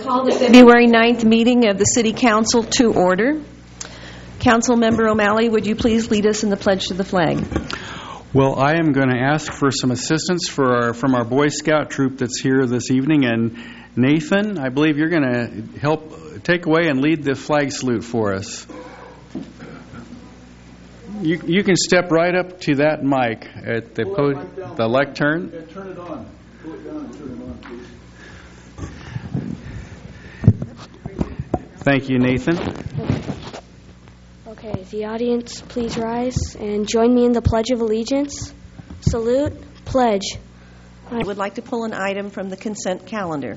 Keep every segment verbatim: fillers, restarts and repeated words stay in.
call the February ninth meeting of the City Council to order. Council Member O'Malley, would you please lead us in the pledge to the flag? Well, I am going to ask for some assistance for our, from our Boy Scout troop that's here this evening. And Nathan, I believe you're going to help take away and lead the flag salute for us. You, you can step right up to that mic at the pod, the lectern. Yeah, turn it on. Pull it down and turn it on, please. Thank you, Nathan. Okay, the audience, please rise and join me in the Pledge of Allegiance. Salute, pledge. I would like to pull an item from the consent calendar.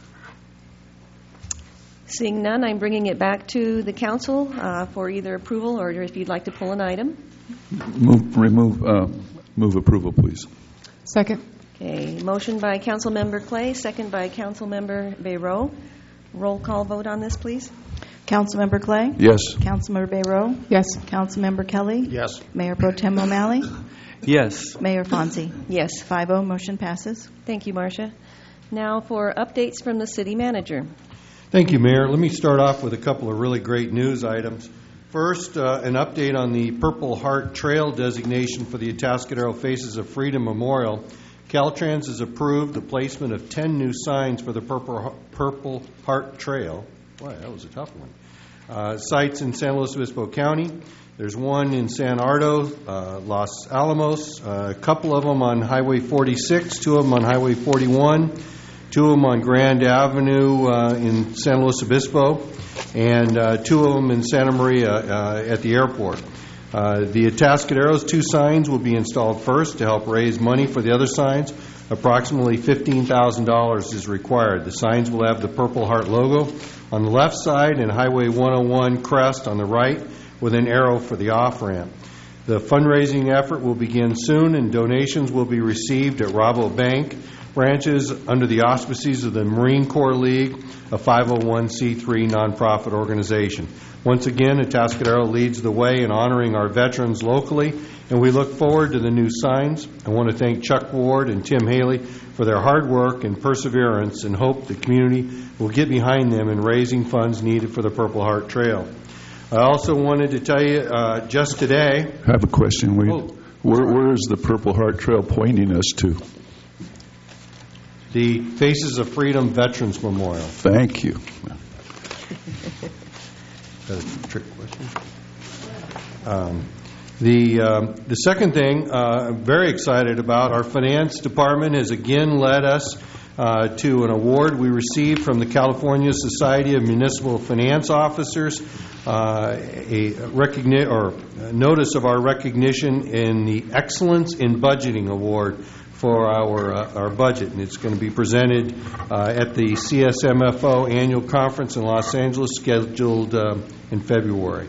Seeing none, I'm bringing it back to the council uh, for either approval or if you'd like to pull an item. Move, remove, uh, move approval, please. Second. Okay, motion by Council Member Clay, second by Council Member Bayreau. Roll call vote on this, please. Councilmember Clay? Yes. Councilmember Bayreau? Yes. Councilmember Kelly? Yes. Mayor Pro Tem O'Malley? Yes. Mayor Fonzie? Yes. five oh, motion passes. Thank you, Marcia. Now for updates from the city manager. Thank you, Mayor. Let me start off with a couple of really great news items. First, uh, an update on the Purple Heart Trail designation for the Atascadero Faces of Freedom Memorial. Caltrans has approved the placement of ten new signs for the Purple, Purple Heart Trail. Boy, that was a tough one. Uh, sites in San Luis Obispo County. There's one in San Ardo, uh, Los Alamos, uh, a couple of them on Highway forty-six, two of them on Highway forty-one, two of them on Grand Avenue uh, in San Luis Obispo, and uh, two of them in Santa Maria uh, at the airport. Uh, the Atascadero's two signs will be installed first to help raise money for the other signs. Approximately fifteen thousand dollars is required. The signs will have the Purple Heart logo on the left side and Highway one oh one crest on the right with an arrow for the off-ramp. The fundraising effort will begin soon and donations will be received at Rabobank branches under the auspices of the Marine Corps League, a five oh one c three nonprofit organization. Once again, Atascadero leads the way in honoring our veterans locally, and we look forward to the new signs. I want to thank Chuck Ward and Tim Haley for their hard work and perseverance and hope the community will get behind them in raising funds needed for the Purple Heart Trail. I also wanted to tell you uh, just today... I have a question. We, oh, where, where is the Purple Heart Trail pointing us to? The Faces of Freedom Veterans Memorial. Thank you. That's a trick question. Um, the um, the second thing uh, I'm very excited about, our finance department has again led us uh, to an award we received from the California Society of Municipal Finance Officers, uh, a recogni- or a notice of our recognition in the Excellence in Budgeting Award for our uh, our budget, and it's going to be presented uh, at the C S M F O annual conference in Los Angeles, scheduled uh, in February.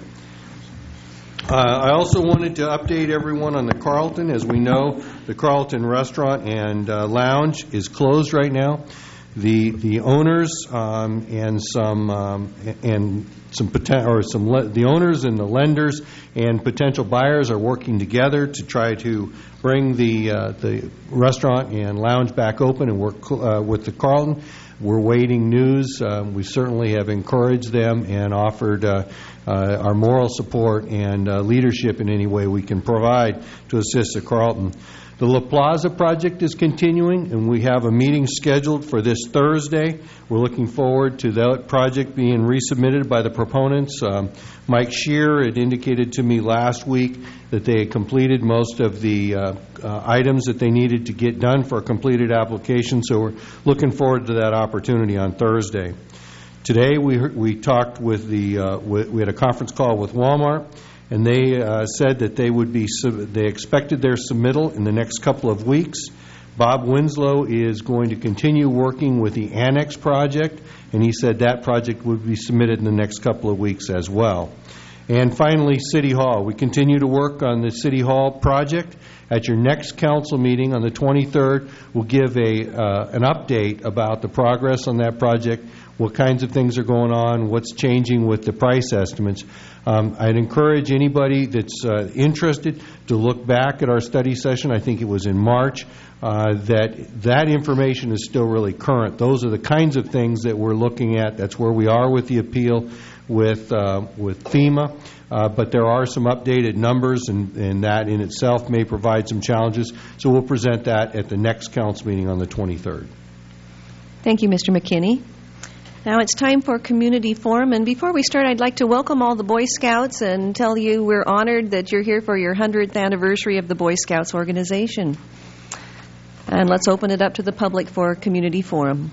Uh, I also wanted to update everyone on the Carlton. As we know, the Carlton Restaurant and uh, Lounge is closed right now. The the owners um, and some um, and some poten- or some le- the owners and the lenders and potential buyers are working together to try to bring the uh, the restaurant and lounge back open and work uh, with the Carlton. We're waiting news. Um, we certainly have encouraged them and offered uh, uh, our moral support and uh, leadership in any way we can provide to assist the Carlton. The La Plaza project is continuing, and we have a meeting scheduled for this Thursday. We're looking forward to that project being resubmitted by the proponents. Um, Mike Shear had indicated to me last week that they had completed most of the uh, uh, items that they needed to get done for a completed application, so we're looking forward to that opportunity on Thursday. Today we we talked with the uh, we, we had a conference call with Walmart, and they uh, said that they would be they expected their submittal in the next couple of weeks. Bob Winslow is going to continue working with the Annex project, and he said that project would be submitted in the next couple of weeks as well. And finally, City Hall. We continue to work on the City Hall project. At your next council meeting on the twenty-third, we'll give a uh, an update about the progress on that project, what kinds of things are going on, what's changing with the price estimates. Um, I'd encourage anybody that's uh, interested to look back at our study session. I think it was in March. Uh, that that information is still really current. Those are the kinds of things that we're looking at. That's where we are with the appeal with uh, with FEMA. Uh, but there are some updated numbers, and, and that in itself may provide some challenges. So we'll present that at the next council meeting on the twenty-third. Thank you, Mister McKinney. Now it's time for community forum, and before we start, I'd like to welcome all the Boy Scouts and tell you we're honored that you're here for your one hundredth anniversary of the Boy Scouts organization. And let's open it up to the public for community forum.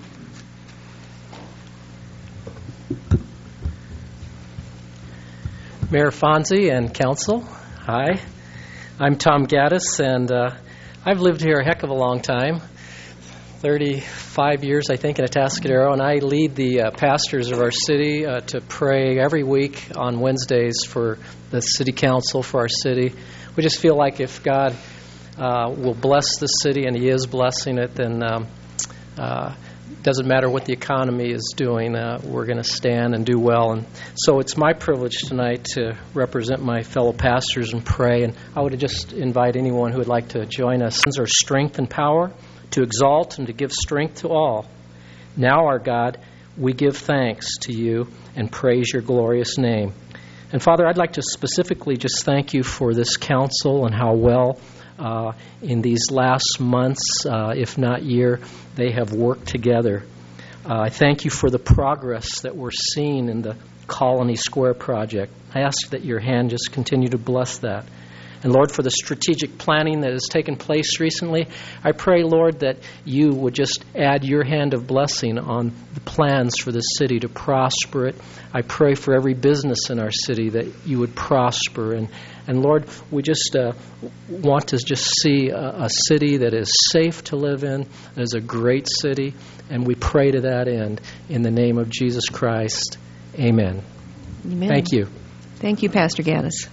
Mayor Fonzie and Council, hi. I'm Tom Gaddis, and uh, I've lived here a heck of a long time, thirty-five years, I think, in Atascadero, and I lead the uh, pastors of our city uh, to pray every week on Wednesdays for the city council, for our city. We just feel like if God uh, will bless the city, and He is blessing it, then um, uh, doesn't matter what the economy is doing, uh, we're going to stand and do well. And so it's my privilege tonight to represent my fellow pastors and pray. And I would just invite anyone who would like to join us. Our strength and power to exalt and to give strength to all. Now, our God, we give thanks to you and praise your glorious name. And Father, I'd like to specifically just thank you for this council and how well Uh, in these last months, uh, if not year, they have worked together. Uh, I thank you for the progress that we're seeing in the Colony Square project. I ask that your hand just continue to bless that. And Lord, for the strategic planning that has taken place recently, I pray, Lord, that you would just add your hand of blessing on the plans for this city to prosper it. I pray for every business in our city that you would prosper. And, and Lord, we just uh, want to just see a, a city that is safe to live in, that is a great city. And we pray to that end in the name of Jesus Christ. Amen. Amen. Thank you. Thank you, Pastor Gaddis.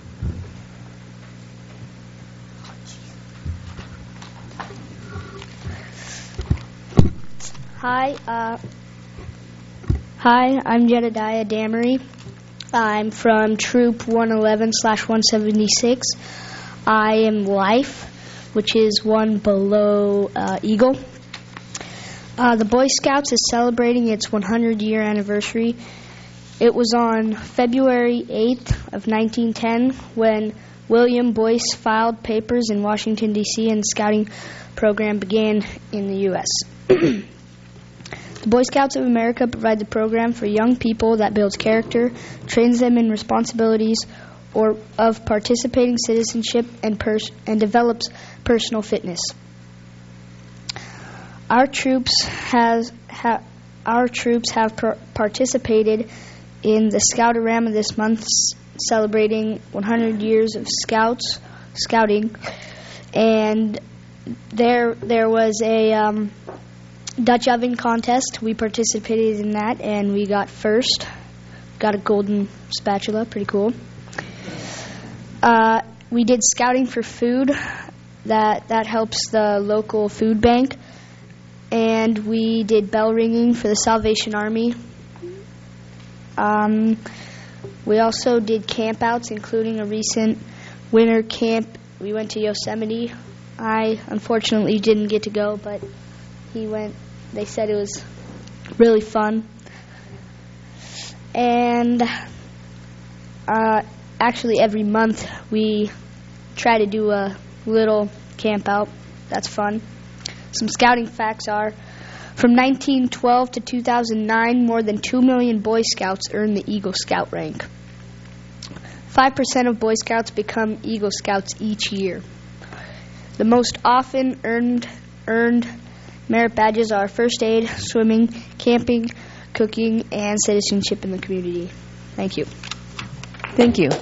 Hi, uh, hi, I'm Jedediah Damery. I'm from Troop one eleven slash one seventy-six. I am Life, which is one below uh, Eagle. Uh, the Boy Scouts is celebrating its one hundred year anniversary. It was on February eighth of nineteen ten when William Boyce filed papers in Washington, D C, and the scouting program began in the U S The Boy Scouts of America provide the program for young people that builds character, trains them in responsibilities or of participating citizenship, and pers- and develops personal fitness. Our troops has ha- our troops have per- participated in the Scoutorama this month, s- celebrating one hundred years of Scouts scouting, and there there was a um, Dutch oven contest. We participated in that, and we got first. Got a golden spatula, pretty cool. Uh, we did scouting for food. That that helps the local food bank. And we did bell ringing for the Salvation Army. Um, we also did campouts, including a recent winter camp. We went to Yosemite. I unfortunately didn't get to go, but he went. They said it was really fun. And uh, actually every month we try to do a little camp out. That's fun. Some scouting facts are, from nineteen twelve to two thousand nine, more than two million Boy Scouts earned the Eagle Scout rank. five percent of Boy Scouts become Eagle Scouts each year. The most often earned earned merit badges are first aid, swimming, camping, cooking, and citizenship in the community. Thank you. Thank you.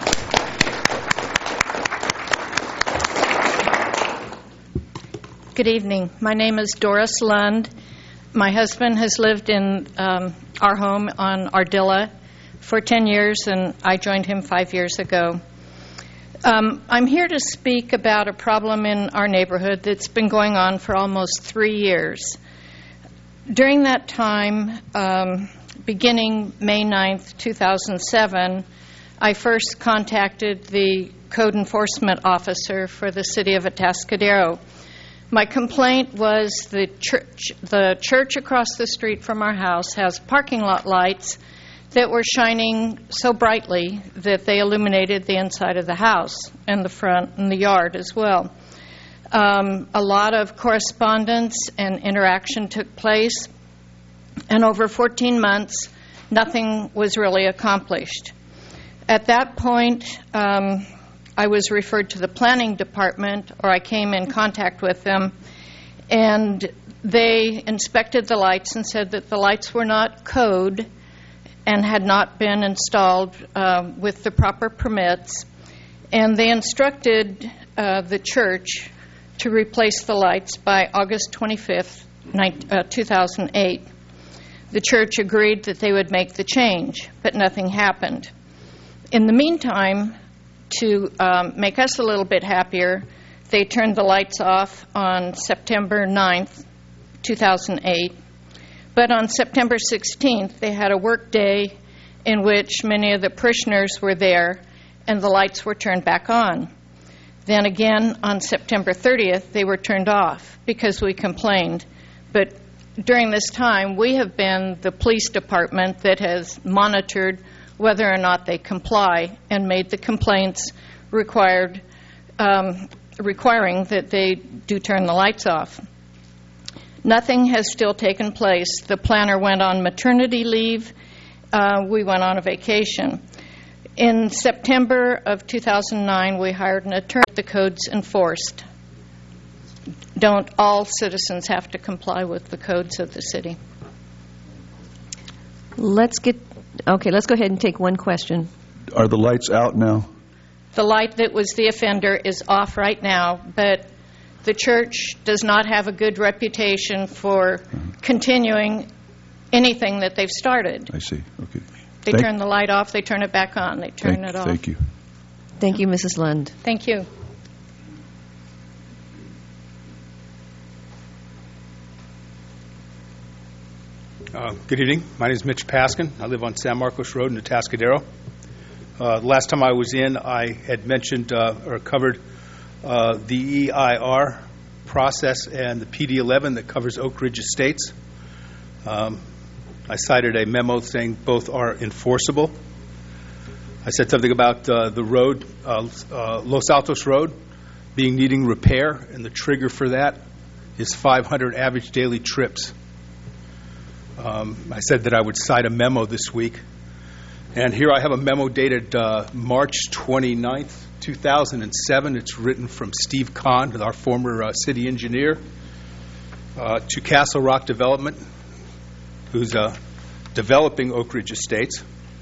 Good evening. My name is Doris Lund. My husband has lived in um, our home on Ardilla for ten years, and I joined him five years ago. Um, I'm here to speak about a problem in our neighborhood that's been going on for almost three years. During that time, um, beginning May ninth, two thousand seven, I first contacted the code enforcement officer for the city of Atascadero. My complaint was the church, the church across the street from our house has parking lot lights that were shining so brightly that they illuminated the inside of the house and the front and the yard as well. Um, a lot of correspondence and interaction took place, and over fourteen months, nothing was really accomplished. At that point, um, I was referred to the planning department, or I came in contact with them, and they inspected the lights and said that the lights were not code and had not been installed uh, with the proper permits, and they instructed uh, the church to replace the lights by August twenty-fifth, two thousand eight. The church agreed that they would make the change, but nothing happened. In the meantime, to um, make us a little bit happier, they turned the lights off on September ninth, two thousand eight. But on September sixteenth, they had a work day in which many of the parishioners were there, and the lights were turned back on. Then again, on September thirtieth, they were turned off because we complained. But during this time, we have been the police department that has monitored whether or not they comply and made the complaints required, um, requiring that they do turn the lights off. Nothing has still taken place. The planner went on maternity leave. Uh, we went on a vacation. In September of two thousand nine, we hired an attorney. The codes enforced. Don't all citizens have to comply with the codes of the city? Let's get, okay, let's go ahead and take one question. Are the lights out now? The light that was the offender is off right now, but the church does not have a good reputation for continuing anything that they've started. I see. Okay. They Thank turn the light off, they turn it back on, they turn thank, it off. Thank you. Thank you, Missus Lund. Thank you. Uh, good evening. My name is Mitch Paskin. I live on San Marcos Road in Atascadero. Uh, last time I was in, I had mentioned uh, or covered uh, the E I R process and the P D eleven that covers Oak Ridge Estates. Um, I cited a memo saying both are enforceable. I said something about uh, the road, uh, uh, Los Altos Road, being needing repair, and the trigger for that is five hundred average daily trips. Um, I said that I would cite a memo this week. And here I have a memo dated uh, March twenty-ninth, two thousand seven. It's written from Steve Kahn, our former uh, city engineer, uh, to Castle Rock Development, who's uh, developing Oak Ridge Estates.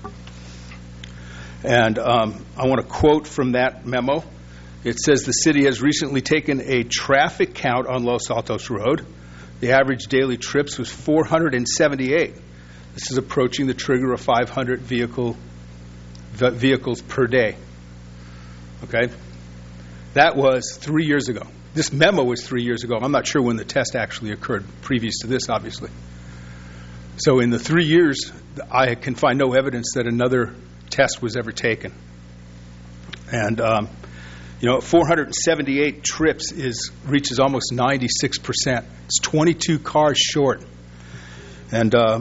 And um, I want to quote from that memo. It says, the city has recently taken a traffic count on Los Altos Road. The average daily trips was four hundred seventy-eight. This is approaching the trigger of five hundred vehicle vehicles per day. Okay? That was three years ago. This memo was three years ago. I'm not sure when the test actually occurred, previous to this, obviously. So in the three years, I can find no evidence that another test was ever taken. And, um, you know, four hundred seventy-eight trips is reaches almost ninety-six percent. It's twenty-two cars short. And uh,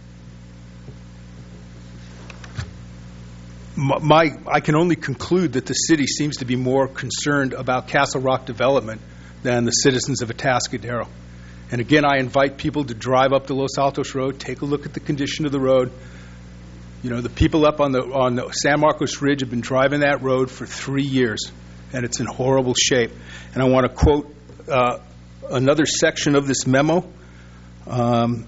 my, I can only conclude that the city seems to be more concerned about Castle Rock development than the citizens of Atascadero. And again, I invite people to drive up the Los Altos Road, take a look at the condition of the road. You know, the people up on the on the San Marcos Ridge have been driving that road for three years, and it's in horrible shape. And I want to quote uh, another section of this memo. Um,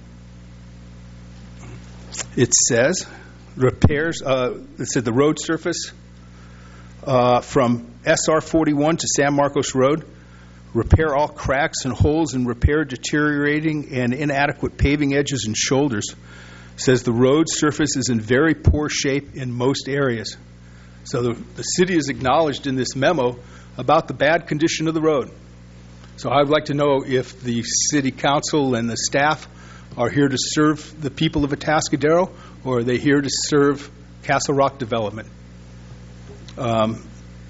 it says, repairs, uh, it said the road surface uh, from S R forty-one to San Marcos Road, repair all cracks and holes and repair deteriorating and inadequate paving edges and shoulders. Says the road surface is in very poor shape in most areas. So the, the city is acknowledged in this memo about the bad condition of the road. So I would like to know if the city council and the staff are here to serve the people of Atascadero, or are they here to serve Castle Rock development? Um,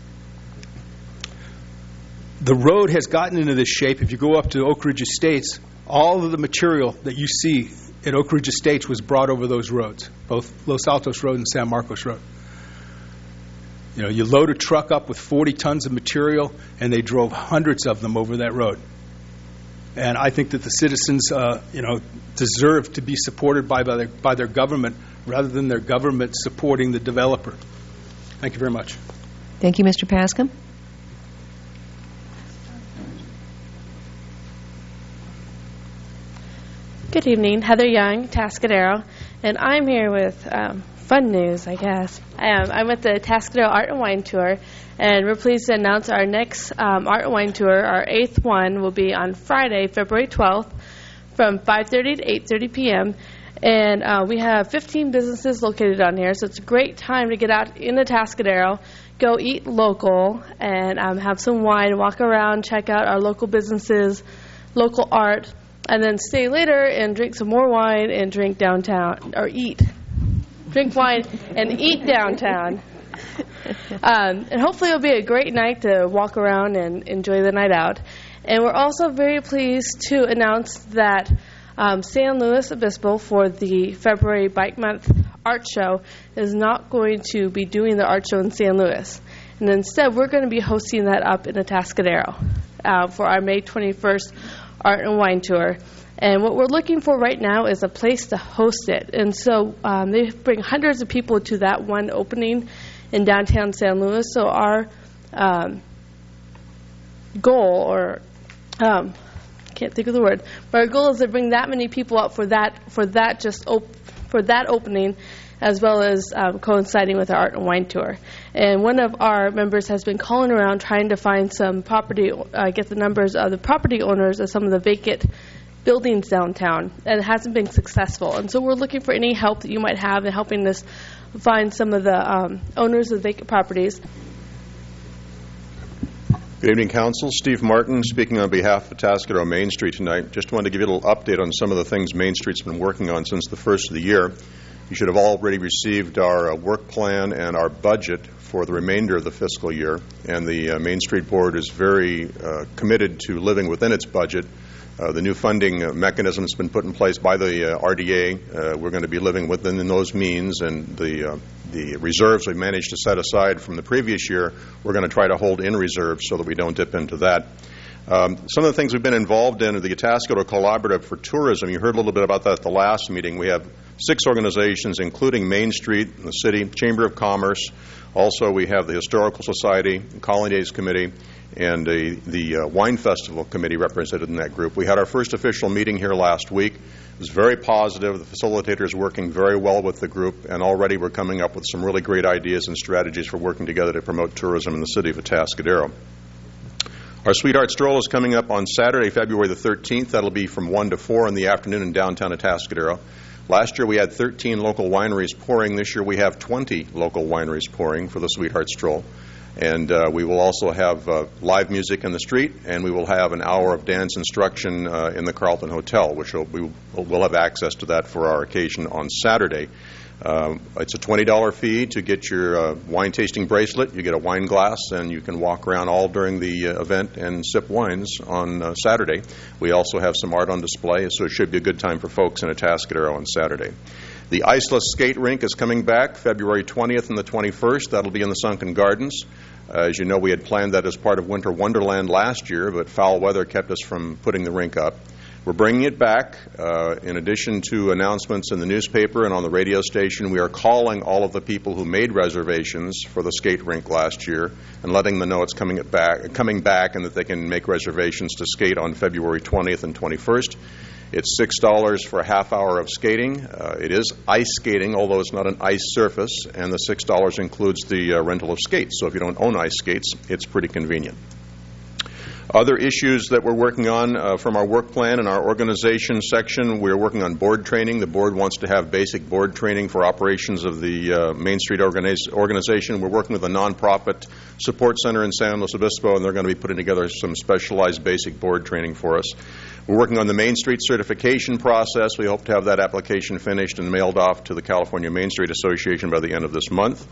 the road has gotten into this shape. If you go up to Oak Ridge Estates, all of the material that you see at Oak Ridge Estates was brought over those roads, both Los Altos Road and San Marcos Road. You know, you load a truck up with forty tons of material, and they drove hundreds of them over that road. And I think that the citizens, uh, you know, deserve to be supported by, by, their, by their government rather than their government supporting the developer. Thank you very much. Thank you, Mister Pascom. Good evening, Heather Young, Tascadero, and I'm here with um, fun news, I guess. Um, I'm with the Tascadero Art and Wine Tour, and we're pleased to announce our next um, Art and Wine Tour, our eighth one, will be on Friday, February twelfth, from five thirty to eight thirty p.m., and uh, we have fifteen businesses located on here, so it's a great time to get out into Tascadero, go eat local, and um, have some wine, walk around, check out our local businesses, local art, and then stay later and drink some more wine and drink downtown, or eat. Drink wine and eat downtown. um, and hopefully it'll be a great night to walk around and enjoy the night out. And we're also very pleased to announce that um, San Luis Obispo, for the February Bike Month art show, is not going to be doing the art show in San Luis. And instead, we're going to be hosting that up in Atascadero uh, for our May twenty-first Art and Wine Tour. And what we're looking for right now is a place to host it. And so um, they bring hundreds of people to that one opening in downtown San Luis. So our um, goal, or um, I can't think of the word, but our goal is to bring that many people up for that for that just op- for that opening, as well as um, coinciding with our Art and Wine Tour. And one of our members has been calling around trying to find some property, uh, get the numbers of the property owners of some of the vacant buildings downtown, and it hasn't been successful. And so we're looking for any help that you might have in helping us find some of the um, owners of vacant properties. Good evening, Council. Steve Martin speaking on behalf of Tascadero Main Street tonight. Just wanted to give you a little update on some of the things Main Street's been working on since the first of the year. You should have already received our uh, work plan and our budget for the remainder of the fiscal year, and the uh, Main Street Board is very uh, committed to living within its budget. Uh, the new funding uh, mechanism has been put in place by the uh, R D A. Uh, we're going to be living within those means, and the uh, the reserves we managed to set aside from the previous year, we're going to try to hold in reserve so that we don't dip into that. Um, some of the things we've been involved in are the Atascadero Collaborative for Tourism. You heard a little bit about that at the last meeting. We have six organizations, including Main Street, the City, Chamber of Commerce. Also, we have the Historical Society, Colony Days Committee, and uh, the uh, Wine Festival Committee represented in that group. We had our first official meeting here last week. It was very positive. The facilitator is working very well with the group, and already we're coming up with some really great ideas and strategies for working together to promote tourism in the city of Atascadero. Our Sweetheart Stroll is coming up on Saturday, February the thirteenth. That'll be from one to four in the afternoon in downtown Atascadero. Last year we had thirteen local wineries pouring. This year we have twenty local wineries pouring for the Sweetheart Stroll. And uh, we will also have uh, live music in the street, and we will have an hour of dance instruction uh, in the Carlton Hotel, which we'll, we will have access to that for our occasion on Saturday. Um, it's a twenty dollars fee to get your uh, wine tasting bracelet. You get a wine glass, and you can walk around all during the uh, event and sip wines on uh, Saturday. We also have some art on display, so it should be a good time for folks in Atascadero on Saturday. The Iceless Skate Rink is coming back February twentieth and the twenty-first. That'll be in the Sunken Gardens. Uh, as you know, we had planned that as part of Winter Wonderland last year, but foul weather kept us from putting the rink up. We're bringing it back. Uh, in addition to announcements in the newspaper and on the radio station, we are calling all of the people who made reservations for the skate rink last year and letting them know it's coming, it back, coming back and that they can make reservations to skate on February twentieth and twenty-first. It's six dollars for a half hour of skating. Uh, it is ice skating, although it's not an ice surface, and the six dollars includes the uh, rental of skates. So if you don't own ice skates, it's pretty convenient. Other issues that we're working on uh, from our work plan in our organization section, we're working on board training. The board wants to have basic board training for operations of the uh, Main Street organiz- organization. We're working with a nonprofit support center in San Luis Obispo, and they're going to be putting together some specialized basic board training for us. We're working on the Main Street certification process. We hope to have that application finished and mailed off to the California Main Street Association by the end of this month.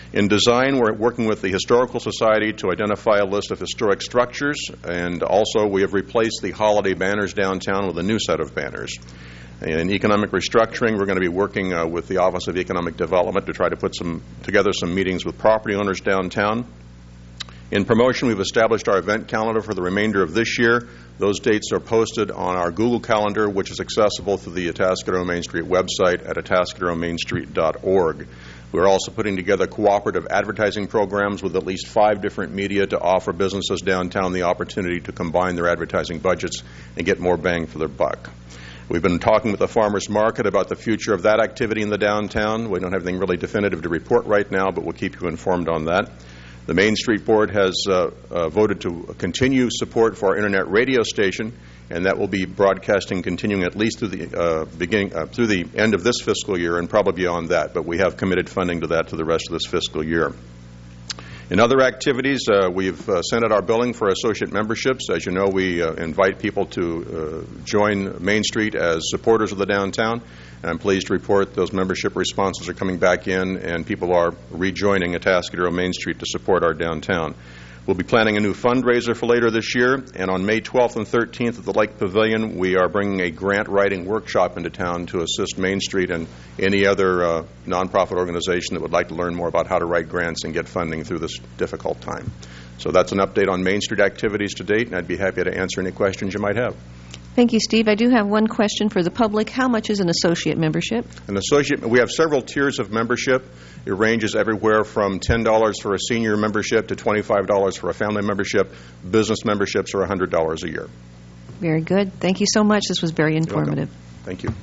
In design, we're working with the Historical Society to identify a list of historic structures, and also we have replaced the holiday banners downtown with a new set of banners. In economic restructuring, we're going to be working uh, with the Office of Economic Development to try to put some together some meetings with property owners downtown. In promotion, we've established our event calendar for the remainder of this year. Those dates are posted on our Google Calendar, which is accessible through the Atascadero Main Street website at atascadero main street dot org. We're also putting together cooperative advertising programs with at least five different media to offer businesses downtown the opportunity to combine their advertising budgets and get more bang for their buck. We've been talking with the farmers market about the future of that activity in the downtown. We don't have anything really definitive to report right now, but we'll keep you informed on that. The Main Street Board has uh, uh, voted to continue support for our internet radio station, and that will be broadcasting continuing at least through the uh, beginning uh, through the end of this fiscal year and probably beyond that. But we have committed funding to that to the rest of this fiscal year. In other activities, uh, we've uh, sent out our billing for associate memberships. As you know, we uh, invite people to uh, join Main Street as supporters of the downtown. And I'm pleased to report those membership responses are coming back in, and people are rejoining Atascadero Main Street to support our downtown. We'll be planning a new fundraiser for later this year, and on May twelfth and thirteenth at the Lake Pavilion, we are bringing a grant writing workshop into town to assist Main Street and any other uh, nonprofit organization that would like to learn more about how to write grants and get funding through this difficult time. So that's an update on Main Street activities to date, and I'd be happy to answer any questions you might have. Thank you, Steve. I do have one question for the public. How much is an associate membership? An associate, we have several tiers of membership. It ranges everywhere from ten dollars for a senior membership to twenty-five dollars for a family membership. Business memberships are one hundred dollars a year. Very good. Thank you so much. This was very informative. Thank you.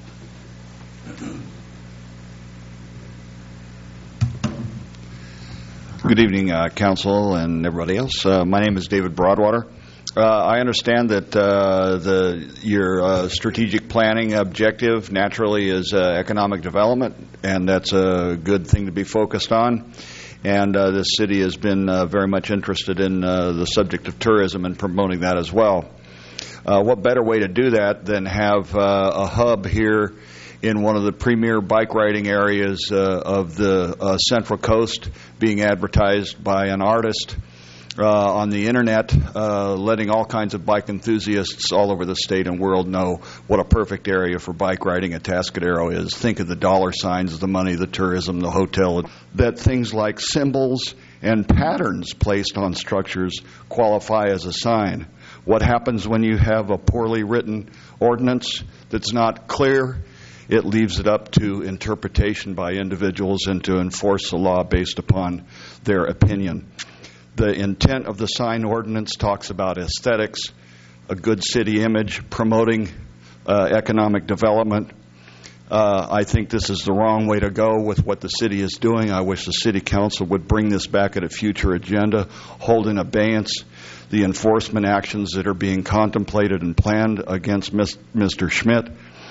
Good evening, uh, Council and everybody else. Uh, my name is David Broadwater. Uh, I understand that uh, the your uh, strategic planning objective naturally is uh, economic development, and that's a good thing to be focused on. And uh, this city has been uh, very much interested in uh, the subject of tourism and promoting that as well. Uh, what better way to do that than have uh, a hub here in one of the premier bike riding areas uh, of the uh, Central Coast, being advertised by an artist Uh, on the internet, uh, letting all kinds of bike enthusiasts all over the state and world know what a perfect area for bike riding at Atascadero is. Think of the dollar signs, the money, the tourism, the hotel. That things like symbols and patterns placed on structures qualify as a sign. What happens when you have a poorly written ordinance that's not clear? It leaves it up to interpretation by individuals and to enforce the law based upon their opinion. The intent of the sign ordinance talks about aesthetics, a good city image, promoting uh, economic development. Uh, I think this is the wrong way to go with what the city is doing. I wish the City Council would bring this back at a future agenda, hold in abeyance the enforcement actions that are being contemplated and planned against Mister Schmidt.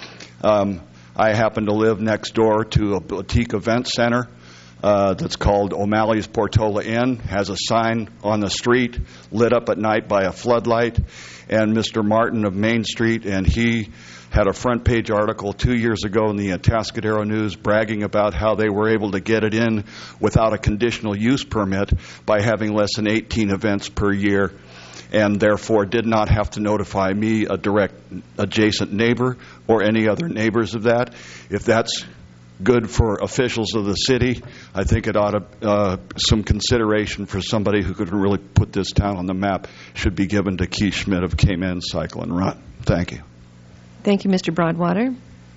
Um, I happen to live next door to a boutique event center Uh, that's called O'Malley's Portola Inn, has a sign on the street lit up at night by a floodlight. And Mister Martin of Main Street, and he had a front page article two years ago in the Atascadero News bragging about how they were able to get it in without a conditional use permit by having less than eighteen events per year, and therefore did not have to notify me, a direct adjacent neighbor, or any other neighbors of that. If that's good for officials of the city, I think it ought to, uh, some consideration for somebody who could really put this town on the map should be given to Keith Schmidt of Cayman Cycle and Run. Thank you. Thank you, Mister Broadwater.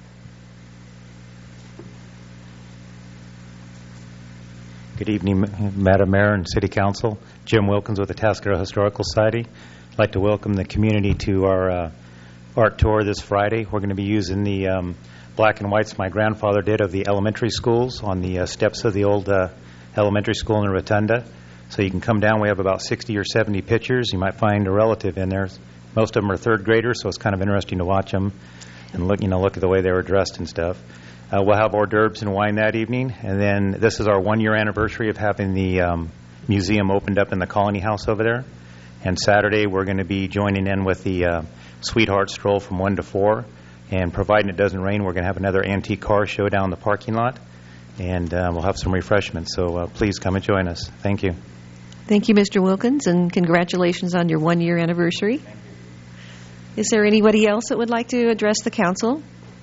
Good evening, Madam Mayor and City Council. Jim Wilkins with the Atascadero Historical Society. I'd like to welcome the community to our uh, art tour this Friday. We're going to be using the um, black and whites my grandfather did of the elementary schools on the uh, steps of the old uh, elementary school in the Rotunda. So you can come down. We have about sixty or seventy pictures. You might find a relative in there. Most of them are third graders, so it's kind of interesting to watch them and look, you know, look at the way they were dressed and stuff. Uh, we'll have hors d'oeuvres and wine that evening, and then this is our one-year anniversary of having the um, museum opened up in the Colony House over there. And Saturday we're going to be joining in with the uh, Sweetheart Stroll from one to four. And providing it doesn't rain, we're going to have another antique car show down in the parking lot. and uh, we'll have some refreshments. So uh, please come and join us. Thank you. Thank you, Mister Wilkins, and congratulations on your one-year anniversary. Is there anybody else that would like to address the council?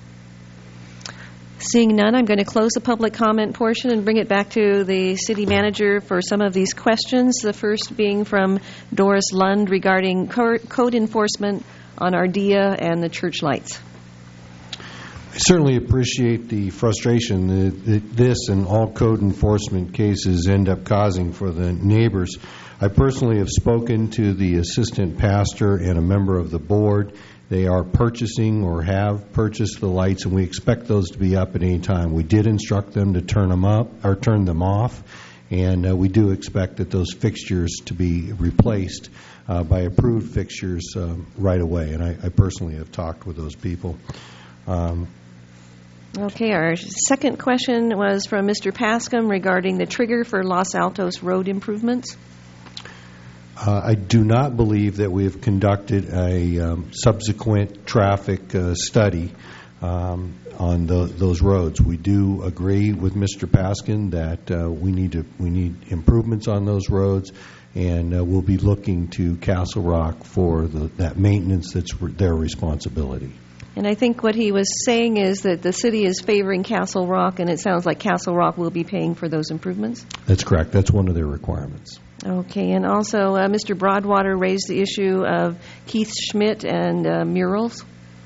Seeing none, I'm going to close the public comment portion and bring it back to the city manager for some of these questions. The first being from Doris Lund regarding co- code enforcement on Ardea and the church lights. I certainly appreciate the frustration that, that this and all code enforcement cases end up causing for the neighbors. I personally have spoken to the assistant pastor and a member of the board. They are purchasing or have purchased the lights, and we expect those to be up at any time. We did instruct them to turn them up or turn them off, and uh, we do expect that those fixtures to be replaced uh, by approved fixtures uh, right away. And I, I personally have talked with those people. Um, Okay, our second question was from Mister Pascom regarding the trigger for Los Altos road improvements. Uh, I do not believe that we have conducted a um, subsequent traffic uh, study um, on the, those roads. We do agree with Mister Paskin that uh, we need to we need improvements on those roads, and uh, we'll be looking to Castle Rock for the, that maintenance that's re- their responsibility. And I think what he was saying is that the city is favoring Castle Rock, and it sounds like Castle Rock will be paying for those improvements. That's correct. That's one of their requirements. Okay, and also uh, Mister Broadwater raised the issue of Keith Schmidt and uh, murals.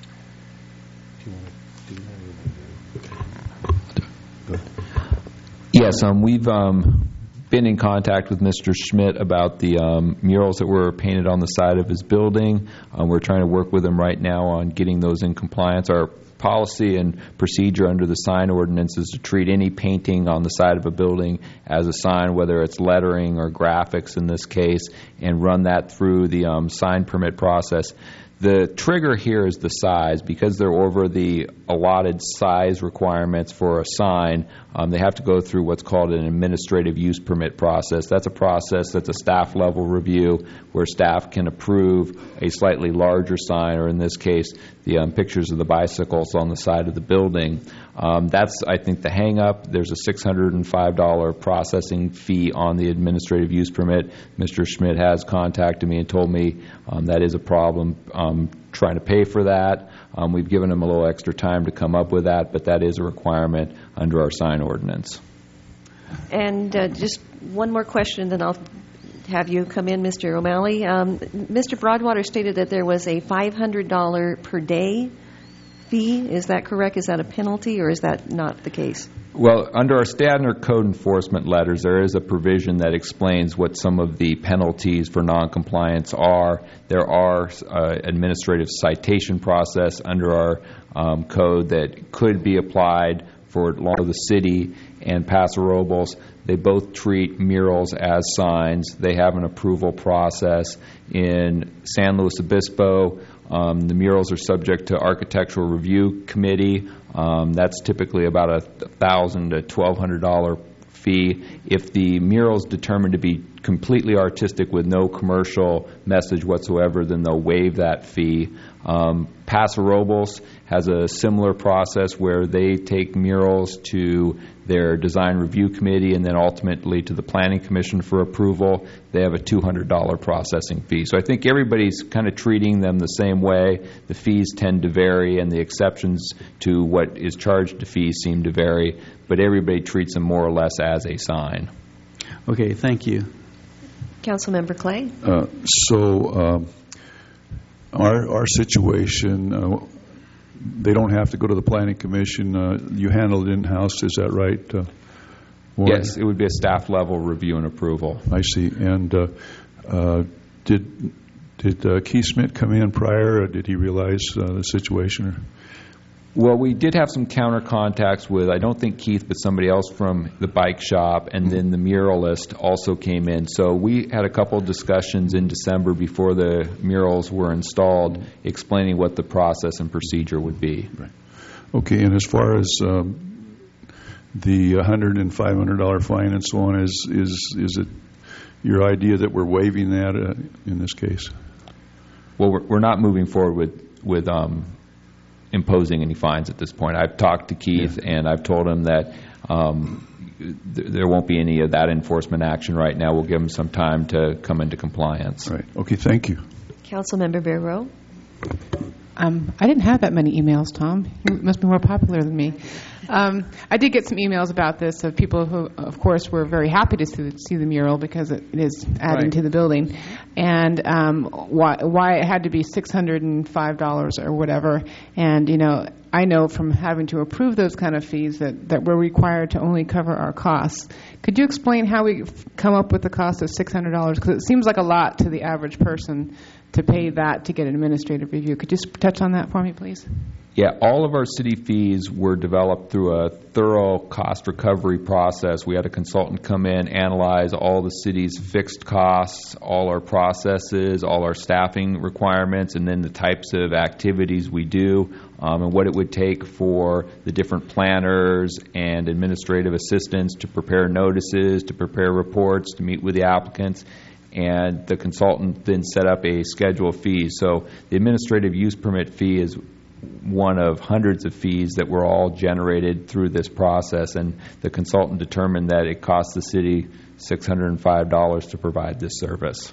Yes, um, we've um, been in contact with Mister Schmidt about the um, murals that were painted on the side of his building. Um, we're trying to work with him right now on getting those in compliance. Our policy and procedure under the sign ordinance is to treat any painting on the side of a building as a sign, whether it's lettering or graphics in this case, and run that through the um, sign permit process. The trigger here is the size. Because they're over the allotted size requirements for a sign, um, they have to go through what's called an administrative use permit process. That's a process that's a staff level review where staff can approve a slightly larger sign, or in this case, the um, pictures of the bicycles on the side of the building. Um, that's, I think, the hang-up. There's a six hundred five dollars processing fee on the administrative use permit. Mister Schmidt has contacted me and told me um, that is a problem um, trying to pay for that. Um, we've given him a little extra time to come up with that, but that is a requirement under our sign ordinance. And uh, just one more question, then I'll have you come in, Mister O'Malley. Um, Mister Broadwater stated that there was a five hundred dollars per day fee. Is that correct? Is that a penalty, or is that not the case? Well, under our standard code enforcement letters, there is a provision that explains what some of the penalties for noncompliance are. There are uh, administrative citation process under our um, code that could be applied for the city and Paso Robles. They both treat murals as signs. They have an approval process. In San Luis Obispo, um, the murals are subject to architectural review committee. Um, that's typically about a one thousand dollars to twelve hundred dollars fee. If the mural is determined to be completely artistic with no commercial message whatsoever, then they'll waive that fee. Um, Paso Robles has a similar process where they take murals to their design review committee and then ultimately to the planning commission for approval. They have a two hundred dollars processing fee. So I think everybody's kind of treating them the same way. The fees tend to vary, and the exceptions to what is charged to fees seem to vary, but everybody treats them more or less as a sign. Okay, thank you. Councilmember Clay? Uh, so um, our our situation, uh, they don't have to go to the planning commission. Uh, you handle it in-house, is that right? Uh, yes, it would be a staff level review and approval. I see. And uh, uh, did did uh, Keith Schmidt come in prior, or did he realize uh, the situation? Well, we did have some counter contacts with, I don't think Keith, but somebody else from the bike shop, and then the muralist also came in. So we had a couple of discussions in December before the murals were installed, explaining what the process and procedure would be. Right. Okay, and as far as um, the one hundred dollars and five hundred dollars fine and so on, is is is it your idea that we're waiving that uh, in this case? Well, we're, we're not moving forward with with um, imposing any fines at this point. I've talked to Keith, yeah. and I've told him that um, th- there won't be any of that enforcement action right now. We'll give them some time to come into compliance. Right. Okay, thank you. Councilmember Barrow. Um, I didn't have that many emails, Tom. You must be more popular than me. Um, I did get some emails about this of people who, of course, were very happy to see, see the mural because it is adding Right. to the building, and um, why why it had to be six hundred five dollars or whatever. And, you know, I know from having to approve those kind of fees that, that we're required to only cover our costs. Could you explain how we come up with the cost of six hundred dollars? Because it seems like a lot to the average person to pay that to get an administrative review. Could you touch on that for me, please? Yeah, all of our city fees were developed through a thorough cost recovery process. We had a consultant come in, analyze all the city's fixed costs, all our processes, all our staffing requirements, and then the types of activities we do, um, and what it would take for the different planners and administrative assistants to prepare notices, to prepare reports, to meet with the applicants. And the consultant then set up a schedule of fees. So the administrative use permit fee is one of hundreds of fees that were all generated through this process, and the consultant determined that it cost the city six hundred five dollars to provide this service.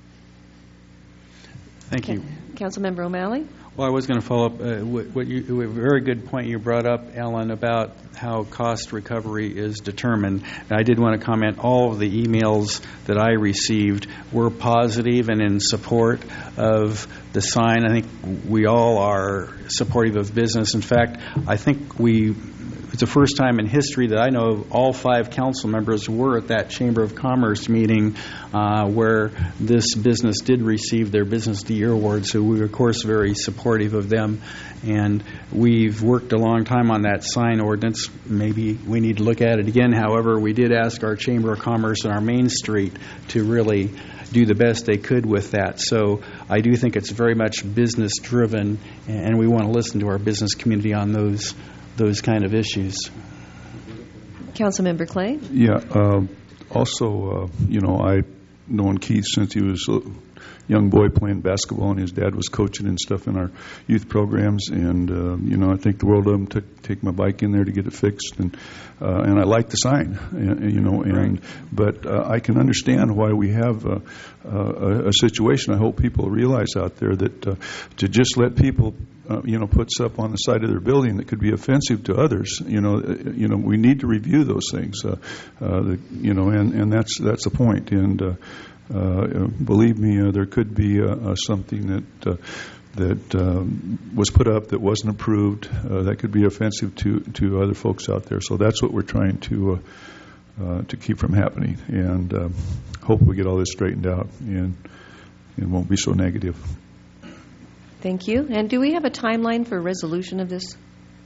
Thank you. Councilmember O'Malley. Well, I was going to follow up. Uh, what, what you, a very good point you brought up, Ellen, about how cost recovery is determined. And I did want to comment. All of the emails that I received were positive and in support of the sign. I think we all are supportive of business. In fact, I think we. It's the first time in history that I know of all five council members were at that Chamber of Commerce meeting uh, where this business did receive their Business of the Year award. So we were, of course, very supportive of them. And we've worked a long time on that sign ordinance. Maybe we need to look at it again. However, we did ask our Chamber of Commerce and our Main Street to really do the best they could with that. So I do think it's very much business-driven, and we want to listen to our business community on those those kind of issues. Councilmember Clay. Yeah. Uh, also, uh, you know, I've known Keith since he was a young boy playing basketball, and his dad was coaching and stuff in our youth programs. And uh, you know, I think the world of him to take my bike in there to get it fixed, and uh, and I like the sign. And, you know, and but uh, I can understand why we have a, a, a situation. I hope people realize out there that uh, to just let people. Uh, you know, puts up on the side of their building that could be offensive to others. You know, uh, you know, we need to review those things. Uh, uh, the, you know, and, and that's that's the point. And uh, uh, believe me, uh, there could be uh, uh, something that uh, that um, was put up that wasn't approved uh, that could be offensive to to other folks out there. So that's what we're trying to uh, uh, to keep from happening. And uh, hope we get all this straightened out and it won't be so negative. Thank you. And do we have a timeline for resolution of this?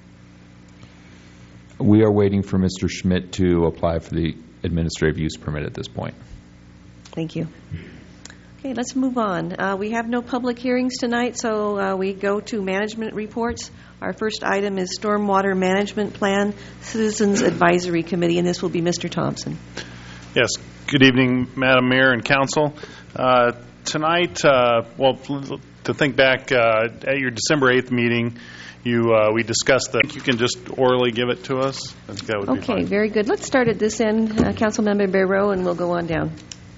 We are waiting for Mister Schmidt to apply for the administrative use permit at this point. Thank you. Okay, let's move on. Uh, we have no public hearings tonight, so uh, we go to management reports. Our first item is Stormwater Management Plan Citizens Advisory Committee, and this will be Mister Thompson. Yes. Good evening, Madam Mayor and Council. Uh, tonight, uh, well, to think back uh, at your December eighth meeting, you uh, we discussed that. You can just orally give it to us. I think that would okay, be fine. Very good. Let's start at this end, uh, Councilmember Barrow, and we'll go on down.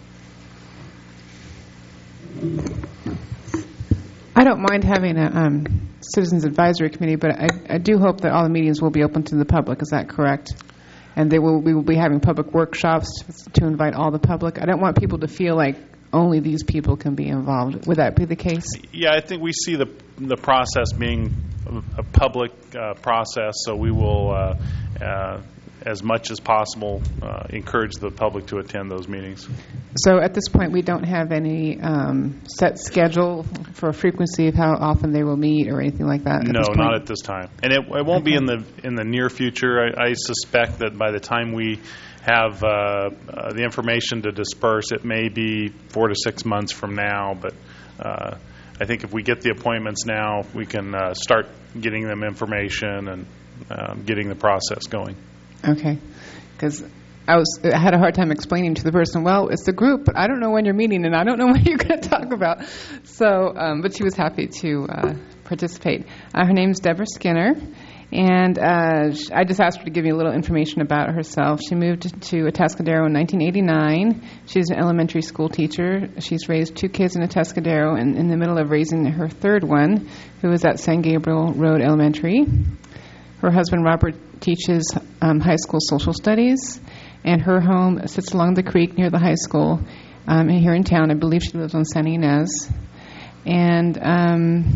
I don't mind having a um, Citizens Advisory Committee, but I, I do hope that all the meetings will be open to the public. Is that correct? And they will, we will be having public workshops to invite all the public. I don't want people to feel like only these people can be involved. Would that be the case? Yeah, I think we see the the process being a, a public uh, process, so we will, uh, uh, as much as possible, uh, encourage the public to attend those meetings. So at this point, we don't have any um, set schedule for frequency of how often they will meet or anything like that? No, not at this time. And it, it won't okay. be in the in the near future. I, I suspect that by the time we have uh, uh, the information to disperse, it may be four to six months from now. But uh, I think if we get the appointments now, we can uh, start getting them information and um, getting the process going. Okay. Because I was I had a hard time explaining to the person, well, it's the group, but I don't know when you're meeting, and I don't know what you're going to talk about. So, um, but she was happy to uh, participate. Uh, her name's Deborah Skinner. And uh, sh- I just asked her to give me a little information about herself. She moved to Atascadero in nineteen eighty-nine. She's an elementary school teacher. She's raised two kids in Atascadero and in the middle of raising her third one, who is at San Gabriel Road Elementary. Her husband, Robert, teaches um, high school social studies, and her home sits along the creek near the high school um, here in town. I believe she lives on San Ynez. And um,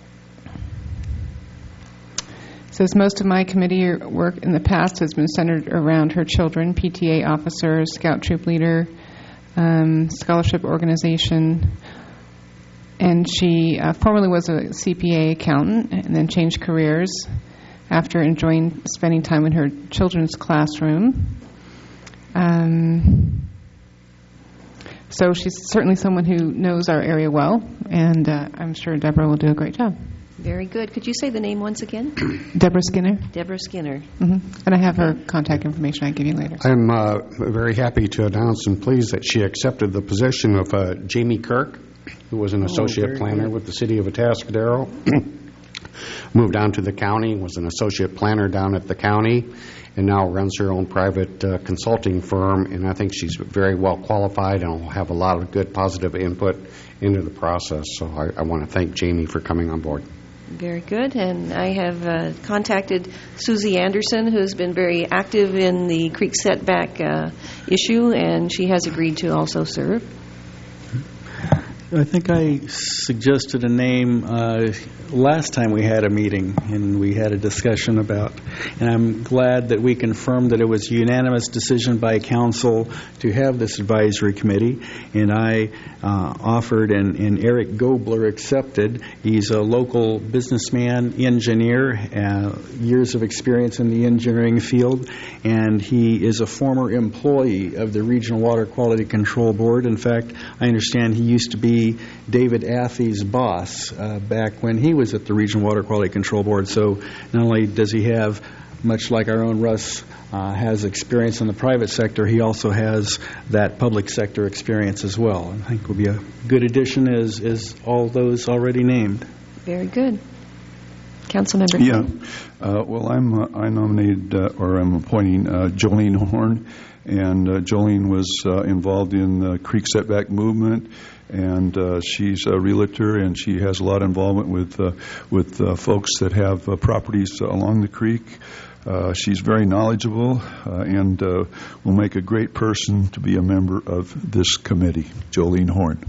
says most of my committee work in the past has been centered around her children, P T A officer, scout troop leader, um, scholarship organization. And she uh, formerly was a C P A accountant and then changed careers after enjoying spending time in her children's classroom. Um, so she's certainly someone who knows our area well, and uh, I'm sure Deborah will do a great job. Very good. Could you say the name once again? Deborah Skinner. Deborah Skinner. Mm-hmm. And I have her contact information I'll give you later. I'm uh, very happy to announce and pleased that she accepted the position of uh, Jamie Kirk, who was an Oh, associate very planner good. with the city of Atascadero. Moved down to the county, was an associate planner down at the county, and now runs her own private uh, consulting firm. And I think she's very well qualified and will have a lot of good positive input into the process. So I, I want to thank Jamie for coming on board. Very good. And I have uh, contacted Susie Anderson, who's been very active in the creek setback uh, issue, and she has agreed to also serve. I think I suggested a name uh, last time we had a meeting, and we had a discussion about, and I'm glad that we confirmed that it was a unanimous decision by council to have this advisory committee, and I uh, offered, and, and Eric Gobler accepted. He's a local businessman, engineer, uh, years of experience in the engineering field, and he is a former employee of the Regional Water Quality Control Board. In fact, I understand he used to be David Affey's boss uh, back when he was at the Regional Water Quality Control Board. So not only does he have, much like our own Russ, uh, has experience in the private sector, he also has that public sector experience as well. I think will be a good addition as, as all those already named. Very good. Councilmember Yeah. Flynn. Uh, well, I'm uh, I nominated uh, or I'm appointing uh, Jolene Horn, and uh, Jolene was uh, involved in the creek setback movement, and uh, she's a realtor, and she has a lot of involvement with uh, with uh, folks that have uh, properties along the creek. Uh, she's very knowledgeable uh, and uh, will make a great person to be a member of this committee. Jolene Horn.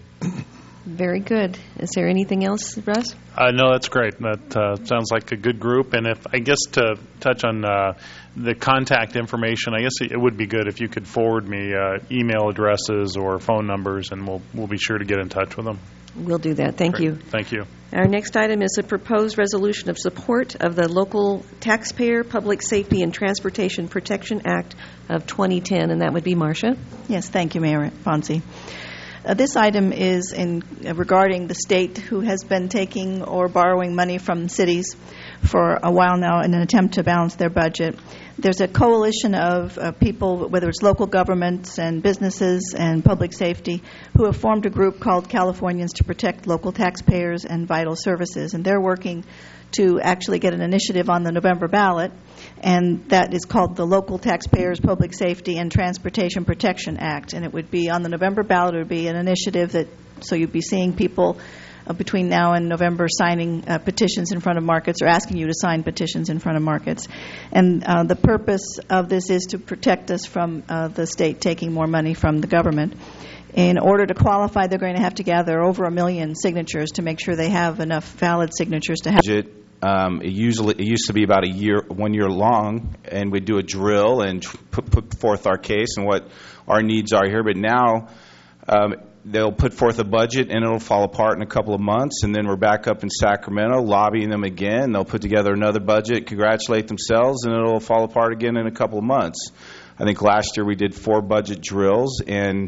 Very good. Is there anything else, Russ? Uh, no, that's great. That uh, sounds like a good group. And if I guess to touch on uh, the contact information, I guess it would be good if you could forward me uh, email addresses or phone numbers, and we'll we'll be sure to get in touch with them. We'll do that. Thank Great. you. Thank you. Our next item is a proposed resolution of support of the Local Taxpayer Public Safety and Transportation Protection Act of twenty ten, and that would be Marcia. Yes, thank you, Mayor Fonsi. Uh, this item is in uh, regarding the state, who has been taking or borrowing money from cities for a while now in an attempt to balance their budget. There's a coalition of uh, people, whether it's local governments and businesses and public safety, who have formed a group called Californians to Protect Local Taxpayers and Vital Services, and they're working to actually get an initiative on the November ballot, and that is called the Local Taxpayers Public Safety and Transportation Protection Act. And it would be on the November ballot. It would be an initiative that, so you'd be seeing people uh, between now and November signing uh, petitions in front of markets, or asking you to sign petitions in front of markets. And uh, the purpose of this is to protect us from uh, the state taking more money from the government. In order to qualify, they're going to have to gather over a million signatures to make sure they have enough valid signatures to have. Um, it usually it used to be about a year, one year long, and we'd do a drill and put, put forth our case and what our needs are here. But now um, they'll put forth a budget, and it'll fall apart in a couple of months, and then we're back up in Sacramento lobbying them again. They'll put together another budget, congratulate themselves, and it'll fall apart again in a couple of months. I think last year we did four budget drills, and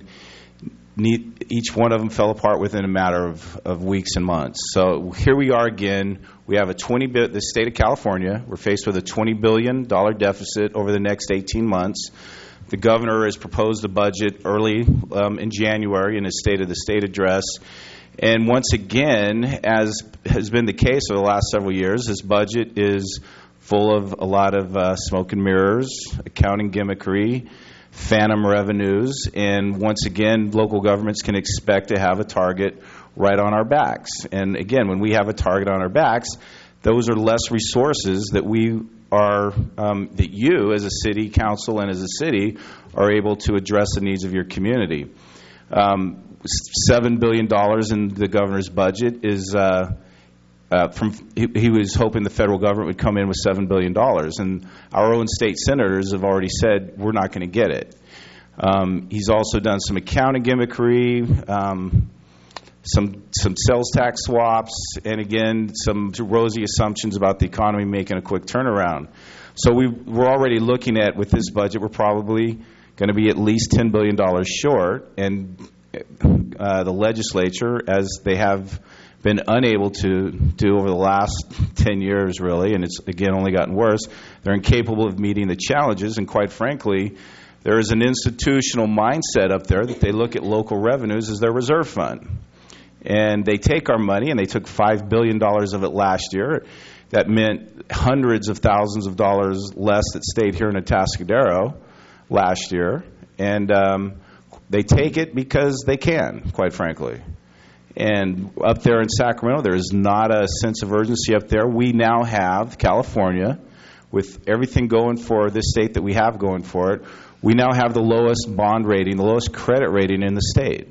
each one of them fell apart within a matter of, of weeks and months. So here we are again. We have a twenty bi- the state of California. We're faced with a twenty billion dollars deficit over the next eighteen months. The governor has proposed a budget early um, in January in his State of the State address. And once again, as has been the case over the last several years, this budget is full of a lot of uh, smoke and mirrors, accounting gimmickry, phantom revenues, and once again, local governments can expect to have a target right on our backs. And again, when we have a target on our backs, those are less resources that we are, um, that you as a city council and as a city are able to address the needs of your community. Um, Seven billion dollars in the governor's budget is uh, uh, from. He, he was hoping the federal government would come in with seven billion dollars, and our own state senators have already said we're not going to get it. Um, he's also done some accounting gimmickry, um, some some sales tax swaps, and again some rosy assumptions about the economy making a quick turnaround. So we we're already looking at, with this budget, we're probably going to be at least ten billion dollars short, and Uh, the legislature, as they have been unable to do over the last ten years, really, and it's, again, only gotten worse, they're incapable of meeting the challenges, and quite frankly, there is an institutional mindset up there that they look at local revenues as their reserve fund. And they take our money, and they took five billion dollars of it last year. That meant hundreds of thousands of dollars less that stayed here in Atascadero last year. And um, they take it because they can, quite frankly. And up there in Sacramento, there is not a sense of urgency up there. We now have California, with everything going for this state that we have going for it, we now have the lowest bond rating, the lowest credit rating in the state.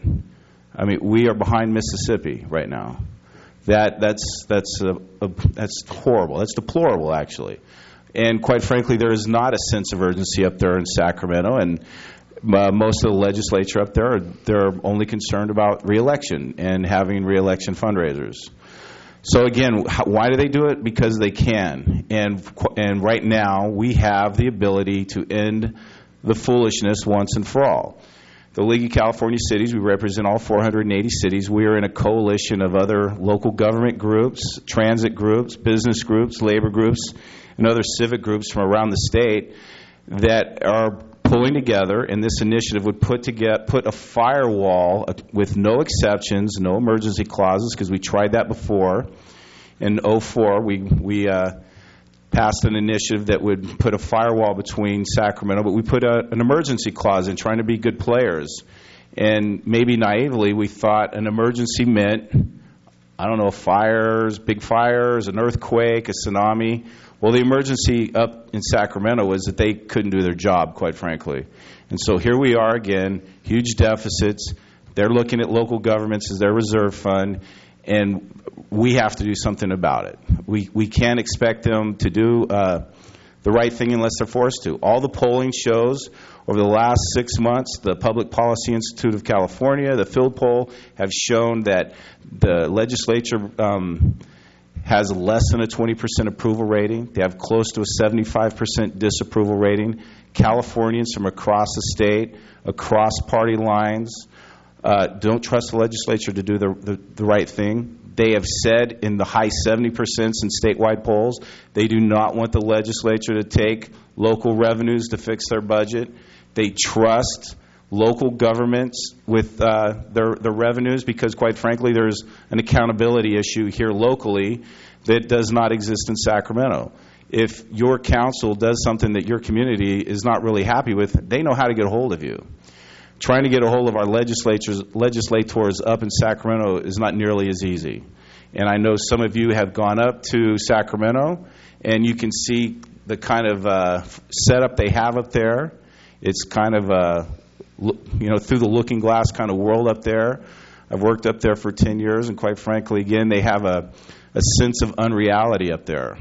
I mean, we are behind Mississippi right now. That that's that's a, a, that's horrible. That's deplorable, actually. And quite frankly, there is not a sense of urgency up there in Sacramento, and Uh, most of the legislature up there, they're only concerned about re-election and having re-election fundraisers. So again, how, why do they do it? Because they can. And and right now, we have the ability to end the foolishness once and for all. The League of California Cities, we represent all four hundred eighty cities. We are in a coalition of other local government groups, transit groups, business groups, labor groups, and other civic groups from around the state that are pulling together, and this initiative would put together, put a firewall with no exceptions, no emergency clauses, because we tried that before. In oh four, we we uh, passed an initiative that would put a firewall between Sacramento, but we put a, an emergency clause in, trying to be good players. And maybe naively, we thought an emergency meant, I don't know, fires, big fires, an earthquake, a tsunami. Well, the emergency up in Sacramento was that they couldn't do their job, quite frankly. And so here we are again, huge deficits. They're looking at local governments as their reserve fund, and we have to do something about it. We we can't expect them to do uh, the right thing unless they're forced to. All the polling shows over the last six months, the Public Policy Institute of California, the Field poll, have shown that the legislature um, has less than a twenty percent approval rating. They have close to a seventy-five percent disapproval rating. Californians from across the state, across party lines, uh, don't trust the legislature to do the, the, the right thing. They have said in the high seventy percent in statewide polls, they do not want the legislature to take local revenues to fix their budget. They trust local governments with uh, their, their revenues because, quite frankly, there's an accountability issue here locally that does not exist in Sacramento. If your council does something that your community is not really happy with, they know how to get a hold of you. Trying to get a hold of our legislators, legislators up in Sacramento is not nearly as easy. And I know some of you have gone up to Sacramento, and you can see the kind of uh, setup they have up there. It's kind of a you know, through the looking glass kind of world up there. I've worked up there for ten years, and quite frankly, again, they have a, a sense of unreality up there.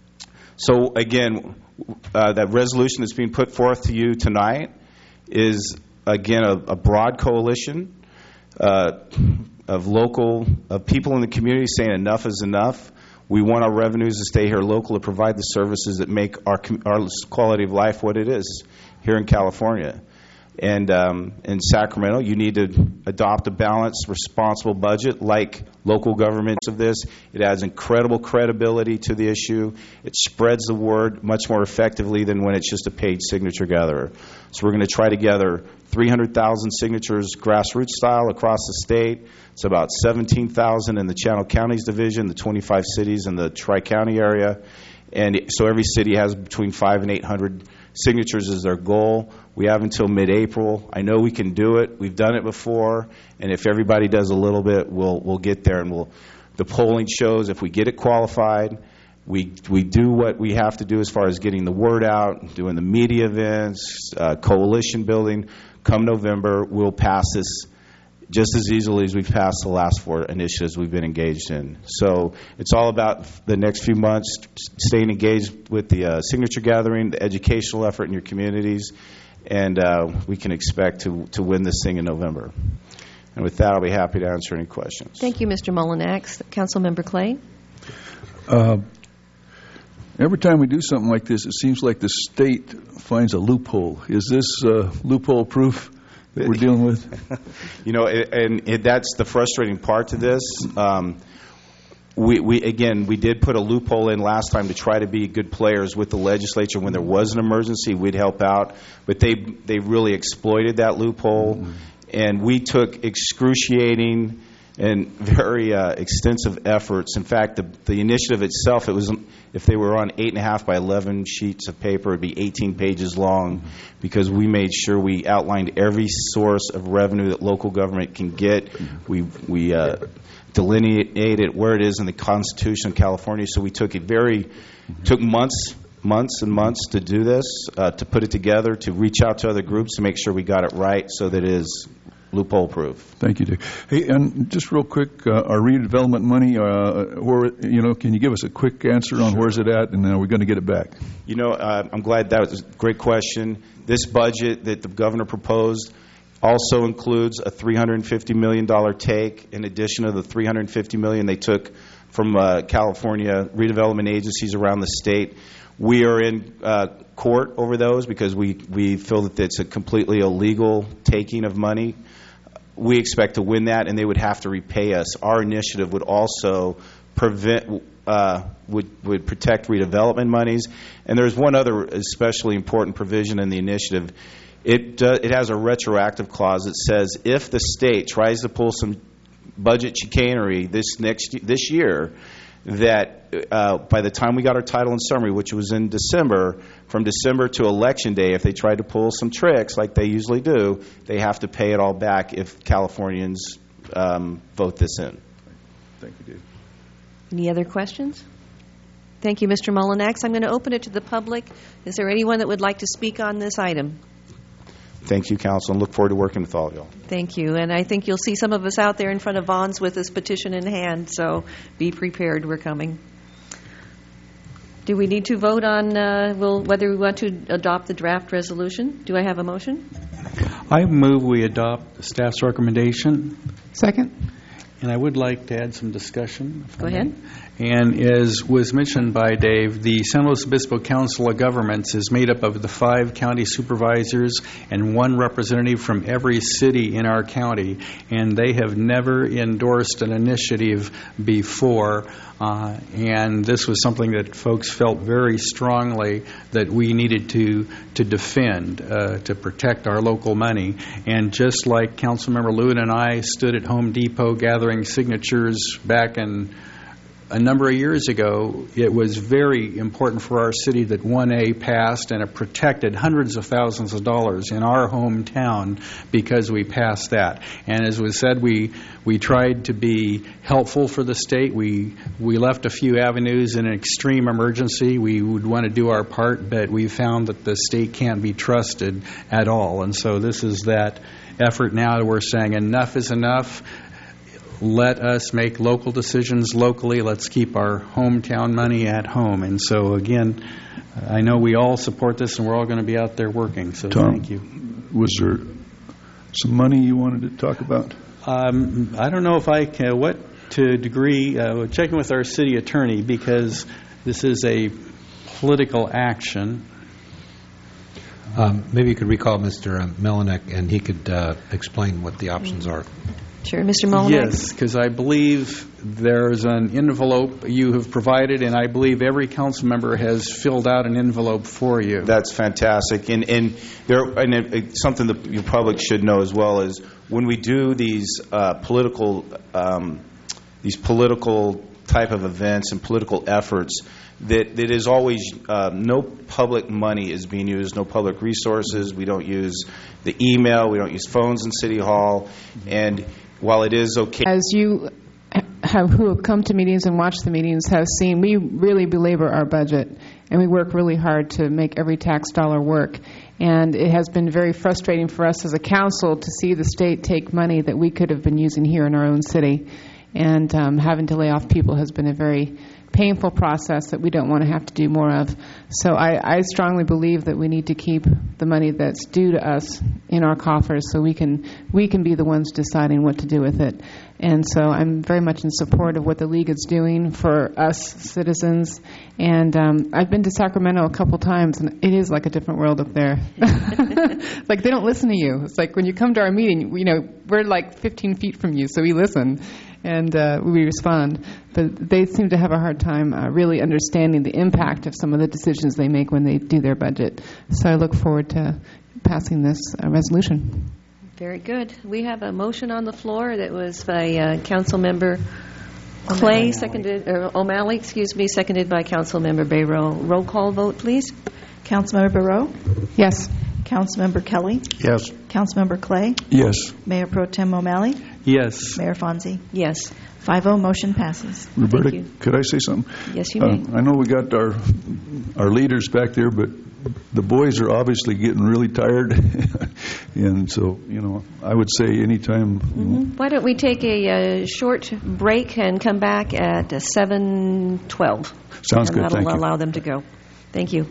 So, again, uh, that resolution that's being put forth to you tonight is, again, a, a broad coalition uh, of local, of people in the community saying enough is enough. We want our revenues to stay here local to provide the services that make our, our quality of life what it is here in California. And um, in Sacramento, you need to adopt a balanced, responsible budget like local governments of this. It adds incredible credibility to the issue. It spreads the word much more effectively than when it's just a paid signature gatherer. So we're going to try to gather three hundred thousand signatures grassroots style across the state. It's about seventeen thousand in the Channel Counties division, the twenty-five cities in the Tri-County area. And so every city has between five and eight hundred signatures as their goal. We have until mid-April. I know we can do it. We've done it before, and if everybody does a little bit, we'll we'll get there. And we'll. The polling shows if we get it qualified, we we do what we have to do as far as getting the word out, doing the media events, uh, coalition building. Come November, we'll pass this just as easily as we've passed the last four initiatives we've been engaged in. So it's all about the next few months, staying engaged with the uh, signature gathering, the educational effort in your communities, and uh, we can expect to, to win this thing in November. And with that, I'll be happy to answer any questions. Thank you, Mister Mullinax. Councilmember Clay? Uh, every time we do something like this, it seems like the state finds a loophole. Is this uh, loophole proof that we're dealing with? You know, it, and it, that's the frustrating part to this. Um, we, we again, we did put a loophole in last time to try to be good players with the legislature. When there was an emergency, we'd help out, but they they really exploited that loophole, mm-hmm. and we took excruciating and very uh, extensive efforts. In fact, the the initiative itself, it was if they were on eight and a half by eleven sheets of paper, it'd be eighteen pages long, mm-hmm. because we made sure we outlined every source of revenue that local government can get. Mm-hmm. We we uh, delineated where it is in the Constitution of California. So we took it very mm-hmm. took months. months and months to do this, uh, to put it together, to reach out to other groups to make sure we got it right so that it is loophole proof. Thank you, Dick. Hey, and just real quick, uh, our redevelopment money, uh, where, you know, can you give us a quick answer on sure. where's it at, and are we going to get it back? You know, uh, I'm glad that was a great question. This budget that the governor proposed also includes a three hundred fifty million dollars take, in addition to the three hundred fifty million dollars they took from uh, California redevelopment agencies around the state. We are in uh, court over those because we, we feel that it's a completely illegal taking of money. We expect to win that, and they would have to repay us. Our initiative would also prevent, uh, would would protect redevelopment monies. And there's one other especially important provision in the initiative. It uh, it has a retroactive clause that says if the state tries to pull some budget chicanery this next this year, that uh, by the time we got our title and summary, which was in December, from December to Election Day, if they tried to pull some tricks like they usually do, they have to pay it all back if Californians um, vote this in. Thank you, Dave. Any other questions? Thank you, Mister Mullinax. I'm going to open it to the public. Is there anyone that would like to speak on this item? Thank you, Council, and look forward to working with all of y'all. Thank you. And I think you'll see some of us out there in front of Vaughn's with this petition in hand, so be prepared. We're coming. Do we need to vote on uh, well, whether we want to adopt the draft resolution? Do I have a motion? I move we adopt the staff's recommendation. Second. And I would like to add some discussion. Go ahead. And as was mentioned by Dave, the San Luis Obispo Council of Governments is made up of the five county supervisors and one representative from every city in our county. And they have never endorsed an initiative before. Uh, and this was something that folks felt very strongly that we needed to to defend, uh, to protect our local money. And just like Councilmember Lewin and I stood at Home Depot gathering signatures back in a number of years ago, it was very important for our city that one A passed, and it protected hundreds of thousands of dollars in our hometown because we passed that. And as was said, we we tried to be helpful for the state. We we left a few avenues in an extreme emergency. We would want to do our part, but we found that the state can't be trusted at all. And so this is that effort now that we're saying enough is enough. Let us make local decisions locally. Let's keep our hometown money at home. And so, again, I know we all support this, and we're all going to be out there working. So Tom, thank you. Was there some money you wanted to talk about? Um, I don't know if I can, what to degree, uh, checking with our city attorney, because this is a political action. Um, maybe you could recall Mister Melinek, and he could uh, explain what the options are. Sure. Mister Mullinax? Yes, because I believe there's an envelope you have provided, and I believe every council member has filled out an envelope for you. That's fantastic. And and there and it, it, something that your public should know as well is when we do these uh, political um, these political type of events and political efforts, that that is always uh, no public money is being used, no public resources. We don't use the email, we don't use phones in City Hall, and while it is okay, as you have who have come to meetings and watched the meetings have seen, we really belabor our budget, and we work really hard to make every tax dollar work. And it has been very frustrating for us as a council to see the state take money that we could have been using here in our own city. And um, having to lay off people has been a very painful process that we don't want to have to do more of. So I, I strongly believe that we need to keep the money that's due to us in our coffers so we can we can be the ones deciding what to do with it. And so I'm very much in support of what the League is doing for us citizens. And um, I've been to Sacramento a couple times, and it is like a different world up there. Like, they don't listen to you. It's like when you come to our meeting, you know, we're like fifteen feet from you, so we listen. And uh, we respond. But they seem to have a hard time uh, really understanding the impact of some of the decisions they make when they do their budget. So I look forward to passing this uh, resolution. Very good. We have a motion on the floor that was by uh, Council Member Clay, seconded, or O'Malley, excuse me, seconded by Council Member Bayrow. Roll call vote, please. Councilmember Barreau? Yes. Councilmember Kelly? Yes. Councilmember Clay? Yes. Mayor Pro Tem O'Malley? Yes. Mayor Fonzie? Yes. five oh, motion passes. Roberta, you. could I say something? Yes, you may. Uh, I know we got our our leaders back there, but the boys are obviously getting really tired. And so, you know, I would say anytime. Mm-hmm. Why don't we take a, uh short break and come back at uh, seven twelve? Sounds and good. That'll Thank you. allow them to go. Thank you.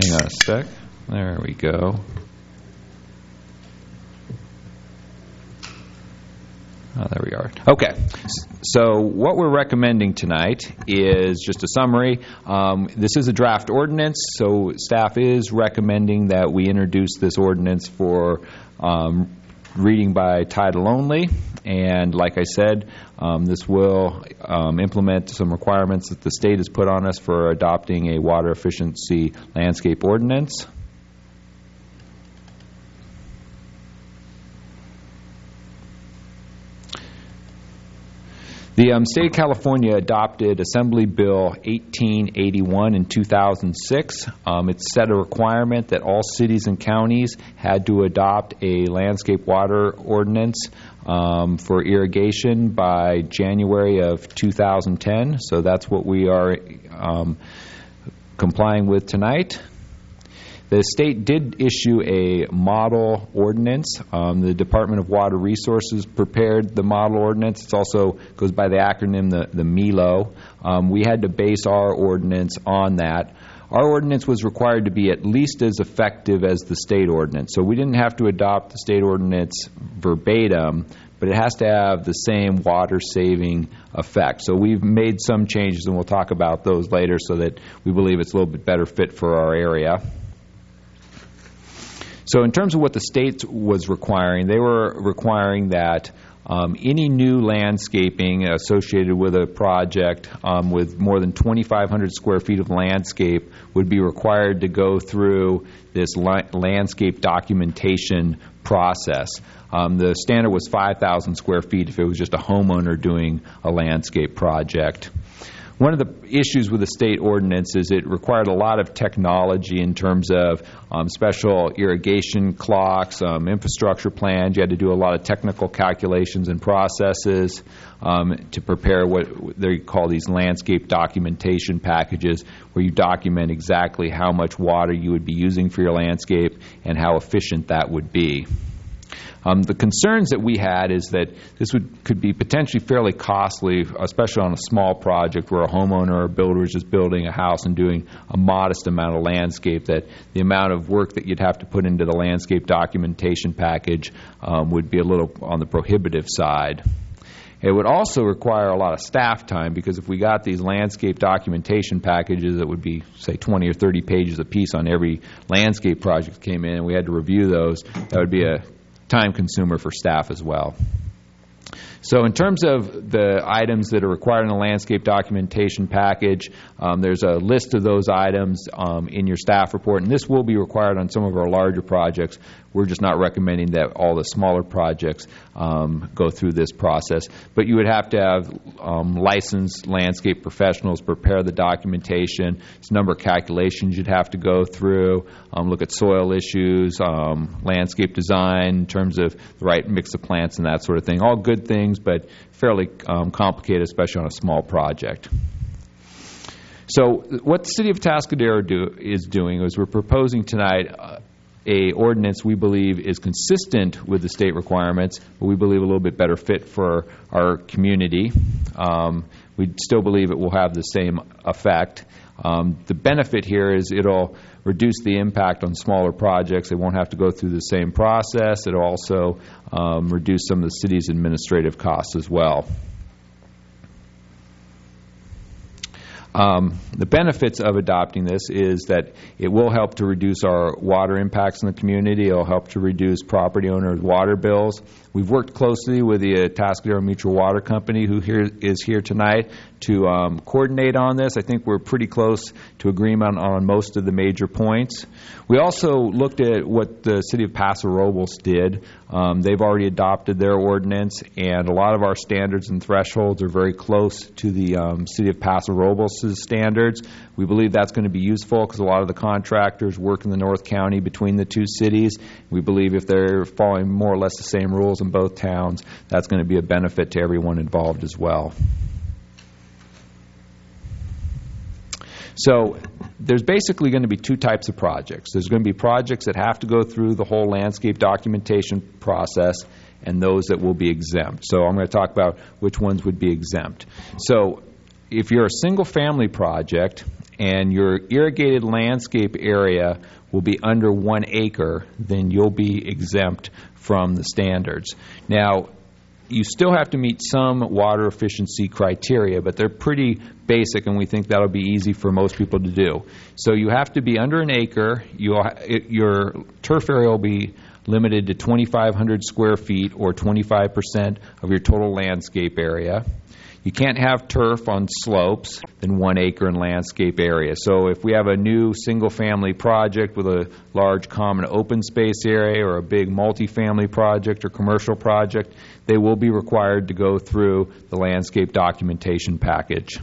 Hang on a sec. There we go. Oh, there we are. Okay. So what we're recommending tonight is just a summary. Um, this is a draft ordinance, so staff is recommending that we introduce this ordinance for um, reading by title only. And like I said, um, this will um, implement some requirements that the state has put on us for adopting a water efficiency landscape ordinance. The um, state of California adopted Assembly Bill eighteen eighty-one in two thousand six. Um, it set a requirement that all cities and counties had to adopt a landscape water ordinance um, for irrigation by January of two thousand ten. So that's what we are um, complying with tonight. The state did issue a model ordinance. Um, the Department of Water Resources prepared the model ordinance. It also goes by the acronym, the, the M E L O. Um, we had to base our ordinance on that. Our ordinance was required to be at least as effective as the state ordinance. So we didn't have to adopt the state ordinance verbatim, but it has to have the same water-saving effect. So we've made some changes, and we'll talk about those later so that we believe it's a little bit better fit for our area. So in terms of what the state was requiring, they were requiring that um, any new landscaping associated with a project um, with more than twenty-five hundred square feet of landscape would be required to go through this la- landscape documentation process. Um, the standard was five thousand square feet if it was just a homeowner doing a landscape project. One of the issues with the state ordinance is it required a lot of technology in terms of um, special irrigation clocks, um, infrastructure plans. You had to do a lot of technical calculations and processes um, to prepare what they call these landscape documentation packages, where you document exactly how much water you would be using for your landscape and how efficient that would be. Um, the concerns that we had is that this would could be potentially fairly costly, especially on a small project where a homeowner or a builder is just building a house and doing a modest amount of landscape, that the amount of work that you'd have to put into the landscape documentation package um, would be a little on the prohibitive side. It would also require a lot of staff time, because if we got these landscape documentation packages that would be, say, twenty or thirty pages a piece on every landscape project that came in, and we had to review those, that would be a time consumer for staff as well. So in terms of the items that are required in the landscape documentation package, um, there's a list of those items um, in your staff report, and this will be required on some of our larger projects. We're just not recommending that all the smaller projects um, go through this process. But you would have to have um, licensed landscape professionals prepare the documentation. There's a number of calculations you'd have to go through, um, look at soil issues, um, landscape design in terms of the right mix of plants and that sort of thing. All good things, but fairly um, complicated, especially on a small project. So what the City of Atascadero do, is doing is we're proposing tonight uh, a ordinance we believe is consistent with the state requirements, but we believe a little bit better fit for our community. Um, we still believe it will have the same effect. Um, the benefit here is it'll reduce the impact on smaller projects. They won't have to go through the same process. It'll also um, reduce some of the city's administrative costs as well. Um, the benefits of adopting this is that it will help to reduce our water impacts in the community. It will help to reduce property owners' water bills. We've worked closely with the Atascadero Mutual Water Company, who here, is here tonight, to um, coordinate on this. I think we're pretty close to agreement on, on most of the major points. We also looked at what the City of Paso Robles did. Um, they've already adopted their ordinance, and a lot of our standards and thresholds are very close to the um, City of Paso Robles' standards. We believe that's going to be useful because a lot of the contractors work in the North County between the two cities. We believe if they're following more or less the same rules in both towns, that's going to be a benefit to everyone involved as well. So there's basically going to be two types of projects. There's going to be projects that have to go through the whole landscape documentation process, and those that will be exempt. So I'm going to talk about which ones would be exempt. So if you're a single-family project and your irrigated landscape area will be under one acre, then you'll be exempt from the standards. Now, you still have to meet some water efficiency criteria, but they're pretty basic, and we think that'll be easy for most people to do. So you have to be under an acre. You'll, it, your turf area will be limited to twenty-five hundred square feet or twenty-five percent of your total landscape area. You can't have turf on slopes than one acre in landscape area. So if we have a new single-family project with a large common open space area or a big multifamily project or commercial project, they will be required to go through the landscape documentation package.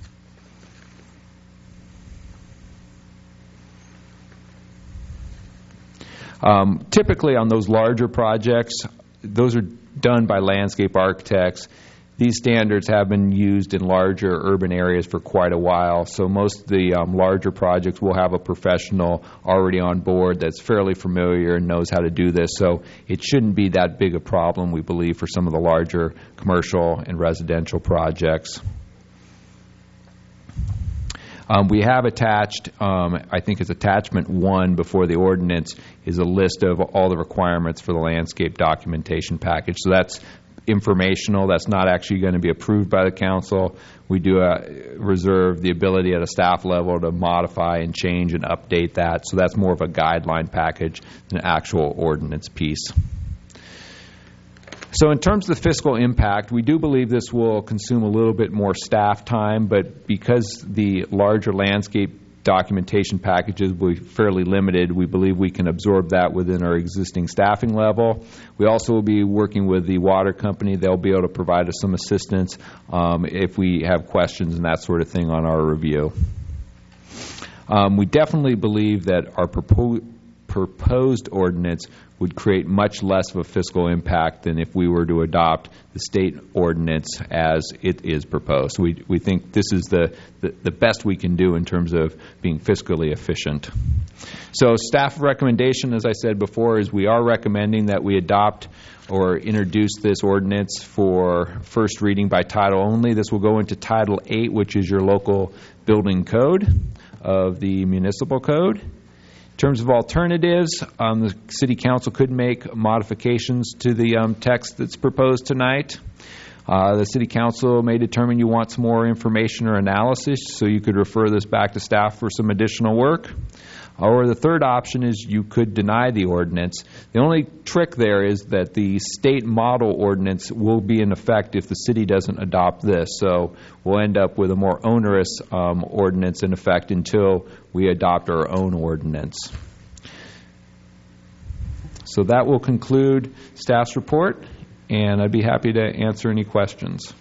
Um, typically on those larger projects, those are done by landscape architects. These standards have been used in larger urban areas for quite a while, so most of the um, larger projects will have a professional already on board that's fairly familiar and knows how to do this, so it shouldn't be that big a problem, we believe, for some of the larger commercial and residential projects. Um, we have attached, um, I think it's attachment one before the ordinance, is a list of all the requirements for the landscape documentation package. So that's informational. That's not actually going to be approved by the council. We do uh, reserve the ability at a staff level to modify and change and update that. So that's more of a guideline package than an actual ordinance piece. So in terms of the fiscal impact, we do believe this will consume a little bit more staff time, but because the larger landscape documentation packages will be fairly limited, we believe we can absorb that within our existing staffing level. We also will be working with the water company. They'll be able to provide us some assistance um, if we have questions and that sort of thing on our review. Um, we definitely believe that our propo- proposed ordinance would create much less of a fiscal impact than if we were to adopt the state ordinance as it is proposed. We we think this is the, the, the best we can do in terms of being fiscally efficient. So staff recommendation, as I said before, is we are recommending that we adopt or introduce this ordinance for first reading by title only. This will go into Title eight, which is your local building code of the municipal code. In terms of alternatives, um, the City Council could make modifications to the um, text that's proposed tonight. Uh, the City Council may determine you want some more information or analysis, so you could refer this back to staff for some additional work. Or the third option is you could deny the ordinance. The only trick there is that the state model ordinance will be in effect if the city doesn't adopt this. So we'll end up with a more onerous um, ordinance in effect until we adopt our own ordinance. So that will conclude staff's report, and I'd be happy to answer any questions.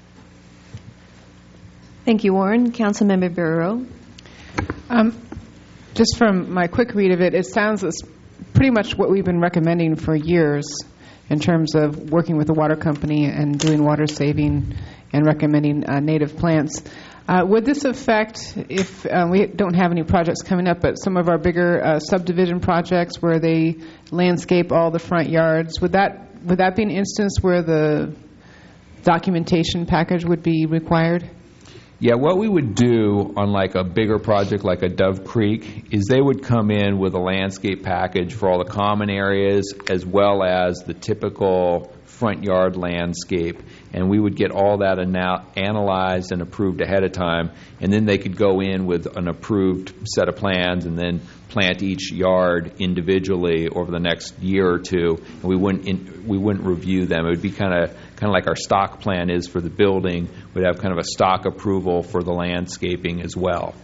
Thank you, Warren. Councilmember Burrow. Um, Just from my quick read of it, it sounds as pretty much what we've been recommending for years in terms of working with the water company and doing water saving and recommending uh, native plants. Uh, would this affect, if uh, we don't have any projects coming up, but some of our bigger uh, subdivision projects where they landscape all the front yards, would that would that be an instance where the documentation package would be required? Yeah, what we would do on like a bigger project like a Dove Creek is they would come in with a landscape package for all the common areas as well as the typical front yard landscape, and we would get all that ana- analyzed and approved ahead of time, and then they could go in with an approved set of plans and then plant each yard individually over the next year or two, and we wouldn't in, we wouldn't review them. It would be kind of kind of like our stock plan is for the building. We'd have kind of a stock approval for the landscaping as well.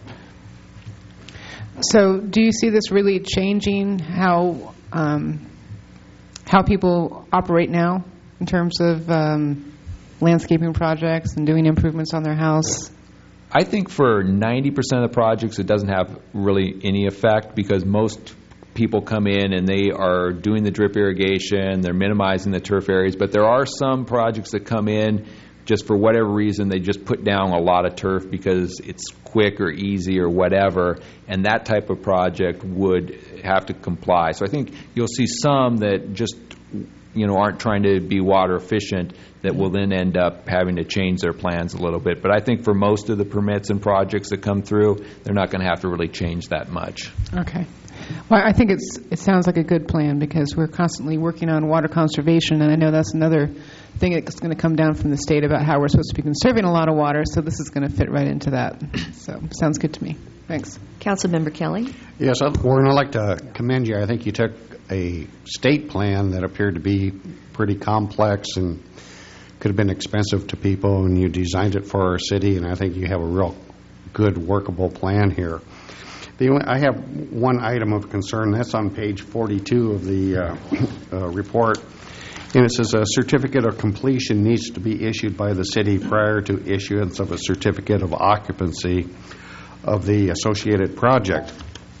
So do you see this really changing how um, how people operate now in terms of um, landscaping projects and doing improvements on their house? I think for ninety percent of the projects it doesn't have really any effect because most people come in and they are doing the drip irrigation, they're minimizing the turf areas, but there are some projects that come in just for whatever reason, they just put down a lot of turf because it's quick or easy or whatever, and that type of project would have to comply. So I think you'll see some that just you know, aren't trying to be water efficient that will then end up having to change their plans a little bit. But I think for most of the permits and projects that come through, they're not going to have to really change that much. Okay. Well, I think it's it sounds like a good plan because we're constantly working on water conservation, and I know that's another thing that's going to come down from the state about how we're supposed to be conserving a lot of water, so this is going to fit right into that. So sounds good to me. Thanks. Councilmember Kelly? Yes, Warren, I'd like to commend you. I think you took a state plan that appeared to be pretty complex and could have been expensive to people, and you designed it for our city, and I think you have a real good workable plan here. The only, I have one item of concern. That's on page forty-two of the uh, uh, report, and it says a certificate of completion needs to be issued by the city prior to issuance of a certificate of occupancy of the associated project.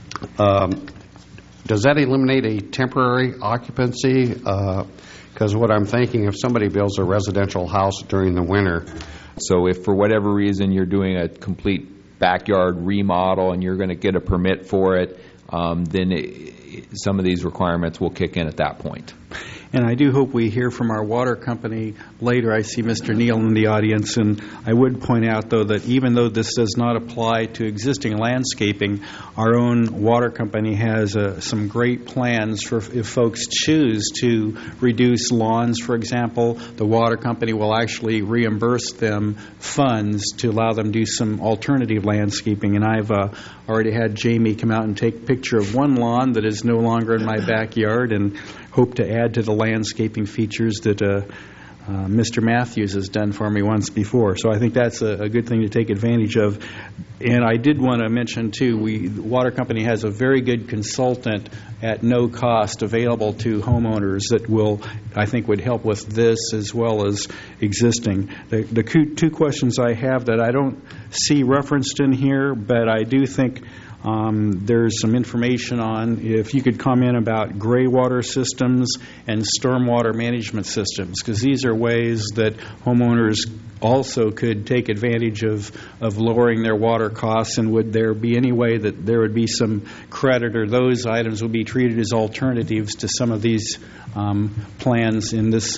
Um, does that eliminate a temporary occupancy? Because uh, what I'm thinking, if somebody builds a residential house during the winter. So if for whatever reason you're doing a complete backyard remodel and you're going to get a permit for it, um, then it, some of these requirements will kick in at that point. And I do hope we hear from our water company later. I see Mister Neal in the audience, and I would point out, though, that even though this does not apply to existing landscaping, our own water company has uh, some great plans for if folks choose to reduce lawns, for example. The water company will actually reimburse them funds to allow them to do some alternative landscaping. And I've uh, already had Jamie come out and take a picture of one lawn that is no longer in my backyard, and hope to add to the landscaping features that uh, uh, Mister Matthews has done for me once before. So I think that's a, a good thing to take advantage of. And I did want to mention, too, we the water company has a very good consultant at no cost available to homeowners that will, I think, would help with this as well as existing. The, the two questions I have that I don't see referenced in here, but I do think Um, there's some information on if you could comment about gray water systems and stormwater management systems, because these are ways that homeowners also could take advantage of, of lowering their water costs. And would there be any way that there would be some credit, or those items would be treated as alternatives to some of these um, plans in this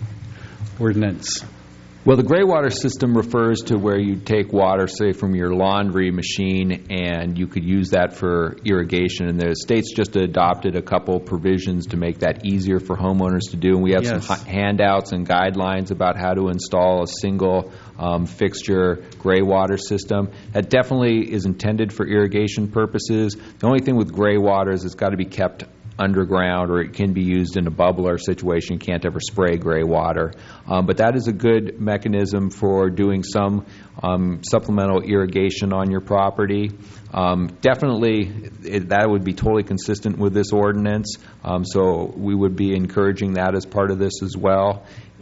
ordinance? Well, the gray water system refers to where you take water, say, from your laundry machine, and you could use that for irrigation. And the state's just adopted a couple provisions to make that easier for homeowners to do. And we have yes. some handouts and guidelines about how to install a single um, fixture gray water system. That definitely is intended for irrigation purposes. The only thing with gray water is it's got to be kept underground, or it can be used in a bubbler situation. You can't ever spray gray water. Um, but that is a good mechanism for doing some um, supplemental irrigation on your property. Um, definitely, it, that would be totally consistent with this ordinance. Um, so we would be encouraging that as part of this as well.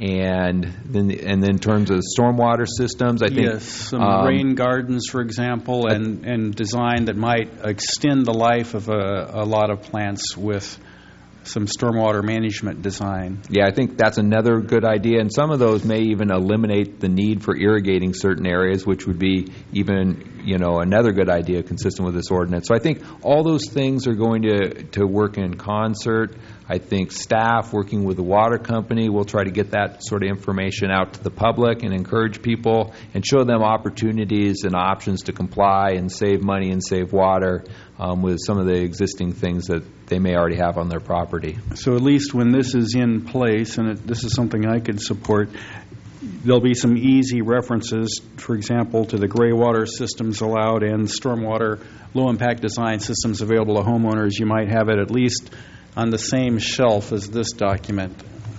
And then, and then in terms of stormwater systems, I think yes, some um, rain gardens, for example, and, and design that might extend the life of a, a lot of plants with some stormwater management design. Yeah, I think that's another good idea, and some of those may even eliminate the need for irrigating certain areas, which would be even, you know, another good idea consistent with this ordinance. So I think all those things are going to, to work in concert. I think staff working with the water company will try to get that sort of information out to the public and encourage people and show them opportunities and options to comply and save money and save water um, with some of the existing things that they may already have on their property. So at least when this is in place, and it, this is something I could support, there'll be some easy references, for example, to the gray water systems allowed and stormwater low-impact design systems available to homeowners. You might have it at least on the same shelf as this document.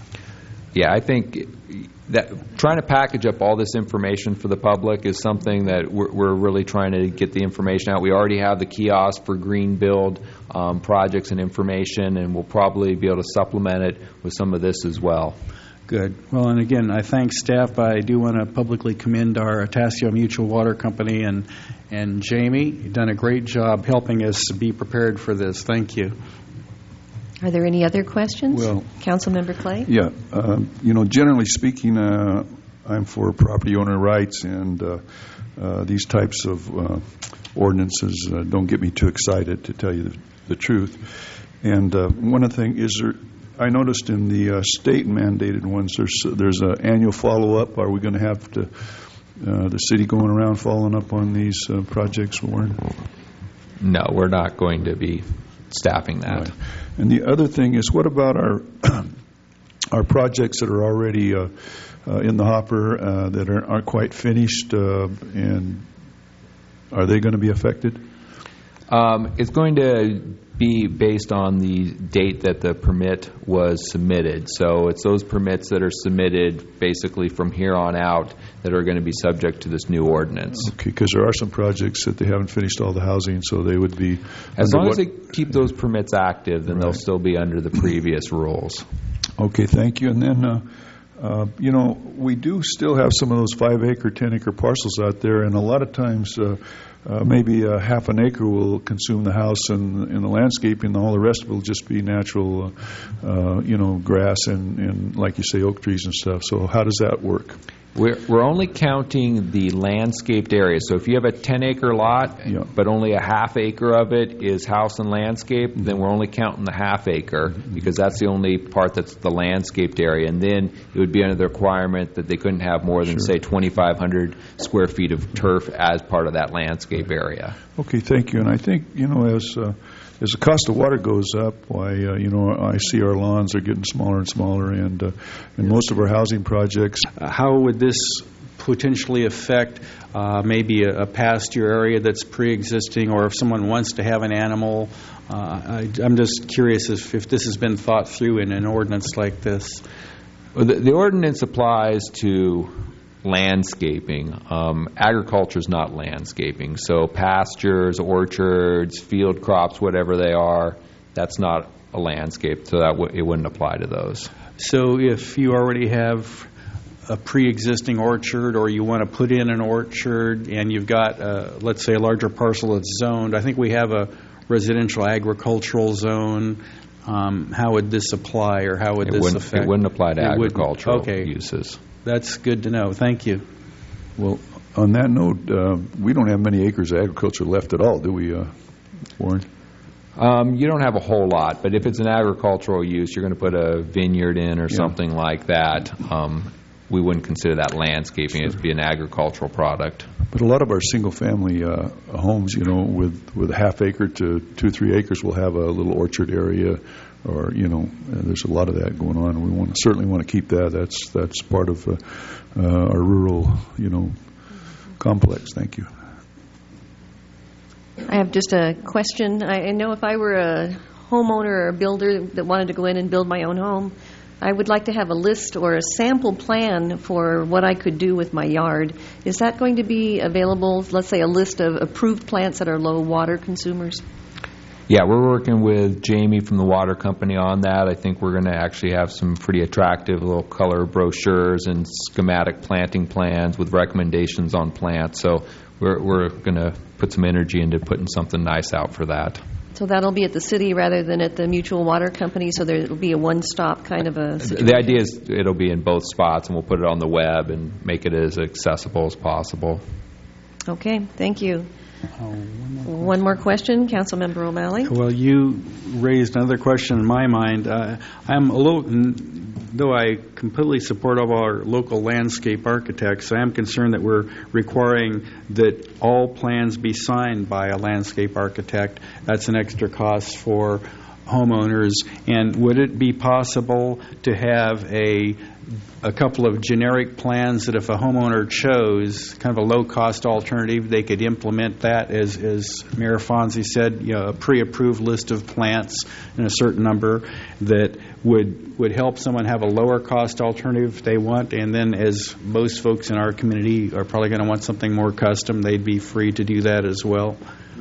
Yeah, I think that trying to package up all this information for the public is something that we're, we're really trying to get the information out. We already have the kiosk for green build um, projects and information, and we'll probably be able to supplement it with some of this as well. Good. Well, and again, I thank staff, but I do want to publicly commend our Atasio Mutual Water Company and, and Jamie. You've done a great job helping us be prepared for this. Thank you. Are there any other questions? Well, Councilmember Clay? Yeah. Uh, you know, generally speaking, uh, I'm for property owner rights, and uh, uh, these types of uh, ordinances uh, don't get me too excited, to tell you the, the truth. And uh, one of the things, is there I noticed in the uh, state mandated ones, there's there's an annual follow-up. Are we going to have to, uh, the city going around following up on these uh, projects, Warren? No, we're not going to be staffing that. Right. And the other thing is, what about our our projects that are already uh, uh, in the hopper uh, that are, aren't quite finished, uh, and are they going to be affected? Um, it's going to be based on the date that the permit was submitted. So it's those permits that are submitted basically from here on out that are going to be subject to this new ordinance. Okay, because there are some projects that they haven't finished all the housing, so they would be... As long what? as they keep those permits active, then right. They'll still be under the previous rules. Okay, thank you. And then, uh, uh, you know, we do still have some of those five-acre, ten-acre parcels out there, and a lot of times... Uh, Uh, maybe a half an acre will consume the house and, and the landscaping, and all the rest will just be natural, uh, uh, you know, grass and, and, like you say, oak trees and stuff. So how does that work? We're, we're only counting the landscaped area. So if you have a ten-acre lot, yeah. but only a half acre of it is house and landscape, mm-hmm. then we're only counting the half acre mm-hmm. because that's the only part that's the landscaped area. And then it would be under the requirement that they couldn't have more than, sure. say, twenty-five hundred square feet of turf as part of that landscape area. Okay, thank you. And I think, you know, as uh, as the cost of water goes up, why, uh, you know, I see our lawns are getting smaller and smaller, and uh, and most of our housing projects. Uh, how would this potentially affect uh, maybe a, a pasture area that's pre-existing, or if someone wants to have an animal? Uh, I, I'm just curious if, if this has been thought through in an ordinance like this. Well, the, the ordinance applies to landscaping. Um, agriculture is not landscaping. So pastures, orchards, field crops, whatever they are, that's not a landscape. So that w- it wouldn't apply to those. So if you already have a pre-existing orchard, or you want to put in an orchard, and you've got, uh, let's say, a larger parcel that's zoned, I think we have a residential agricultural zone. Um, how would this apply, or how would it this wouldn't, affect? It wouldn't apply to it agricultural okay. uses. That's good to know. Thank you. Well, on that note, uh, we don't have many acres of agriculture left at all, do we, uh, Warren? Um, you don't have a whole lot, but if it's an agricultural use, you're going to put a vineyard in or yeah. something like that. Um, we wouldn't consider that landscaping. Sure. It would be an agricultural product. But a lot of our single-family uh, homes, you know, with, with a half acre to two, three acres will have a little orchard area, or, you know, uh, there's a lot of that going on. We want to, certainly want to keep that. That's that's part of uh, uh, our rural, you know, complex. Thank you. I have just a question. I know if I were a homeowner or a builder that wanted to go in and build my own home, I would like to have a list or a sample plan for what I could do with my yard. Is that going to be available, let's say a list of approved plants that are low water consumers? Yeah, we're working with Jamie from the water company on that. I think we're going to actually have some pretty attractive little color brochures and schematic planting plans with recommendations on plants. So we're, we're going to put some energy into putting something nice out for that. So that'll be at the city rather than at the mutual water company, so there will be a one-stop kind of a situation. The idea is it'll be in both spots, and we'll put it on the web and make it as accessible as possible. Okay, thank you. Oh, one, more one more question, Councilmember O'Malley. Well, you raised another question in my mind. Uh, I'm a little, though I completely support all our local landscape architects, I am concerned that we're requiring that all plans be signed by a landscape architect. That's an extra cost for homeowners. And would it be possible to have a a couple of generic plans that if a homeowner chose kind of a low-cost alternative, they could implement that as, as Mayor Fonzie said, you know, a pre-approved list of plants in a certain number that would would help someone have a lower-cost alternative if they want, and then as most folks in our community are probably going to want something more custom, they'd be free to do that as well.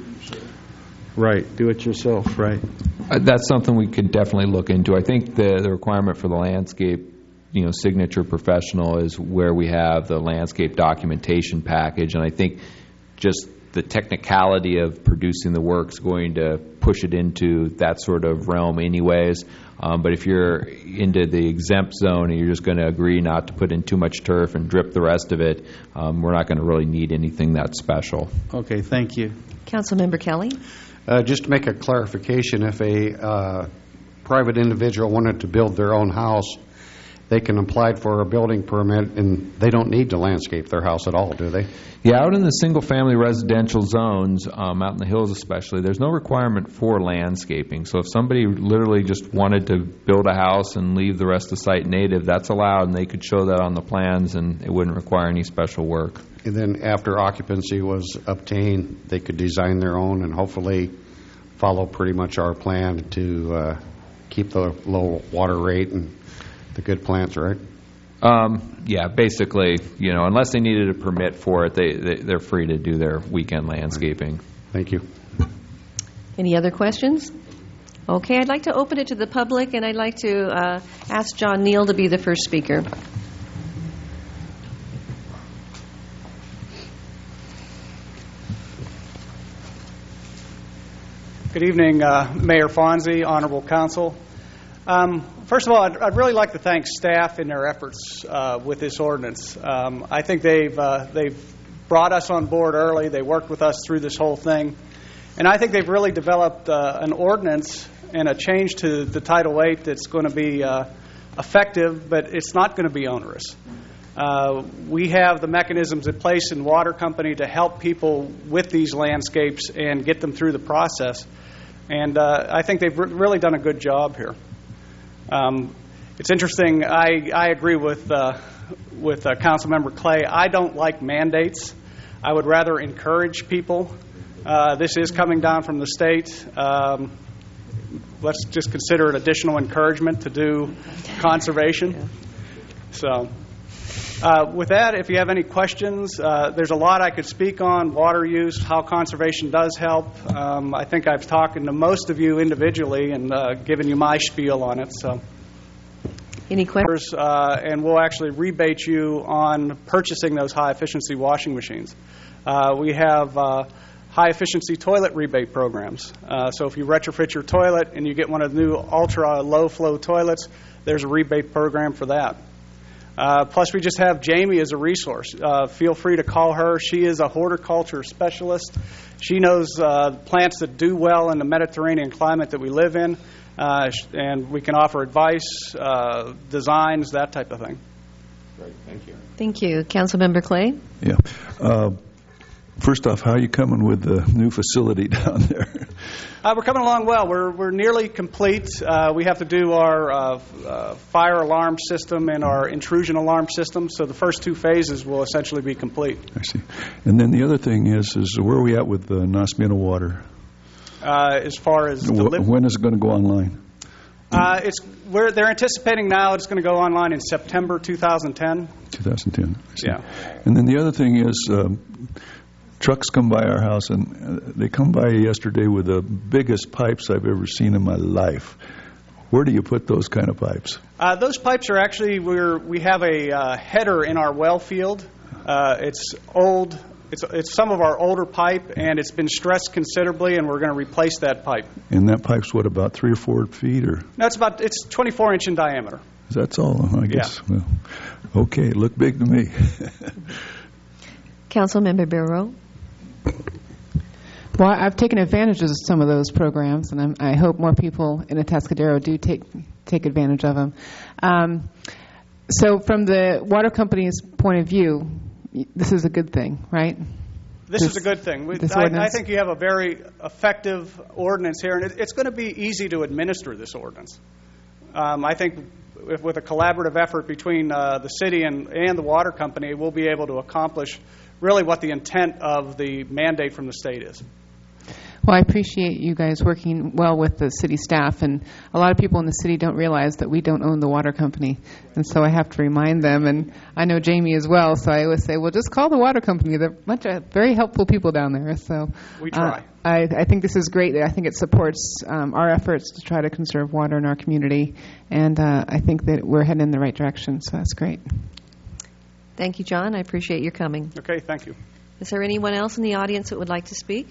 Right, do it yourself, right. Uh, that's something we could definitely look into. I think the, the requirement for the landscape you know, signature professional is where we have the landscape documentation package, and I think just the technicality of producing the work is going to push it into that sort of realm anyways. Um, but if you're into the exempt zone and you're just going to agree not to put in too much turf and drip the rest of it, um, we're not going to really need anything that special. Okay, thank you. Councilmember Kelly? Uh, just to make a clarification, if a uh, private individual wanted to build their own house, they can apply for a building permit, and they don't need to landscape their house at all, do they? Yeah, out in the single-family residential zones, um, out in the hills especially, there's no requirement for landscaping. So if somebody literally just wanted to build a house and leave the rest of the site native, that's allowed, and they could show that on the plans, and it wouldn't require any special work. And then after occupancy was obtained, they could design their own and hopefully follow pretty much our plan to uh, keep the low water rate and the good plants, right? Um, yeah, basically, you know, unless they needed a permit for it, they, they, they're free to do their weekend landscaping. Thank you. Any other questions? Okay, I'd like to open it to the public, and I'd like to uh, ask John Neal to be the first speaker. Good evening, uh, Mayor Fonzie, Honorable Council. Um, first of all, I'd, I'd really like to thank staff in their efforts uh, with this ordinance. Um, I think they've uh, they've brought us on board early. They worked with us through this whole thing, and I think they've really developed uh, an ordinance and a change to the Title eight that's going to be uh, effective, but it's not going to be onerous. Uh, we have the mechanisms in place in Water Company to help people with these landscapes and get them through the process, and uh, I think they've re- really done a good job here. Um, it's interesting. I, I agree with uh, with uh, Councilmember Clay. I don't like mandates. I would rather encourage people. Uh, this is coming down from the state. Um, let's just consider it additional encouragement to do conservation. So, uh, with that, if you have any questions, uh, there's a lot I could speak on: water use, how conservation does help. Um, I think I've talked to most of you individually and uh, given you my spiel on it. So, any questions? Uh, and we'll actually rebate you on purchasing those high-efficiency washing machines. Uh, we have uh, high-efficiency toilet rebate programs. Uh, so if you retrofit your toilet and you get one of the new ultra-low-flow toilets, there's a rebate program for that. Uh, plus, we just have Jamie as a resource. Uh, feel free to call her. She is a horticulture specialist. She knows uh, plants that do well in the Mediterranean climate that we live in, uh, and we can offer advice, uh, designs, that type of thing. Great, thank you. Thank you. Councilmember Clay? Yeah. Uh, first off, how are you coming with the new facility down there? Uh, we're coming along well. We're we're nearly complete. Uh, we have to do our uh, uh, fire alarm system and our intrusion alarm system. So the first two phases will essentially be complete. I see. And then the other thing is, is where are we at with the Nosmina Water? Uh, as far as the Wh- when is it going to go online? uh, it's we're they're anticipating now it's going to go online in September two thousand ten. twenty ten. I see. Yeah. And then the other thing is. Um, Trucks come by our house, and uh, they come by yesterday with the biggest pipes I've ever seen in my life. Where do you put those kind of pipes? Uh, those pipes are actually we're we have a uh, header in our well field. Uh, it's old. It's it's some of our older pipe, and it's been stressed considerably, and we're going to replace that pipe. And that pipe's what, about three or four feet, or? No, it's about it's twenty-four inch in diameter. That's all, I guess. Yeah. Well, okay, it looked big to me. Councilmember Barrow? Well, I've taken advantage of some of those programs, and I'm, I hope more people in Atascadero do take take advantage of them. Um, so from the water company's point of view, this is a good thing, right? This, this is a good thing. We, I, I think you have a very effective ordinance here, and it, it's going to be easy to administer this ordinance. Um, I think if, with a collaborative effort between uh, the city and, and the water company, we'll be able to accomplish really what the intent of the mandate from the state is. Well, I appreciate you guys working well with the city staff, and a lot of people in the city don't realize that we don't own the water company, and so I have to remind them, and I know Jamie as well, so I always say, well, just call the water company. They're a bunch of very helpful people down there, so we try. Uh, I, I think this is great. I think it supports um, our efforts to try to conserve water in our community, and uh, I think that we're heading in the right direction, so that's great. Thank you, John. I appreciate your coming. Okay, thank you. Is there anyone else in the audience that would like to speak?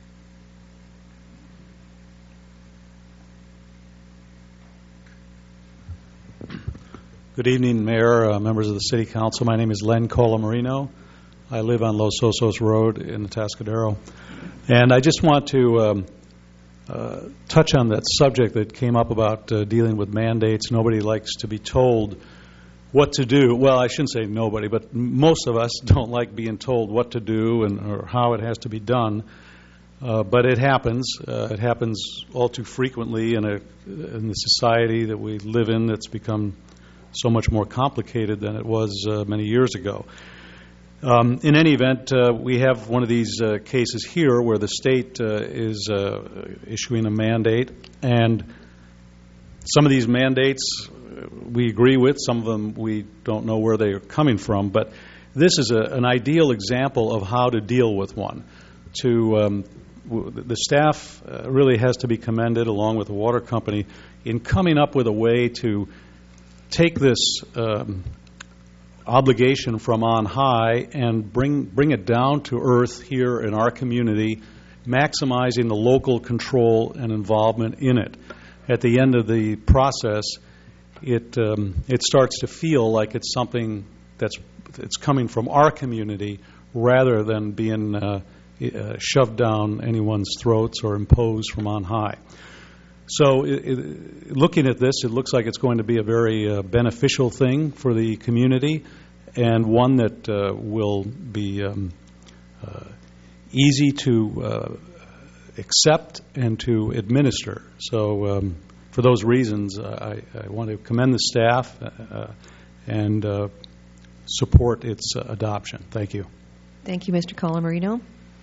Good evening, Mayor, uh, members of the City Council. My name is Len Colamarino. I live on Los Osos Road in Atascadero. And I just want to um, uh, touch on that subject that came up about uh, dealing with mandates. Nobody likes to be told what to do. Well, I shouldn't say nobody, but most of us don't like being told what to do and or how it has to be done. Uh, but it happens. Uh, it happens all too frequently in a in the society that we live in that's become so much more complicated than it was uh, many years ago. Um, in any event, uh, we have one of these uh, cases here where the state uh, is uh, issuing a mandate, and some of these mandates we agree with, some of them we don't know where they are coming from, but this is a, an ideal example of how to deal with one. To um, w- the staff uh, really has to be commended, along with the water company, in coming up with a way to take this um, obligation from on high and bring bring it down to earth here in our community, maximizing the local control and involvement in it. At the end of the process, it um, it starts to feel like it's something that's it's coming from our community rather than being uh, uh, shoved down anyone's throats or imposed from on high. So it, it, looking at this, it looks like it's going to be a very uh, beneficial thing for the community, and one that uh, will be um, uh, easy to uh, accept and to administer. So um, for those reasons, I, I want to commend the staff uh, and uh, support its uh, adoption. Thank you. Thank you, Mister Colamarino.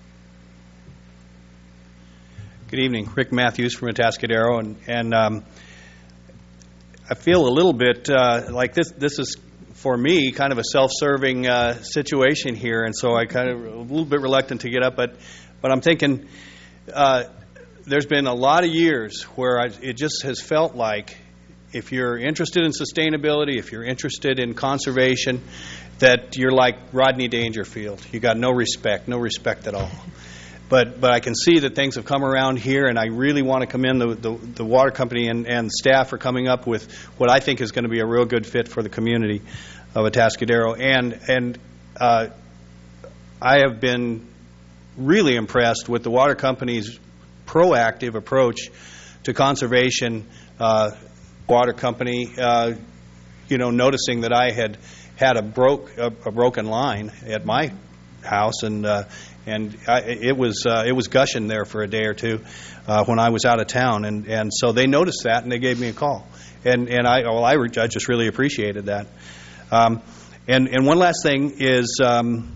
Good evening. Rick Matthews from Atascadero, and, and um, I feel a little bit uh, like this This is, for me, kind of a self-serving uh, situation here, and so I kind of a little bit reluctant to get up, but, but I'm thinking uh, there's been a lot of years where I, it just has felt like if you're interested in sustainability, if you're interested in conservation, that you're like Rodney Dangerfield. You got no respect, no respect at all. But but I can see that things have come around here, and I really want to commend the, the, the water company and, and staff for coming up with what I think is going to be a real good fit for the community of Atascadero. And, and uh, I have been really impressed with the water company's proactive approach to conservation. Uh, water company, uh, you know, noticing that I had had a broke a, a broken line at my house, and uh, and I, it was uh, it was gushing there for a day or two uh, when I was out of town, and, and so they noticed that and they gave me a call, and and I well I, I just really appreciated that. Um, and and one last thing is. Um,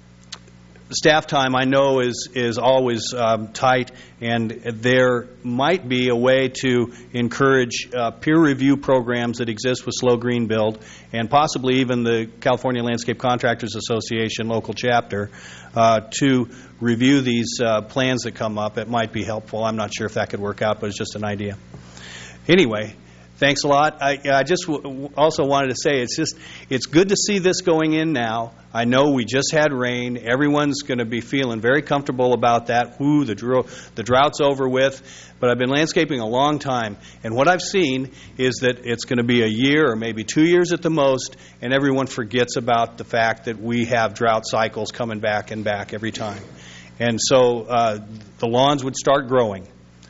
Staff time, I know, is is always um, tight, and there might be a way to encourage uh, peer review programs that exist with Slow Green Build, and possibly even the California Landscape Contractors Association local chapter, uh, to review these uh, plans that come up. It might be helpful. I'm not sure if that could work out, but it's just an idea. Anyway. Thanks a lot. I, I just w- also wanted to say it's just it's good to see this going in now. I know we just had rain. Everyone's going to be feeling very comfortable about that. Ooh, the, dro- the drought's over with. But I've been landscaping a long time, and what I've seen is that it's going to be a year or maybe two years at the most, and everyone forgets about the fact that we have drought cycles coming back and back every time. And so uh, the lawns would start growing.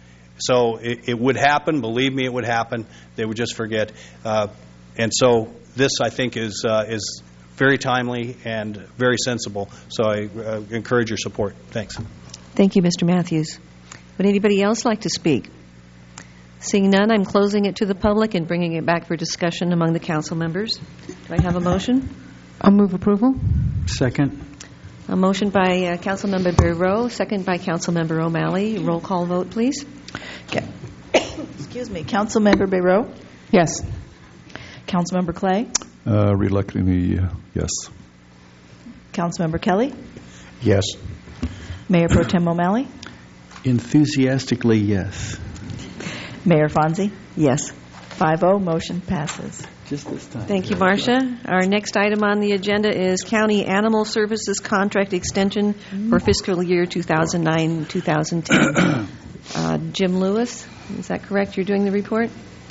So it, it would happen. Believe me, it would happen. They would just forget. Uh, and so this, I think, is uh, is very timely and very sensible. So I uh, encourage your support. Thanks. Thank you, Mister Matthews. Would anybody else like to speak? Seeing none, I'm closing it to the public and bringing it back for discussion among the council members. Do I have a motion? I'll move approval. Second. A motion by uh, Councilmember Barreau, second by Councilmember O'Malley. Roll call vote, please. Okay. Excuse me. Councilmember Barreau? Yes. Councilmember Clay? Uh, reluctantly, uh, yes. Councilmember Kelly? Yes. Mayor Pro Tem O'Malley? Enthusiastically, yes. Mayor Fonzie? Yes. five oh, motion passes. Just this time. Thank you, Marcia. Our next item on the agenda is County Animal Services Contract Extension for fiscal year two thousand nine two thousand ten. uh, Jim Lewis, is that correct? You're doing the report?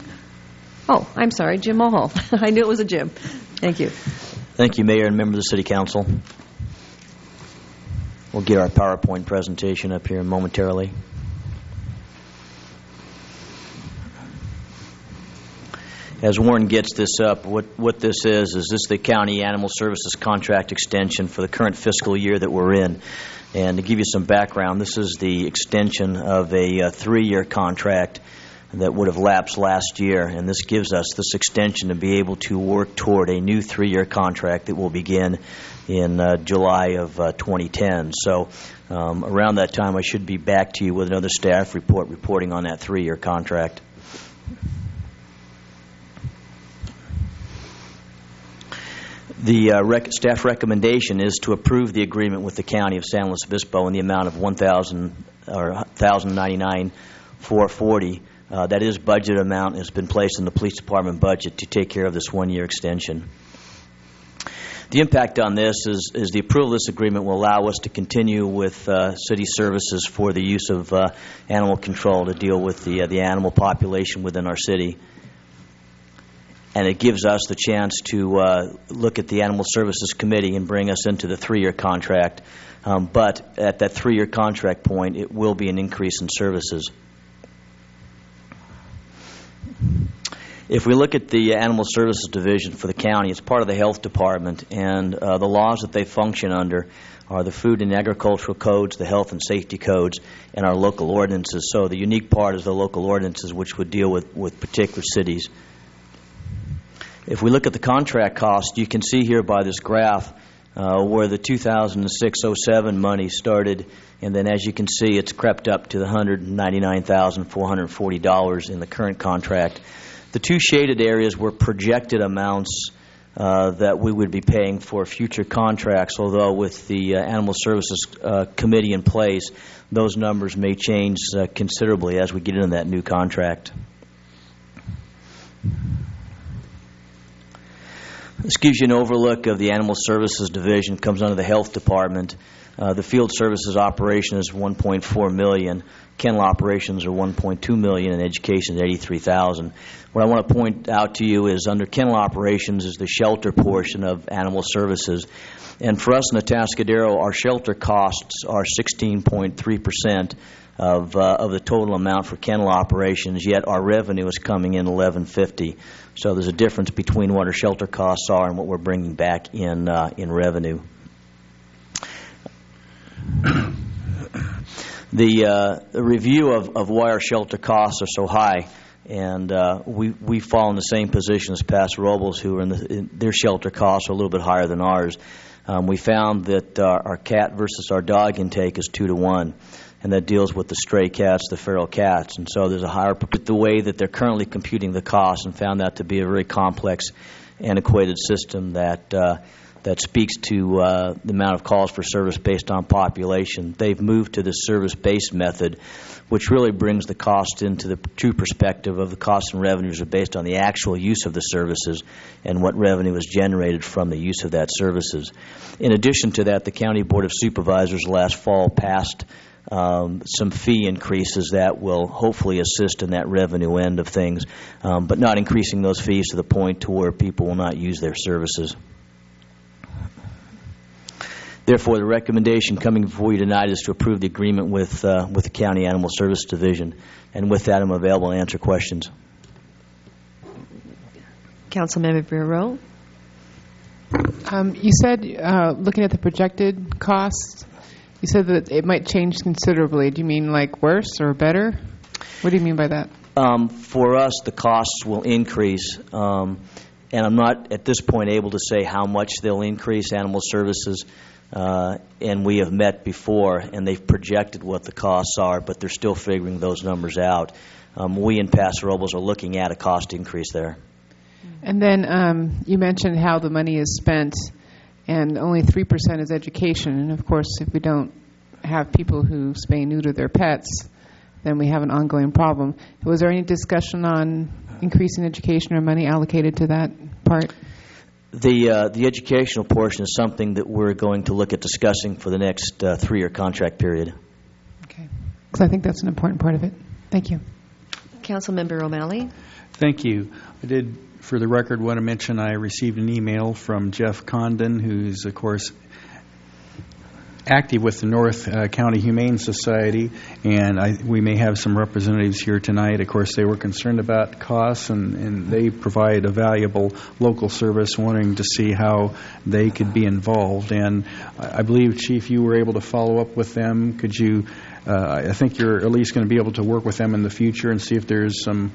Oh, I'm sorry, Jim Mulhall. I knew it was a Jim. Thank you. Thank you, Mayor and members of the City Council. We'll get our PowerPoint presentation up here momentarily. as Warren gets this up, what, what this is, is this the county animal services contract extension for the current fiscal year that we're in. And to give you some background, this is the extension of a uh, three-year contract that would have lapsed last year, and this gives us this extension to be able to work toward a new three-year contract that will begin in uh, July of uh, twenty ten. So um, around that time, I should be back to you with another staff report reporting on that three-year contract. The uh, rec- staff recommendation is to approve the agreement with the County of San Luis Obispo in the amount of one thousand or one thousand ninety-nine thousand four hundred forty dollars. Uh, that is budget amount has been placed in the police department budget to take care of this one-year extension. The impact on this is, is the approval of this agreement will allow us to continue with uh, city services for the use of uh, animal control to deal with the uh, the animal population within our city. And it gives us the chance to uh, look at the Animal Services Committee and bring us into the three-year contract. Um, but at that three-year contract point, it will be an increase in services. If we look at the Animal Services Division for the county, it's part of the Health Department, and uh, the laws that they function under are the Food and Agricultural Codes, the Health and Safety Codes, and our local ordinances. So the unique part is the local ordinances, which would deal with, with particular cities. If we look at the contract cost, you can see here by this graph uh, where the two thousand six oh seven money started, and then as you can see, it's crept up to the one hundred ninety-nine thousand four hundred forty dollars in the current contract. The two shaded areas were projected amounts uh, that we would be paying for future contracts, although with the uh, Animal Services uh, Committee in place, those numbers may change uh, considerably as we get into that new contract. This gives you an overlook of the Animal Services Division. It comes under the Health Department. Uh, the field services operation is one point four million dollars. Kennel operations are one point two million dollars, and education is eighty-three thousand dollars. What I want to point out to you is under kennel operations is the shelter portion of animal services. And for us in the Atascadero, our shelter costs are sixteen point three percent of uh, of the total amount for kennel operations, yet our revenue is coming in eleven fifty. So there's a difference between what our shelter costs are and what we're bringing back in uh, in revenue. The, uh, the review of, of why our shelter costs are so high, and uh, we we fall in the same position as Paso Robles, who are in, the, in their shelter costs are a little bit higher than ours. Um, we found that uh, our cat versus our dog intake is two to one, and that deals with the stray cats, the feral cats, and so there's a higher the way that they're currently computing the costs, and found that to be a very complex, antiquated system that. Uh, that speaks to uh, the amount of calls for service based on population. They've moved to this service-based method, which really brings the cost into the true perspective of the costs and revenues are based on the actual use of the services and what revenue is generated from the use of that services. In addition to that, the County Board of Supervisors last fall passed um, some fee increases that will hopefully assist in that revenue end of things, um, but not increasing those fees to the point to where people will not use their services. Therefore, the recommendation coming before you tonight is to approve the agreement with uh, with the County Animal Service Division. And with that, I'm available to answer questions. Councilmember Bureau. Um, you said, uh, looking at the projected costs, you said that it might change considerably. Do you mean like worse or better? What do you mean by that? Um, for us, the costs will increase. Um, and I'm not at this point able to say how much they'll increase. Animal Services Uh, and we have met before, and they've projected what the costs are, but they're still figuring those numbers out. Um, we in Paso Robles are looking at a cost increase there. And then um, you mentioned how the money is spent, and only three percent is education. And, of course, if we don't have people who spay and neuter their pets, then we have an ongoing problem. Was there any discussion on increasing education or money allocated to that part? The uh, the educational portion is something that we're going to look at discussing for the next uh, three-year contract period. Okay. Because I think that's an important part of it. Thank you. Councilmember O'Malley. Thank you. I did, for the record, want to mention I received an email from Jeff Condon, who's, of course, active with the North uh, County Humane Society, and I, we may have some representatives here tonight. Of course, they were concerned about costs, and, and they provide a valuable local service, wanting to see how they could be involved. And I, I believe, Chief, you were able to follow up with them. Could you, uh, I think you're at least going to be able to work with them in the future and see if there's some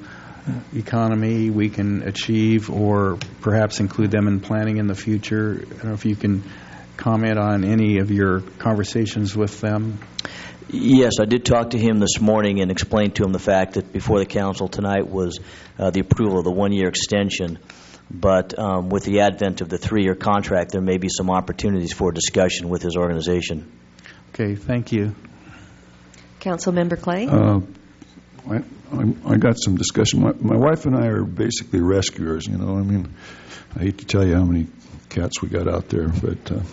economy we can achieve, or perhaps include them in planning in the future. I don't know if you can comment on any of your conversations with them. Yes, I did talk to him this morning and explain to him the fact that before the council tonight was uh, the approval of the one-year extension. But um, with the advent of the three-year contract, there may be some opportunities for discussion with his organization. Okay, thank you. Councilmember Clay? Uh, I, I, I got some discussion. My, my wife and I are basically rescuers, you know. I mean, I hate to tell you how many cats we got out there, but uh,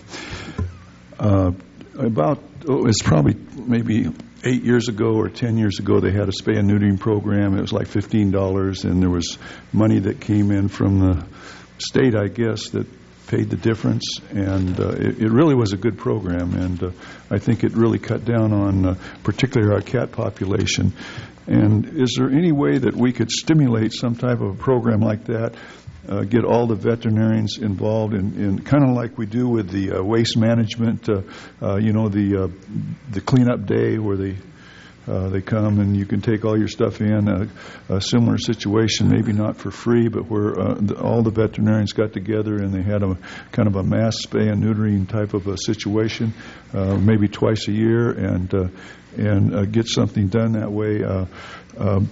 uh, about, oh, it's probably maybe eight years ago or ten years ago, they had a spay and neutering program. It was like fifteen dollars, and there was money that came in from the state, I guess, that paid the difference, and uh, it, it really was a good program, and uh, I think it really cut down on uh, particularly our cat population. And is there any way that we could stimulate some type of a program like that, uh, get all the veterinarians involved in, in kind of like we do with the uh, waste management, uh, uh, you know, the uh, the cleanup day where they uh, they come and you can take all your stuff in, uh, a similar situation, maybe not for free, but where uh, the, all the veterinarians got together and they had a kind of a mass spay and neutering type of a situation, uh, maybe twice a year, and uh, and uh, get something done that way. Uh, um,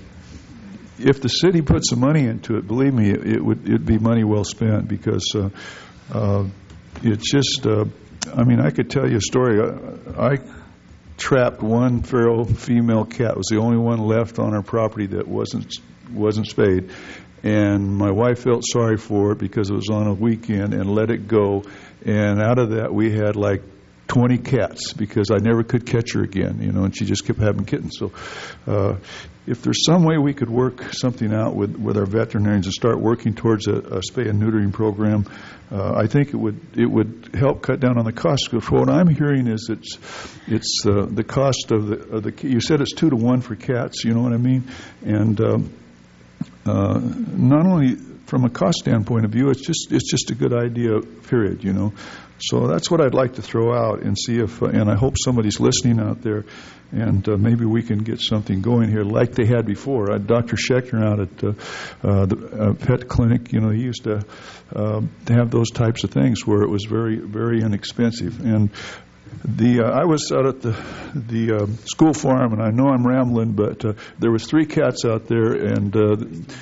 if the city put some money into it, believe me, it, it would it'd be money well spent, because uh, uh, it's just, uh, I mean, I could tell you a story. I, I trapped one feral female cat. It was the only one left on our property that wasn't wasn't spayed. And my wife felt sorry for it because it was on a weekend, and let it go. And out of that, we had like twenty cats, because I never could catch her again, you know, and she just kept having kittens. So uh, if there's some way we could work something out with, with our veterinarians and start working towards a, a spay and neutering program, uh, I think it would it would help cut down on the cost. Because what I'm hearing is it's it's uh, the cost of the, of the, you said it's two to one for cats, you know what I mean? And um, uh, not only from a cost standpoint of view, it's just it's just a good idea, period, you know. So that's what I'd like to throw out and see if, uh, and I hope somebody's listening out there, and uh, maybe we can get something going here like they had before. Uh, Doctor Schechner out at uh, uh, the uh, pet clinic, you know, he used to, uh, to have those types of things where it was very, very inexpensive. And the uh, I was out at the the uh, school farm, and I know I'm rambling, but uh, there was three cats out there, and uh,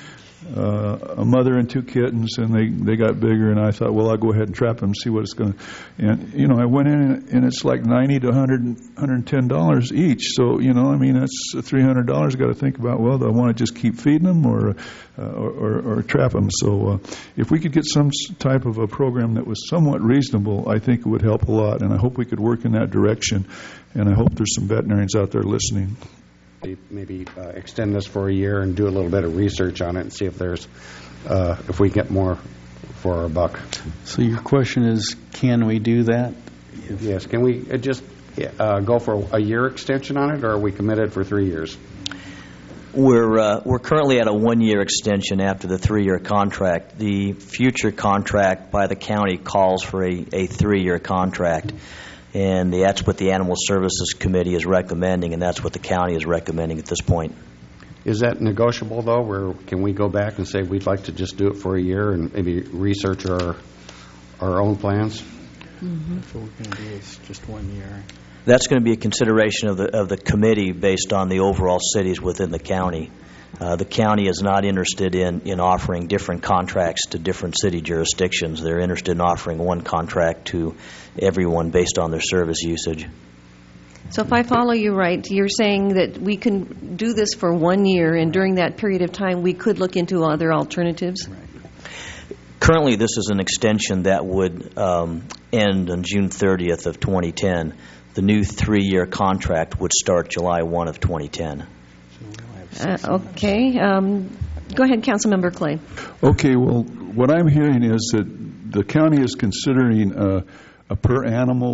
Uh, a mother and two kittens, and they, they got bigger, and I thought, well, I'll go ahead and trap them and see what it's going to. And, you know, I went in, and it's like ninety to one hundred, one hundred ten dollars each. So, you know, I mean, that's three hundred dollars. I've got to think about, well, do I want to just keep feeding them or, uh, or, or, or trap them? So uh, if we could get some type of a program that was somewhat reasonable, I think it would help a lot, and I hope we could work in that direction, and I hope there's some veterinarians out there listening. Maybe uh, extend this for a year and do a little bit of research on it and see if there's uh, if we get more for our buck. So your question is, can we do that? Yes. Can we uh, just uh, go for a year extension on it, or are we committed for three years? We're uh, we're currently at a one-year extension after the three-year contract. The future contract by the county calls for a, a three-year contract. And that's what the Animal Services Committee is recommending, and that's what the county is recommending at this point. Is that negotiable, though, where can we go back and say we'd like to just do it for a year and maybe research our our own plans? Mm-hmm. That's what we're going to do is just one year. That's going to be a consideration of the of the committee based on the overall cities within the county. Uh, the county is not interested in, in offering different contracts to different city jurisdictions. They're interested in offering one contract to everyone based on their service usage. So if I follow you right, you're saying that we can do this for one year, and during that period of time we could look into other alternatives? Right. Currently, this is an extension that would um, end on June thirtieth of twenty ten. The new three-year contract would start July first of twenty ten. Uh, okay. Um, go ahead, Councilmember Clay. Okay. Well, what I'm hearing is that the county is considering uh, a per animal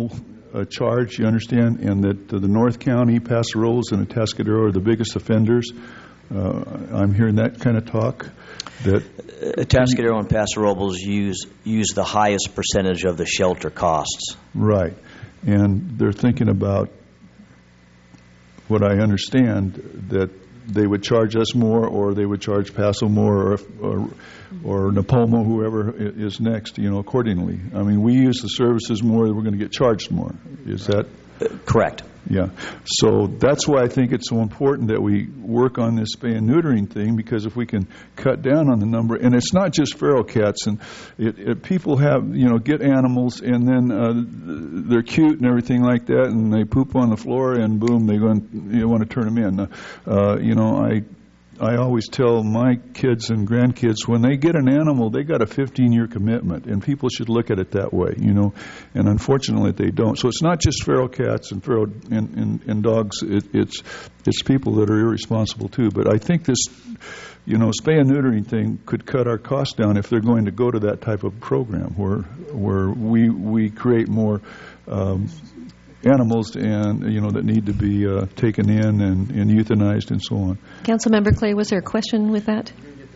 a charge, you understand, and that the North County, Paso Robles, and Atascadero are the biggest offenders. Uh, I'm hearing that kind of talk. That Atascadero and Paso Robles use use the highest percentage of the shelter costs. Right, and they're thinking about what I understand, that they would charge us more, or they would charge Paso more, or or, or Napomo, whoever is next, you know, accordingly. I mean, we use the services more, we're going to get charged more. Is that uh, correct? Yeah. So that's why I think it's so important that we work on this spay and neutering thing, because if we can cut down on the number, and it's not just feral cats, and it, it, people have, you know, get animals, and then uh, they're cute and everything like that, and they poop on the floor, and boom, they go and, you want to turn them in. Uh, you know, I I always tell my kids and grandkids, when they get an animal, they got a fifteen-year commitment, and people should look at it that way, you know. And unfortunately, they don't. So it's not just feral cats and feral and, and, and dogs. It, it's it's people that are irresponsible too. But I think this, you know, spay and neutering thing could cut our costs down if they're going to go to that type of program where where we we create more. Um, animals and you know that need to be uh, taken in and, and euthanized and so on. Councilmember Clay, was there a question with that?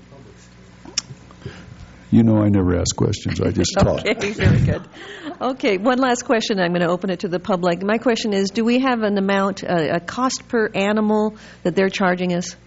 You know, I never ask questions. I just talk. Okay, very good. Okay, one last question. I'm going to open it to the public. My question is, do we have an amount, a, a cost per animal that they're charging us?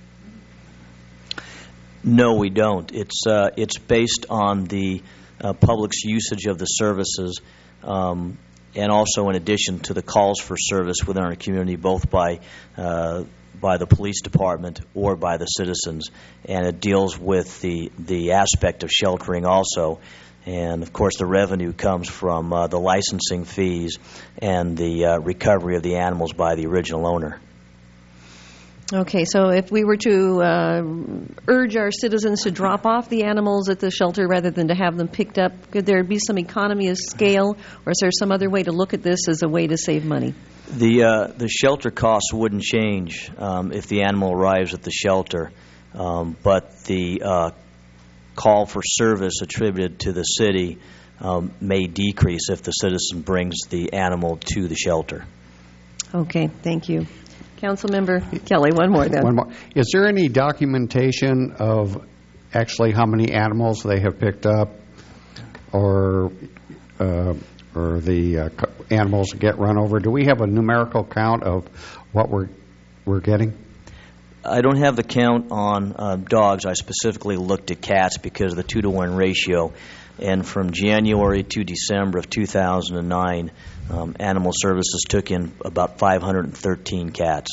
No, we don't. It's uh, it's based on the uh, public's usage of the services. Um, and also in addition to the calls for service within our community, both by uh, by the police department or by the citizens. And it deals with the, the aspect of sheltering also. And, of course, the revenue comes from uh, the licensing fees and the uh, recovery of the animals by the original owner. Okay, so if we were to uh, urge our citizens to drop off the animals at the shelter rather than to have them picked up, could there be some economy of scale, or is there some other way to look at this as a way to save money? The uh, the shelter costs wouldn't change um, if the animal arrives at the shelter, um, but the uh, call for service attributed to the city um, may decrease if the citizen brings the animal to the shelter. Okay, thank you. Councilmember Kelly, one more then. One more. Is there any documentation of actually how many animals they have picked up, or uh, or the uh, animals that get run over? Do we have a numerical count of what we're we're getting? I don't have the count on uh, dogs. I specifically looked at cats because of the two to one ratio. And from January to December of two thousand nine, um, Animal Services took in about five hundred thirteen cats.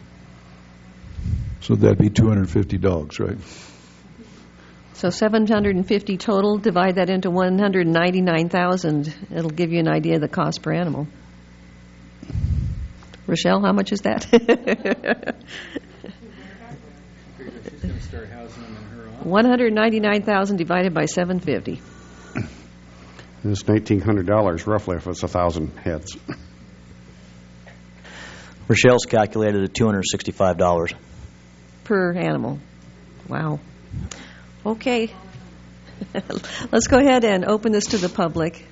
So that'd be two hundred fifty dogs, right? So seven hundred fifty total. Divide that into one hundred ninety-nine thousand. It'll give you an idea of the cost per animal. Rochelle, how much is that? one hundred ninety-nine thousand divided by seven hundred fifty. It's nineteen hundred dollars roughly if it's a thousand heads. Rochelle's calculated at two hundred sixty-five dollars per animal. Wow. Okay. Let's go ahead and open this to the public.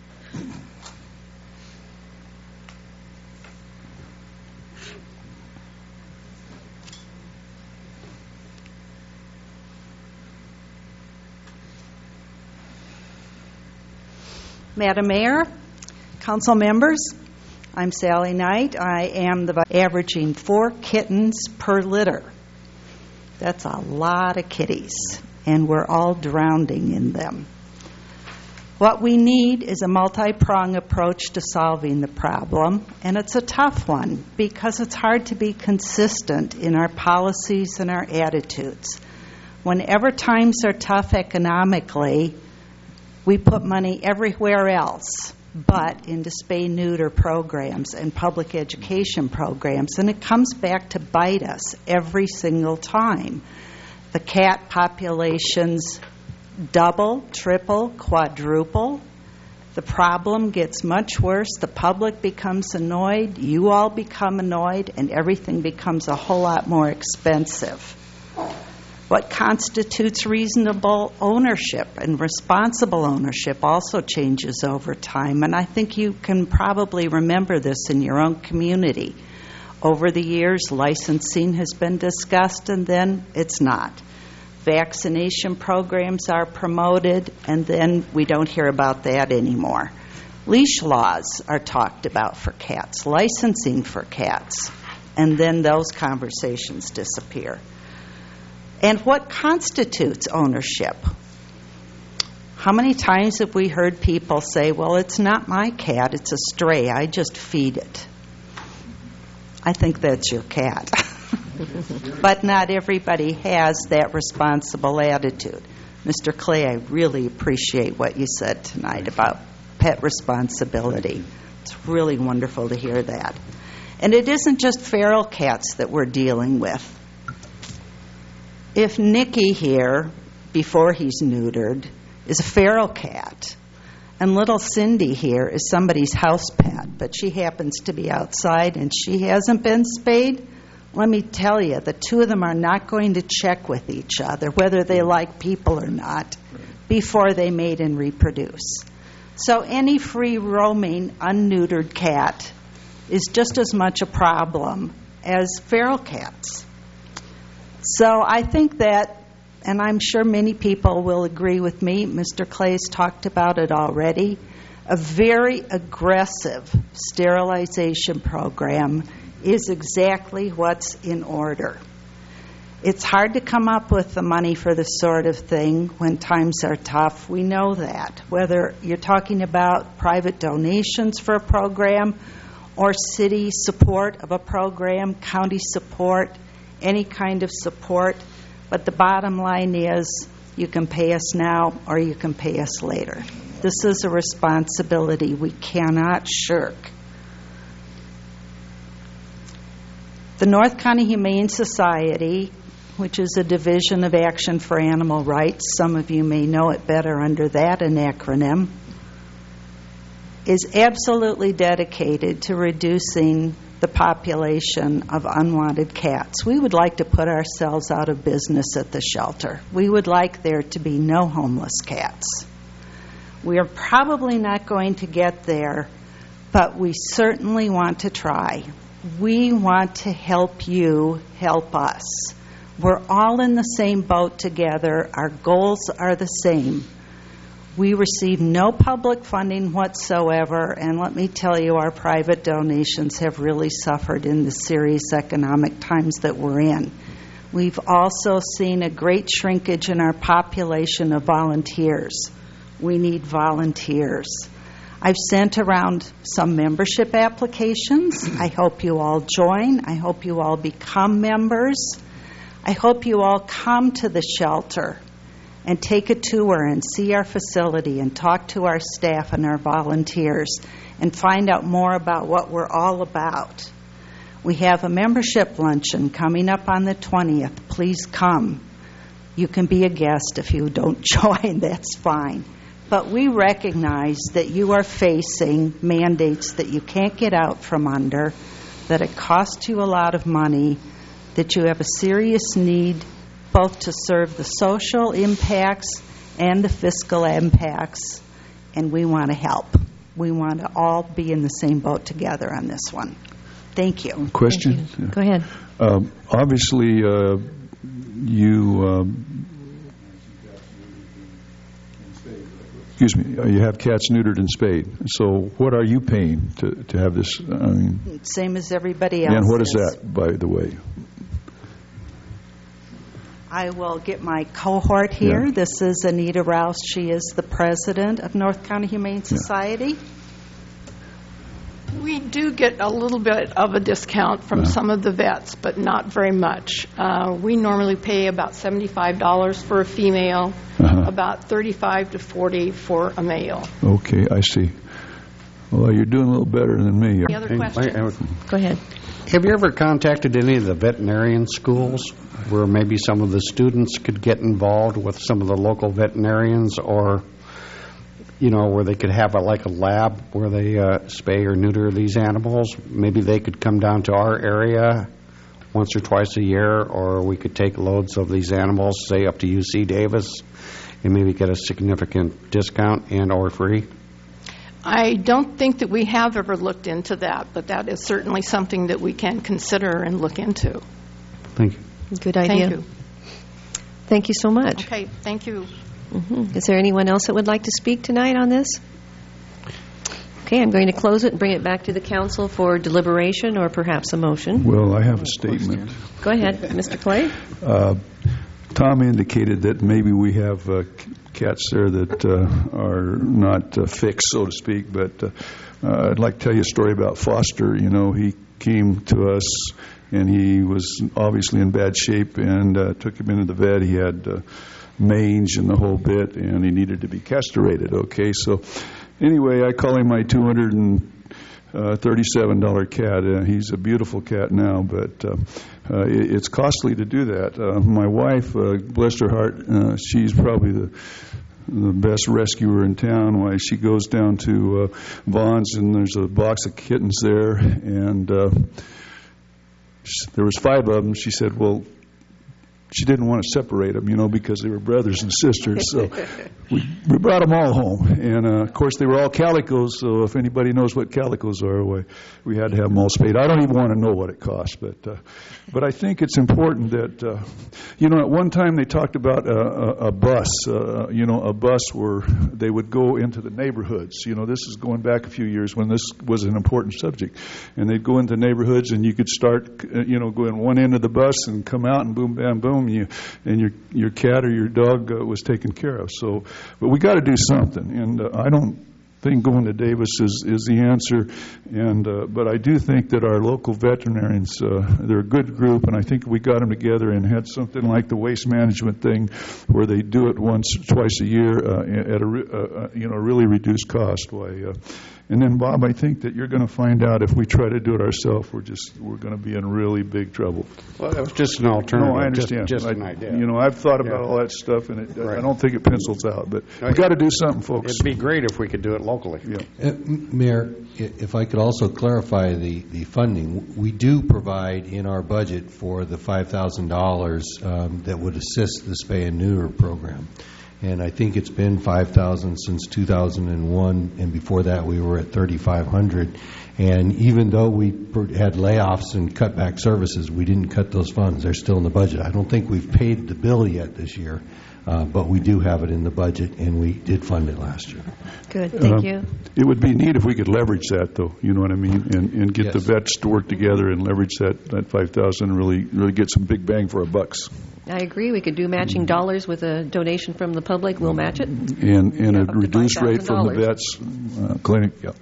Madam Mayor, council members, I'm Sally Knight. I am the averaging four kittens per litter. That's a lot of kitties, and we're all drowning in them. What we need is a multi-pronged approach to solving the problem, and it's a tough one because it's hard to be consistent in our policies and our attitudes. Whenever times are tough economically, we put money everywhere else but into spay-neuter programs and public education programs, and it comes back to bite us every single time. The cat populations double, triple, quadruple. The problem gets much worse. The public becomes annoyed, you all become annoyed, and everything becomes a whole lot more expensive. What constitutes reasonable ownership and responsible ownership also changes over time, and I think you can probably remember this in your own community. Over the years, licensing has been discussed, and then it's not. Vaccination programs are promoted, and then we don't hear about that anymore. Leash laws are talked about for cats, licensing for cats, and then those conversations disappear. And what constitutes ownership? How many times have we heard people say, well, it's not my cat, it's a stray, I just feed it. I think that's your cat. But not everybody has that responsible attitude. Mister Clay, I really appreciate what you said tonight about pet responsibility. It's really wonderful to hear that. And it isn't just feral cats that we're dealing with. If Nicky here, before he's neutered, is a feral cat, and little Cindy here is somebody's house pet, but she happens to be outside and she hasn't been spayed, let me tell you, the two of them are not going to check with each other, whether they like people or not, before they mate and reproduce. So any free-roaming, unneutered cat is just as much a problem as feral cats. So I think that, and I'm sure many people will agree with me, Mister Clay's talked about it already, a very aggressive sterilization program is exactly what's in order. It's hard to come up with the money for this sort of thing when times are tough. We know that. Whether you're talking about private donations for a program or city support of a program, county support, any kind of support. But the bottom line is you can pay us now or you can pay us later. This is a responsibility we cannot shirk. The North County Humane Society, which is a division of Action for Animal Rights, some of you may know it better under that an acronym, is absolutely dedicated to reducing the population of unwanted cats. We would like to put ourselves out of business at the shelter. We would like there to be no homeless cats. We are probably not going to get there, but we certainly want to try. We want to help you help us. We're all in the same boat together. Our goals are the same. We receive no public funding whatsoever, and let me tell you, our private donations have really suffered in the serious economic times that we're in. We've also seen a great shrinkage in our population of volunteers. We need volunteers. I've sent around some membership applications. I hope you all join. I hope you all become members. I hope you all come to the shelter and take a tour and see our facility and talk to our staff and our volunteers and find out more about what we're all about. We have a membership luncheon coming up on the twentieth. Please come. You can be a guest if you don't join. That's fine. But we recognize that you are facing mandates that you can't get out from under, that it costs you a lot of money, that you have a serious need both to serve the social impacts and the fiscal impacts, and we want to help. We want to all be in the same boat together on this one. Thank you. Question? Thank you. Go ahead. Um, obviously, uh, you... Um, Excuse me. Uh, you have cats neutered and spayed. So, what are you paying to, to have this? I mean, same as everybody else. And what is that, by the way? I will get my cohort here. Yeah. This is Anita Rouse. She is the president of North County Humane Society. We do get a little bit of a discount from uh-huh. some of the vets, but not very much. Uh, we normally pay about seventy-five dollars for a female, uh-huh. about thirty-five to forty for a male. Okay, I see. Well, you're doing a little better than me. Any other questions? Go ahead. Have you ever contacted any of the veterinarian schools where maybe some of the students could get involved with some of the local veterinarians, or, you know, where they could have a, like a lab where they uh, spay or neuter these animals? Maybe they could come down to our area, once or twice a year, or we could take loads of these animals, say up to U C Davis, and maybe get a significant discount and or free? I don't think that we have ever looked into that, but that is certainly something that we can consider and look into. Thank you. Good idea. Thank you. Thank you so much. Okay, thank you. Mm-hmm. Is there anyone else that would like to speak tonight on this? Okay, I'm going to close it and bring it back to the council for deliberation or perhaps a motion. Well, I have a statement. Go ahead, Mister Clay. Uh, Tom indicated that maybe we have uh, cats there that uh, are not uh, fixed, so to speak, but uh, uh, I'd like to tell you a story about Foster. You know, he came to us, and he was obviously in bad shape, and uh, took him into the vet. He had uh, mange and the whole bit, and he needed to be castrated, okay? So anyway, I call him my two hundred thirty-seven dollars cat. Uh, he's a beautiful cat now, but uh, uh, it, it's costly to do that. Uh, my wife, uh, bless her heart, uh, she's probably the the best rescuer in town. Why, she goes down to uh, Vaughn's, and there's a box of kittens there, and uh, there was five of them. She said, well, she didn't want to separate them, you know, because they were brothers and sisters. So we, we brought them all home. And, uh, of course, they were all calicos, so if anybody knows what calicos are, we, we had to have them all spayed. I don't even want to know what it costs, but uh, but I think it's important that, uh, you know, at one time they talked about a, a, a bus, uh, you know, a bus where they would go into the neighborhoods. You know, this is going back a few years when this was an important subject. And they'd go into neighborhoods, and you could start, you know, go in one end of the bus and come out, and boom, bam, boom, you, and your your cat or your dog uh, was taken care of. So, but we got to do something, and uh, I don't think going to Davis is, is the answer. And uh, but I do think that our local veterinarians, uh, they're a good group, and I think we got them together and had something like the waste management thing, where they do it once, twice a year uh, at a uh, you know really reduced cost. Why? Uh, And then, Bob, I think that you're going to find out if we try to do it ourselves, we're just we're going to be in really big trouble. Well, it was just an alternative. No, I understand. Just, just I, an idea. You know, I've thought about Yeah. all that stuff, and it, Right. I don't think it pencils out. But we've got to do something, folks. It'd be great if we could do it locally. Yeah. Uh, Mayor, i- if I could also clarify the, the funding, we do provide in our budget for the five thousand dollars um, that would assist the spay and neuter program. And I think it's been five thousand dollars since two thousand one, and before that we were at thirty-five hundred dollars. And even though we per- had layoffs and cut back services, we didn't cut those funds. They're still in the budget. I don't think we've paid the bill yet this year, uh, but we do have it in the budget, and we did fund it last year. Good, thank Uh, you. It would be neat if we could leverage that, though. You know what I mean, and and get Yes. the vets to work together and leverage that that five thousand. Really, really get some big bang for our bucks. I agree. We could do matching dollars with a donation from the public. We'll match it. And and a reduced rate from the five thousand dollars. vets uh, clinic. Yeah.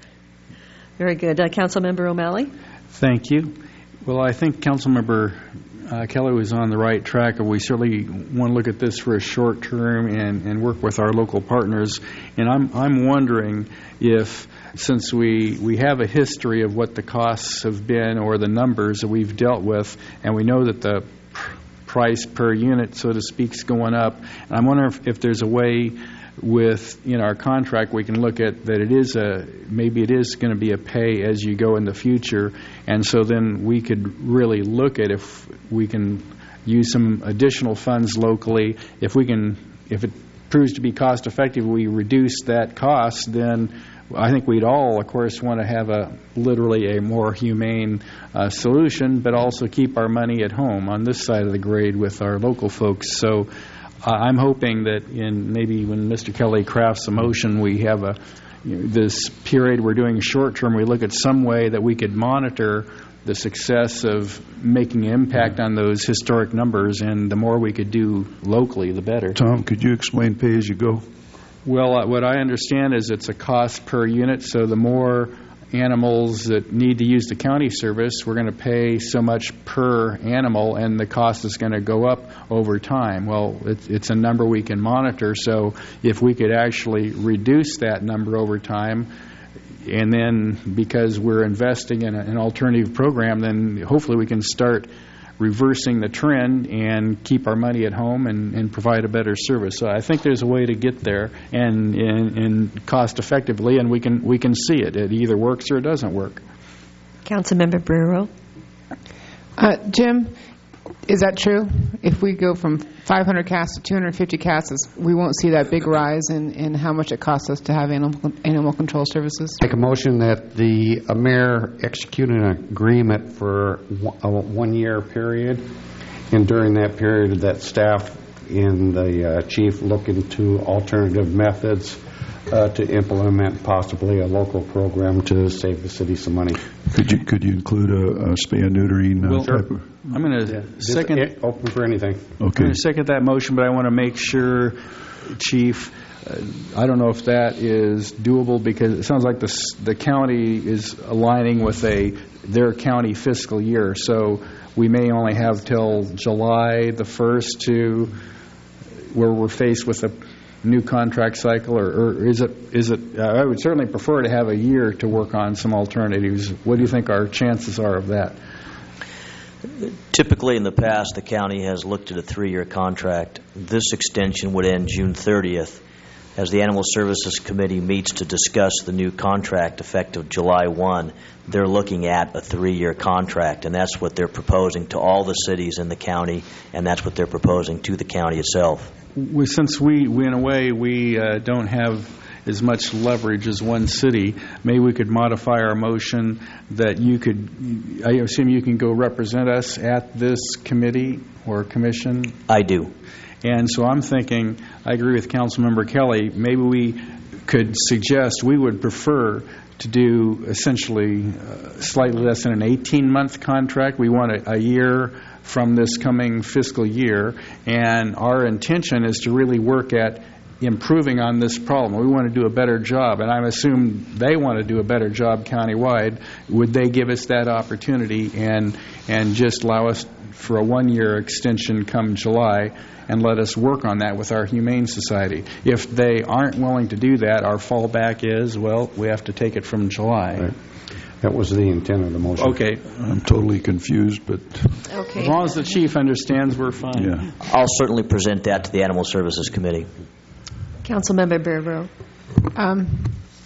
Very good. Uh, Councilmember O'Malley? Thank you. Well, I think Councilmember uh, Kelly was on the right track. We certainly want to look at this for a short term and, and work with our local partners. And I'm I'm wondering if, since we, we have a history of what the costs have been or the numbers that we've dealt with, and we know that the pr- price per unit, so to speak, is going up. And I'm wondering if, if there's a way with in our contract we can look at that it is a maybe it is going to be a pay as you go in the future, and so then we could really look at if we can use some additional funds locally. If we can, if it proves to be cost effective, we reduce that cost, then I think we'd all, of course, want to have a literally a more humane uh, solution, but also keep our money at home on this side of the grade with our local folks. So uh, I'm hoping that in maybe when Mister Kelly crafts a motion, we have a you know, this period we're doing short term, we look at some way that we could monitor the success of making an impact on those historic numbers, and the more we could do locally, the better. Tom, could you explain pay as you go? Well, uh, what I understand is it's a cost per unit, so the more animals that need to use the county service, we're going to pay so much per animal, and the cost is going to go up over time. Well, it's, it's a number we can monitor, so if we could actually reduce that number over time, and then because we're investing in a, an alternative program, then hopefully we can start reversing the trend and keep our money at home and, and provide a better service. So I think there's a way to get there and, and, and cost effectively, and we can we can see it. It either works or it doesn't work. Councilmember Brero? Uh, Jim, is that true? If we go from five hundred cats to two hundred fifty cats, we won't see that big rise in, in how much it costs us to have animal animal control services? Make a motion that the uh, mayor execute an agreement for a one-year period, and during that period, that staff and the uh, chief look into alternative methods uh, to implement possibly a local program to save the city some money. Could you could you include a, a spay and neutering uh, Well, type of? I'm going to second. It, open for anything. I'm Okay. going to second that motion, but I want to make sure, Chief, uh, I don't know if that is doable because it sounds like the s- the county is aligning with a their county fiscal year, so we may only have till July the first to where we're faced with a new contract cycle, or, or is it is it? Uh, I would certainly prefer to have a year to work on some alternatives. What do you think our chances are of that? Typically, in the past, the county has looked at a three-year contract. This extension would end June thirtieth. As the Animal Services Committee meets to discuss the new contract effective July first, they're looking at a three-year contract, and that's what they're proposing to all the cities in the county, and that's what they're proposing to the county itself. We, since we, we, in a way, we uh, don't have as much leverage as one city, maybe we could modify our motion that you could, I assume you can go represent us at this committee or commission? I do. And so I'm thinking, I agree with Councilmember Kelly, maybe we could suggest we would prefer to do essentially uh, slightly less than an eighteen-month contract. We want a, a year from this coming fiscal year, and our intention is to really work at improving on this problem. We want to do a better job, and I assume they want to do a better job countywide. Would they give us that opportunity and and just allow us for a one-year extension come July and let us work on that with our Humane Society? If they aren't willing to do that, our fallback is, well, we have to take it from July. Right. That was the intent of the motion. Okay. I'm totally confused, but Okay. As long as the chief understands, we're fine. yeah. I'll certainly present that to the Animal Services Committee. Councilmember Barbaro. Um,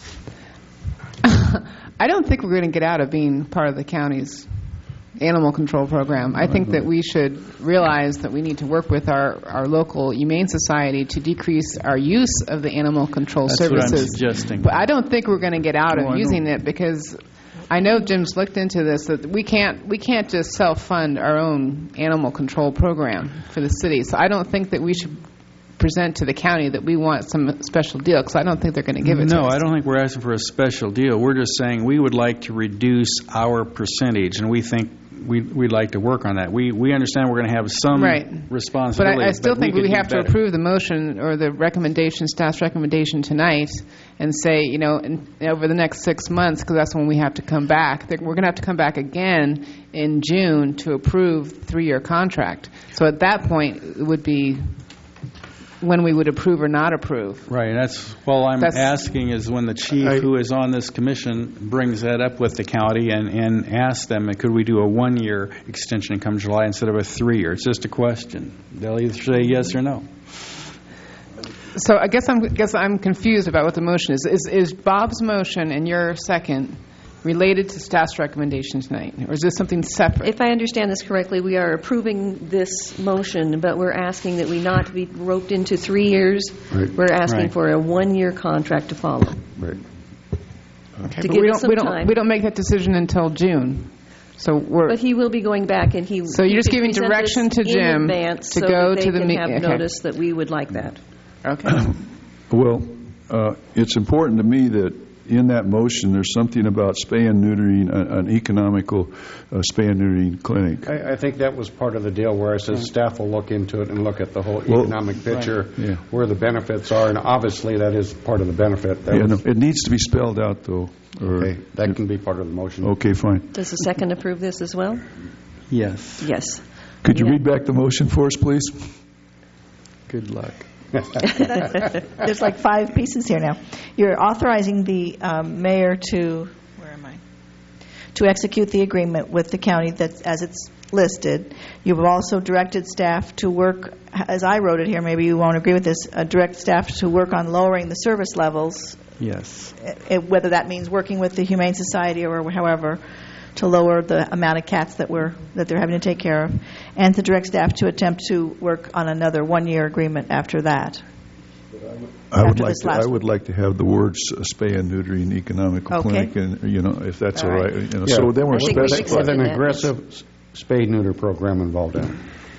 I don't think we're going to get out of being part of the county's animal control program. I think that we should realize that we need to work with our, our local Humane Society to decrease our use of the animal control That's services. what I'm suggesting. But I don't think we're going to get out No, of I using don't. it because I know Jim's looked into this, that we can't we can't just self-fund our own animal control program for the city. So I don't think that we should present to the county that we want some special deal, because I don't think they're going to give it to No, us. I don't think we're asking for a special deal. We're just saying we would like to reduce our percentage, and we think we, we'd like to work on that. We we understand we're going to have some Right. But responsibility. I, I still think we, we, could have do to better. approve the motion or the recommendation, staff's recommendation tonight, and say, you know, in, over the next six months, because that's when we have to come back. that We're going to have to come back again in June to approve the three-year contract. So at that point, it would be when we would approve or not approve. Right, and that's, well, I'm That's- asking is when the chief who is on this commission brings that up with the county and, and asks them, could we do a one-year extension come July instead of a three-year? It's just a question. They'll either say yes or no. So I guess I'm guess I'm confused about what the motion is. Is is Bob's motion and your second related to staff's recommendation tonight, or is this something separate? If I understand this correctly, we are approving this motion, but we're asking that we not be roped into three years. Right. We're asking Right. for a one-year contract to follow. Right. Okay, to but give we us don't some we don't time. we don't make that decision until June. So we're But he will be going back, and he. So you're he just could giving present direction this to in Jim advance to so go that they to the can me- have okay. notice that we would like that. okay. Well, uh, it's important to me that in that motion, there's something about spay and neutering, uh, an economical uh, spay and neutering clinic. I, I think that was part of the deal where I said staff will look into it and look at the whole Well, economic picture, right. Yeah. where the benefits are, and obviously that is part of the benefit. That Yeah, no, was- it needs to be spelled out, though. Or, Okay, that can be part of the motion. Okay, fine. Does the second approve this as well? Yes. Yes. Could you Yeah. read back the motion for us, please? Good luck. There's like five pieces here now. You're authorizing the um, mayor to, where am I? To execute the agreement with the county that, as it's listed. You've also directed staff to work, as I wrote it here, maybe you won't agree with this, uh, direct staff to work on lowering the service levels, Yes. uh, whether that means working with the Humane Society or however. to lower the amount of cats that we're that they're having to take care of, and to direct staff to attempt to work on another one-year agreement after that. I would After like this to, last I would like to have the words uh, spay and neutering economical Okay. clinic, and you know if that's All all right. right. You know, Yeah. so then we're I think we should specifying With an accept that. aggressive spay neuter program involved in it.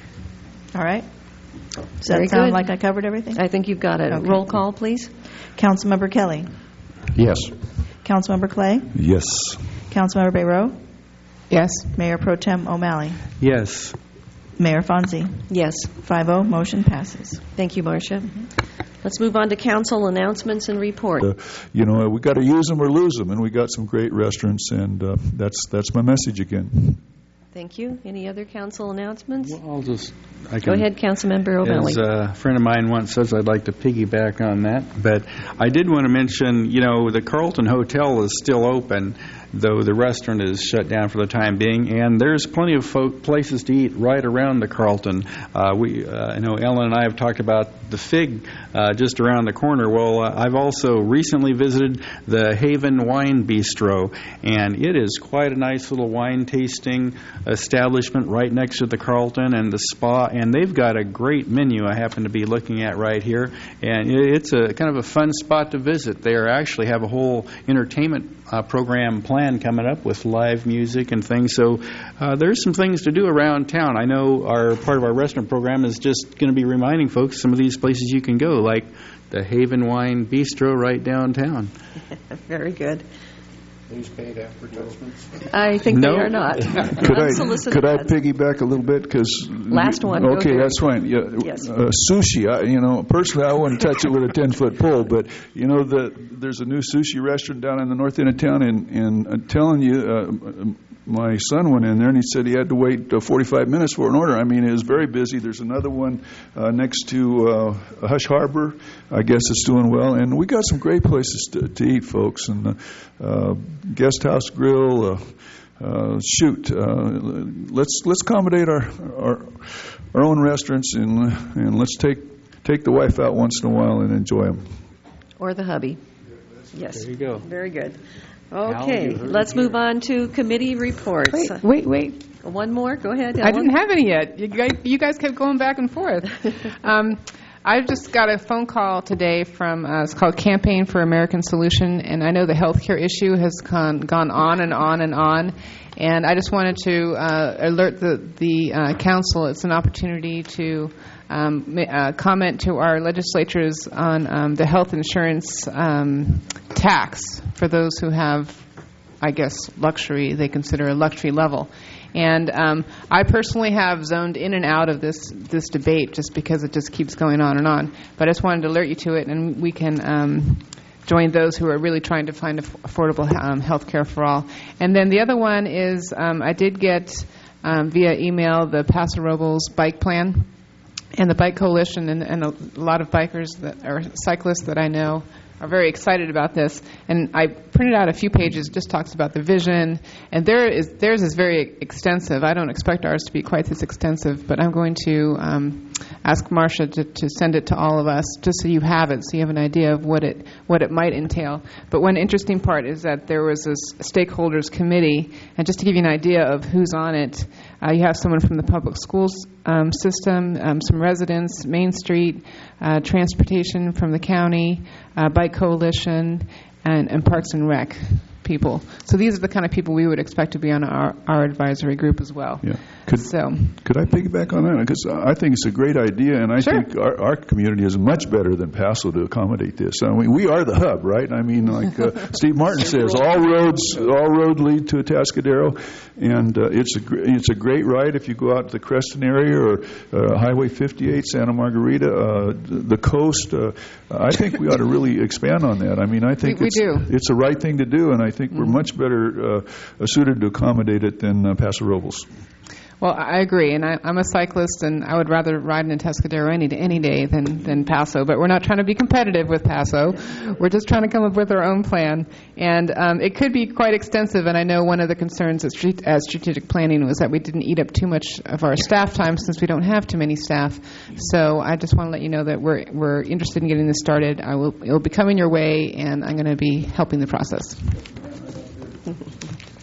All right. Does that Very sound good. like I covered everything? I think you've got it. Okay. Roll call, please. Councilmember Kelly. Yes. Councilmember Clay. Yes. Councilmember Bayroe. Yes. Mayor Pro Tem O'Malley. Yes. Mayor Fonzie. Yes. five oh, motion passes. Thank you, Marcia. Let's move on to council announcements and report. Uh, you know, we got to use them or lose them, and we got some great restaurants, and uh, that's that's my message again. Thank you. Any other council announcements? Well, I'll just. I Go can- ahead, Councilmember O'Malley. As a friend of mine once says, I'd like to piggyback on that. But I did want to mention, you know, the Carlton Hotel is still open, though the restaurant is shut down for the time being. And there's plenty of folk places to eat right around the Carlton. Uh, we, uh, I know Ellen and I have talked about the Fig uh, just around the corner. Well, uh, I've also recently visited the Haven Wine Bistro, and it is quite a nice little wine tasting establishment right next to the Carlton and the spa. And they've got a great menu I happen to be looking at right here. And it- it's a kind of a fun spot to visit. They are actually have a whole entertainment uh, program planned coming up with live music and things. So uh, there's some things to do around town. I know our part of our restaurant program is just going to be reminding folks some of these places you can go, like the Haven Wine Bistro right downtown. Very good. These paid advertisements? I think No. they are not. Could I Unsolicited could I ads. piggyback a little bit? Because Last one, go Okay, ahead. that's fine. Yeah, Yes. uh, sushi. I, you know, personally, I wouldn't touch it with a ten foot pole. But you know, the there's a new sushi restaurant down in the north end of town, and and I'm telling you. Uh, My son went in there and he said he had to wait uh, forty-five minutes for an order. I mean, it was very busy. There's another one uh, next to uh, Hush Harbor. I guess it's doing well. And we got some great places to, to eat, folks. And uh, uh, Guest House Grill. Uh, uh, shoot, uh, let's let's accommodate our our, our own restaurants and and let's take take the wife out once in a while and enjoy them. Or the hubby. Yes. There you go. Very good. Al, Okay, you heard let's it here. move on to committee reports. Wait, wait, wait. One more. Go ahead, I Ellen. didn't have any yet. You guys, you guys kept going back and forth. um, I just got a phone call today from, uh, it's called Campaign for American Solution, and I know the healthcare issue has gone, gone on and on and on, and I just wanted to uh, alert the, the uh, council. It's an opportunity to um, ma- uh, comment to our legislatures on um, the health insurance um, tax for those who have, I guess, luxury, they consider a luxury level. And um, I personally have zoned in and out of this this debate just because it just keeps going on and on. But I just wanted to alert you to it, and we can um, join those who are really trying to find aff- affordable um, health care for all. And then the other one is um, I did get um, via email the Paso Robles bike plan. And the Bike Coalition and, and a lot of bikers that are cyclists that I know are very excited about this. And I printed out a few pages, just talks about the vision. And there is theirs is very extensive. I don't expect ours to be quite this extensive, but I'm going to um, ask Marcia to, to send it to all of us, just so you have it, so you have an idea of what it what it might entail. But one interesting part is that there was this stakeholders committee, and just to give you an idea of who's on it, uh, you have someone from the public schools um, system, um, some residents, Main Street, uh, transportation from the county, uh, Bike Coalition, and, and Parks and Rec people. So these are the kind of people we would expect to be on our, our advisory group as well. Yeah. Could, so, could I piggyback on that? Because I think it's a great idea, and I Sure. think our, our community is much better than Paso to accommodate this. I mean, we are the hub, right? I mean, like uh, Steve Martin says, all roads all road lead to Atascadero, and uh, it's a gr- it's a great ride if you go out to the Creston area or uh, Highway fifty-eight, Santa Margarita, uh, the coast. Uh, I think we ought to really expand on that. I mean, I think We- we it's, do. it's the right thing to do, and I think we're much better uh, suited to accommodate it than uh, Paso Robles. well, I agree, and I, I'm a cyclist, and I would rather ride in Atascadero any, any day than, than Paso, but we're not trying to be competitive with Paso. We're just trying to come up with our own plan, and um, it could be quite extensive, and I know one of the concerns at, strate- at strategic planning was that we didn't eat up too much of our staff time since we don't have too many staff. So I just want to let you know that we're, we're interested in getting this started. I will, it will be coming your way, and I'm going to be helping the process.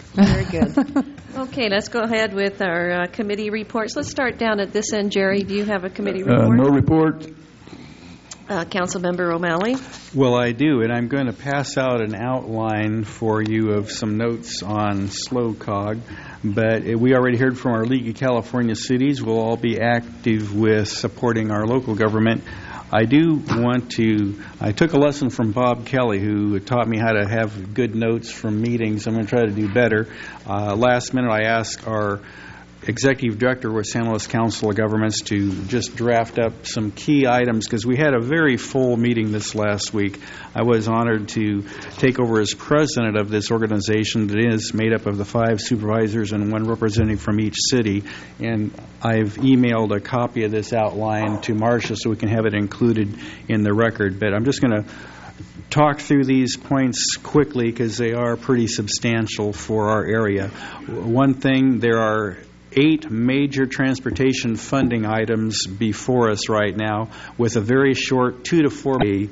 Very good. Okay, let's go ahead with our uh, committee reports. Let's start down at this end. Jerry, do you have a committee report? Uh, no report. Uh, Councilmember O'Malley. Well, I do, and I'm going to pass out an outline for you of some notes on SLOCOG. But we already heard from our League of California Cities. We'll all be active with supporting our local government. I do want to, I took a lesson from Bob Kelly, who taught me how to have good notes from meetings. I'm going to try to do better. Uh, last minute, I asked our Executive Director with San Luis Council of Governments to just draft up some key items, because we had a very full meeting this last week. I was honored to take over as president of this organization that is made up of the five supervisors and one representative from each city. And I've emailed a copy of this outline to Marcia so we can have it included in the record. But I'm just going to talk through these points quickly because they are pretty substantial for our area. One thing, there are eight major transportation funding items before us right now, with a very short two to four day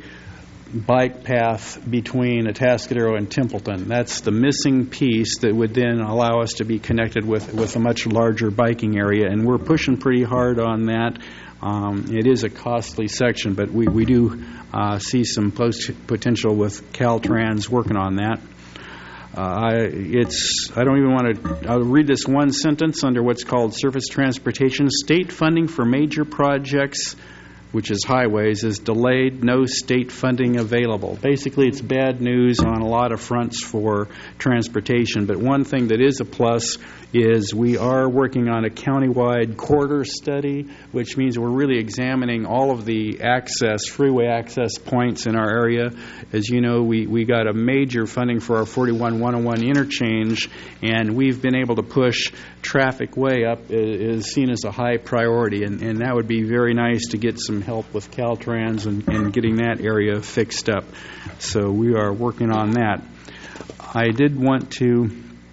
bike path between Atascadero and Templeton. That's the missing piece that would then allow us to be connected with, with a much larger biking area, and we're pushing pretty hard on that. Um, it is a costly section, but we, we do uh, see some post potential with Caltrans working on that. Uh, I, it's, I don't even want to, I'll read this one sentence under what's called surface transportation. State funding for major projects, which is highways, is delayed, no state funding available. Basically, it's bad news on a lot of fronts for transportation, but one thing that is a plus is we are working on a countywide corridor study, which means we're really examining all of the access, freeway access points in our area. As you know, we, we got a major funding for our forty-one one oh one interchange, and we've been able to push traffic way up, is seen as a high priority, and, and that would be very nice to get some help with Caltrans and, and getting that area fixed up. So we are working on that. I did want to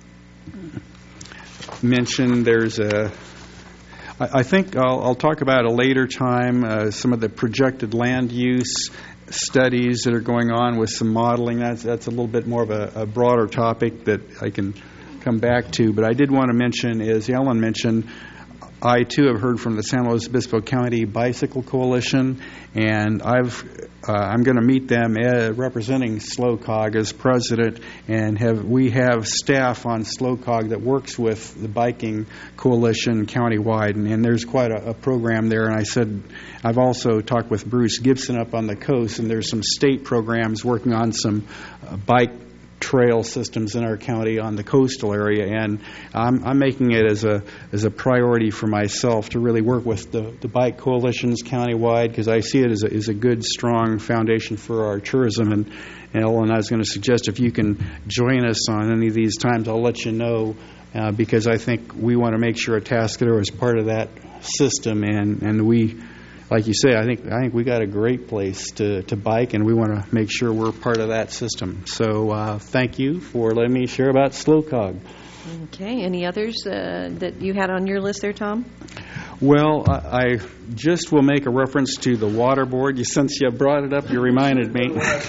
mention there's a, I, I think I'll, I'll talk about a later time, uh, some of the projected land use studies that are going on with some modeling. That's, that's a little bit more of a, a broader topic that I can come back to. But I did want to mention, as Ellen mentioned, I, too, have heard from the San Luis Obispo County Bicycle Coalition, and I've, uh, I'm going to meet them uh, representing SLOCOG as president, and have we have staff on SLOCOG that works with the Biking Coalition countywide, and, and there's quite a, a program there. And I said, I've also talked with Bruce Gibson up on the coast, and there's some state programs working on some uh, bike trail systems in our county on the coastal area, and I'm, I'm making it as a as a priority for myself to really work with the, the bike coalitions countywide, because I see it as a, as a good, strong foundation for our tourism. And, and Ellen, I was going to suggest if you can join us on any of these times, I'll let you know, uh, because I think we want to make sure Atascadero is part of that system, and, and we, like you say, I think I think we got a great place to, to bike, and we want to make sure we're part of that system. So uh, thank you for letting me share about SLOCOG. Okay. Any others uh, that you had on your list there, Tom? Well, I, I just will make a reference to the water board. You, since you brought it up, you reminded me.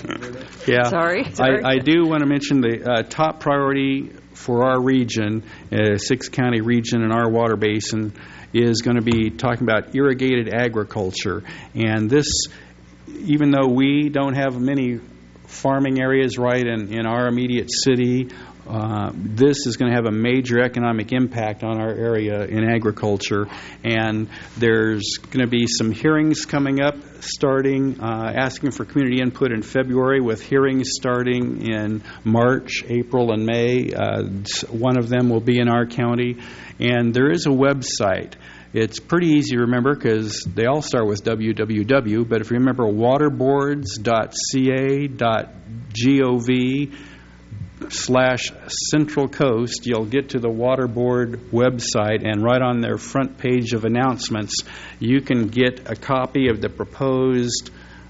yeah. Sorry. sorry. I, I do want to mention the uh, top priority for our region, uh, six-county region in our water basin, is going to be talking about irrigated agriculture. And this, even though we don't have many farming areas right in, in our immediate city, uh, this is going to have a major economic impact on our area in agriculture. And there's going to be some hearings coming up starting, uh, asking for community input in February, with hearings starting in March, April, and May. Uh, one of them will be in our county. And there is a website. It's pretty easy to remember because they all start with w w w, but if you remember waterboards dot c a dot gov slash Central Coast, you'll get to the Water Board website, and right on their front page of announcements, you can get a copy of the proposed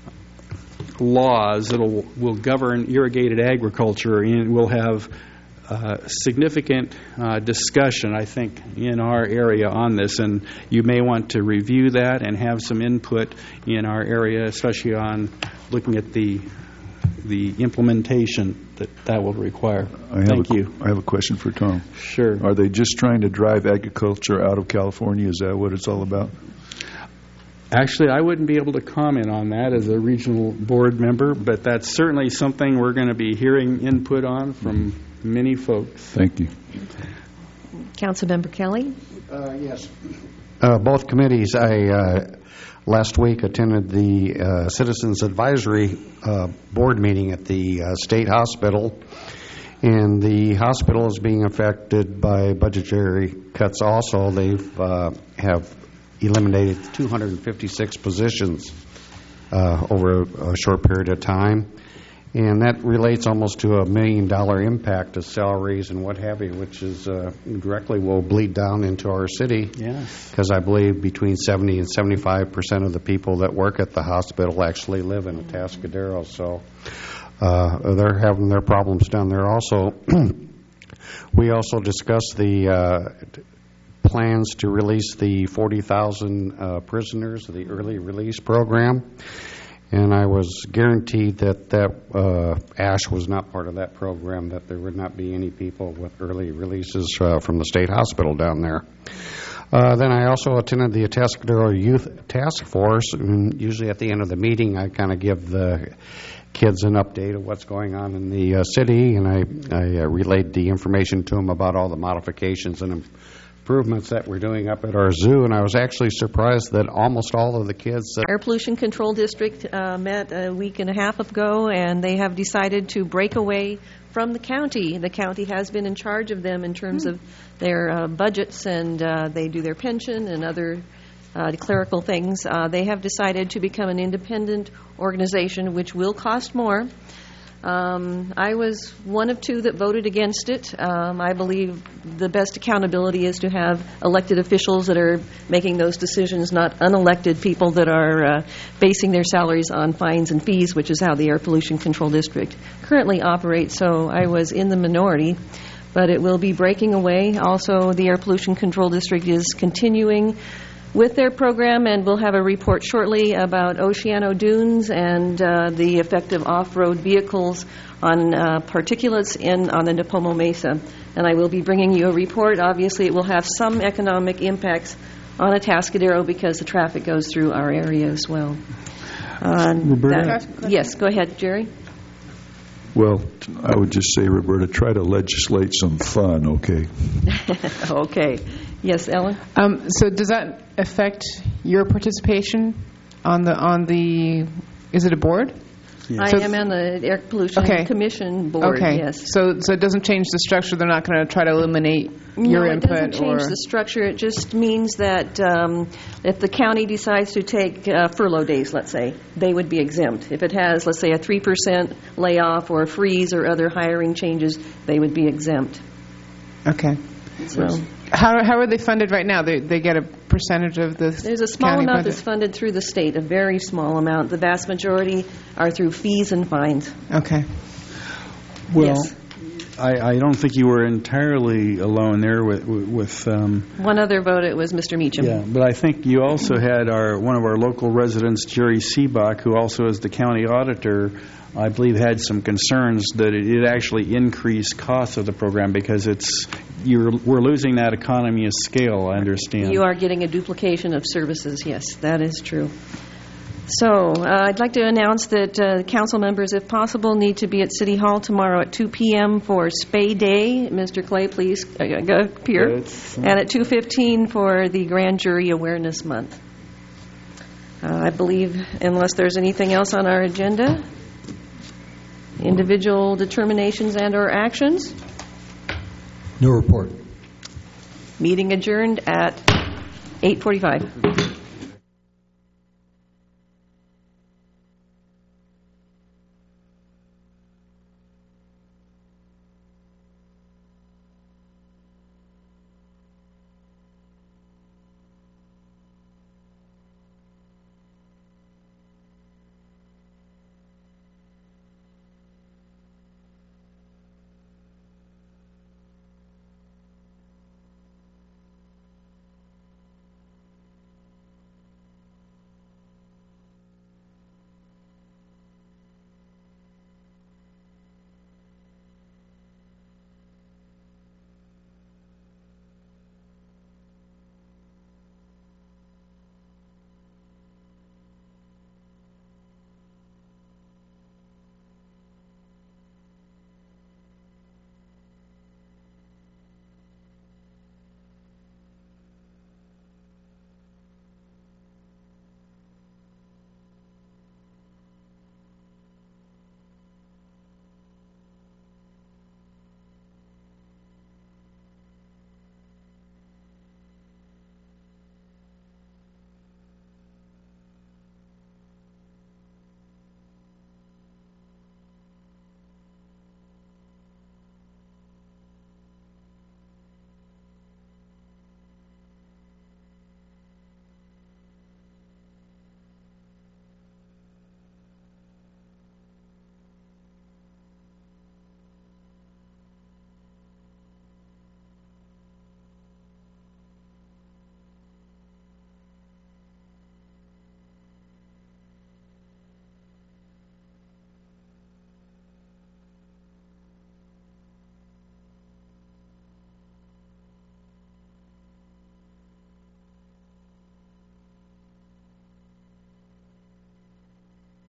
laws that will, will govern irrigated agriculture, and we'll have Uh, significant uh, discussion, I think, in our area on this, and you may want to review that and have some input in our area, especially on looking at the the implementation that that will require. I have Thank a, you. I have a question for Tom. Sure. Are they just trying to drive agriculture out of California? Is that what it's all about? Actually, I wouldn't be able to comment on that as a regional board member, but that's certainly something we're going to be hearing input on from many folks. Thank you. Councilmember Kelly? Uh, yes. Uh, both committees, I uh, last week attended the uh, Citizens Advisory uh, Board meeting at the uh, State Hospital, and the hospital is being affected by budgetary cuts also. They've uh, have eliminated two hundred fifty-six positions uh, over a, a short period of time. And that relates almost to a million dollar impact to salaries and what have you, which is uh, directly will bleed down into our city. Yes. Because I believe between seventy and seventy-five percent of the people that work at the hospital actually live in Atascadero. So uh, they're having their problems down there also. We also discussed the uh, plans to release the forty thousand uh, prisoners, the early release program. And I was guaranteed that that uh, Ash was not part of that program, that there would not be any people with early releases uh, from the state hospital down there. Uh, then I also attended the Atascadero Youth Task Force, and usually at the end of the meeting I kind of give the kids an update of what's going on in the uh, city, and I, I uh, relayed the information to them about all the modifications and improvements that we're doing up at our zoo, and I was actually surprised that almost all of the kids that Air Pollution Control District uh, met a week and a half ago, and they have decided to break away from the county. The county has been in charge of them in terms of their uh, budgets, and uh, they do their pension and other uh, clerical things. Uh, they have decided to become an independent organization, which will cost more. Um, I was one of two that voted against it. Um, I believe the best accountability is to have elected officials that are making those decisions, not unelected people that are uh, basing their salaries on fines and fees, which is how the Air Pollution Control District currently operates. So I was in the minority, but it will be breaking away. Also, the Air Pollution Control District is continuing with their program, and we'll have a report shortly about Oceano Dunes and uh, the effect of off-road vehicles on uh, particulates in on the Nipomo Mesa. And I will be bringing you a report. Obviously, it will have some economic impacts on Atascadero because the traffic goes through our area as well. Uh, Roberta? that, yes, go ahead, Jerry. Well, I would just say, Roberta, try to legislate some fun, okay? Okay. Yes, Ellen? Um, so does that affect your participation on the, on the is it a board? I So- am on the Air Pollution Okay. Commission board, Okay. yes. So so it doesn't change the structure. They're not going to try to eliminate No, your it input doesn't change or the structure. It just means that um, if the county decides to take uh, furlough days, let's say, they would be exempt. If it has, let's say, a three percent layoff or a freeze or other hiring changes, they would be exempt. Okay. So How how are they funded right now? They they get a percentage of the there's a small county amount budget? that's funded through the state, a very small amount. The vast majority are through fees and fines. Okay. Well, Yes. I, I don't think you were entirely alone there with, with um, One other vote, it was Mister Meacham. yeah, but I think you also had our one of our local residents, Jerry Seebach, who also is the county auditor, I believe had some concerns that it, it actually increased costs of the program because it's you're we're losing that economy of scale, I understand. You are getting a duplication of services, yes, that is true. So, uh, I'd like to announce that uh, council members, if possible, need to be at City Hall tomorrow at two p.m. for Spay Day. Mister Clay, please uh, go appear. And at two fifteen for the Grand Jury Awareness Month. Uh, I believe, unless there's anything else on our agenda, individual determinations and or actions. No report. Meeting adjourned at eight forty-five.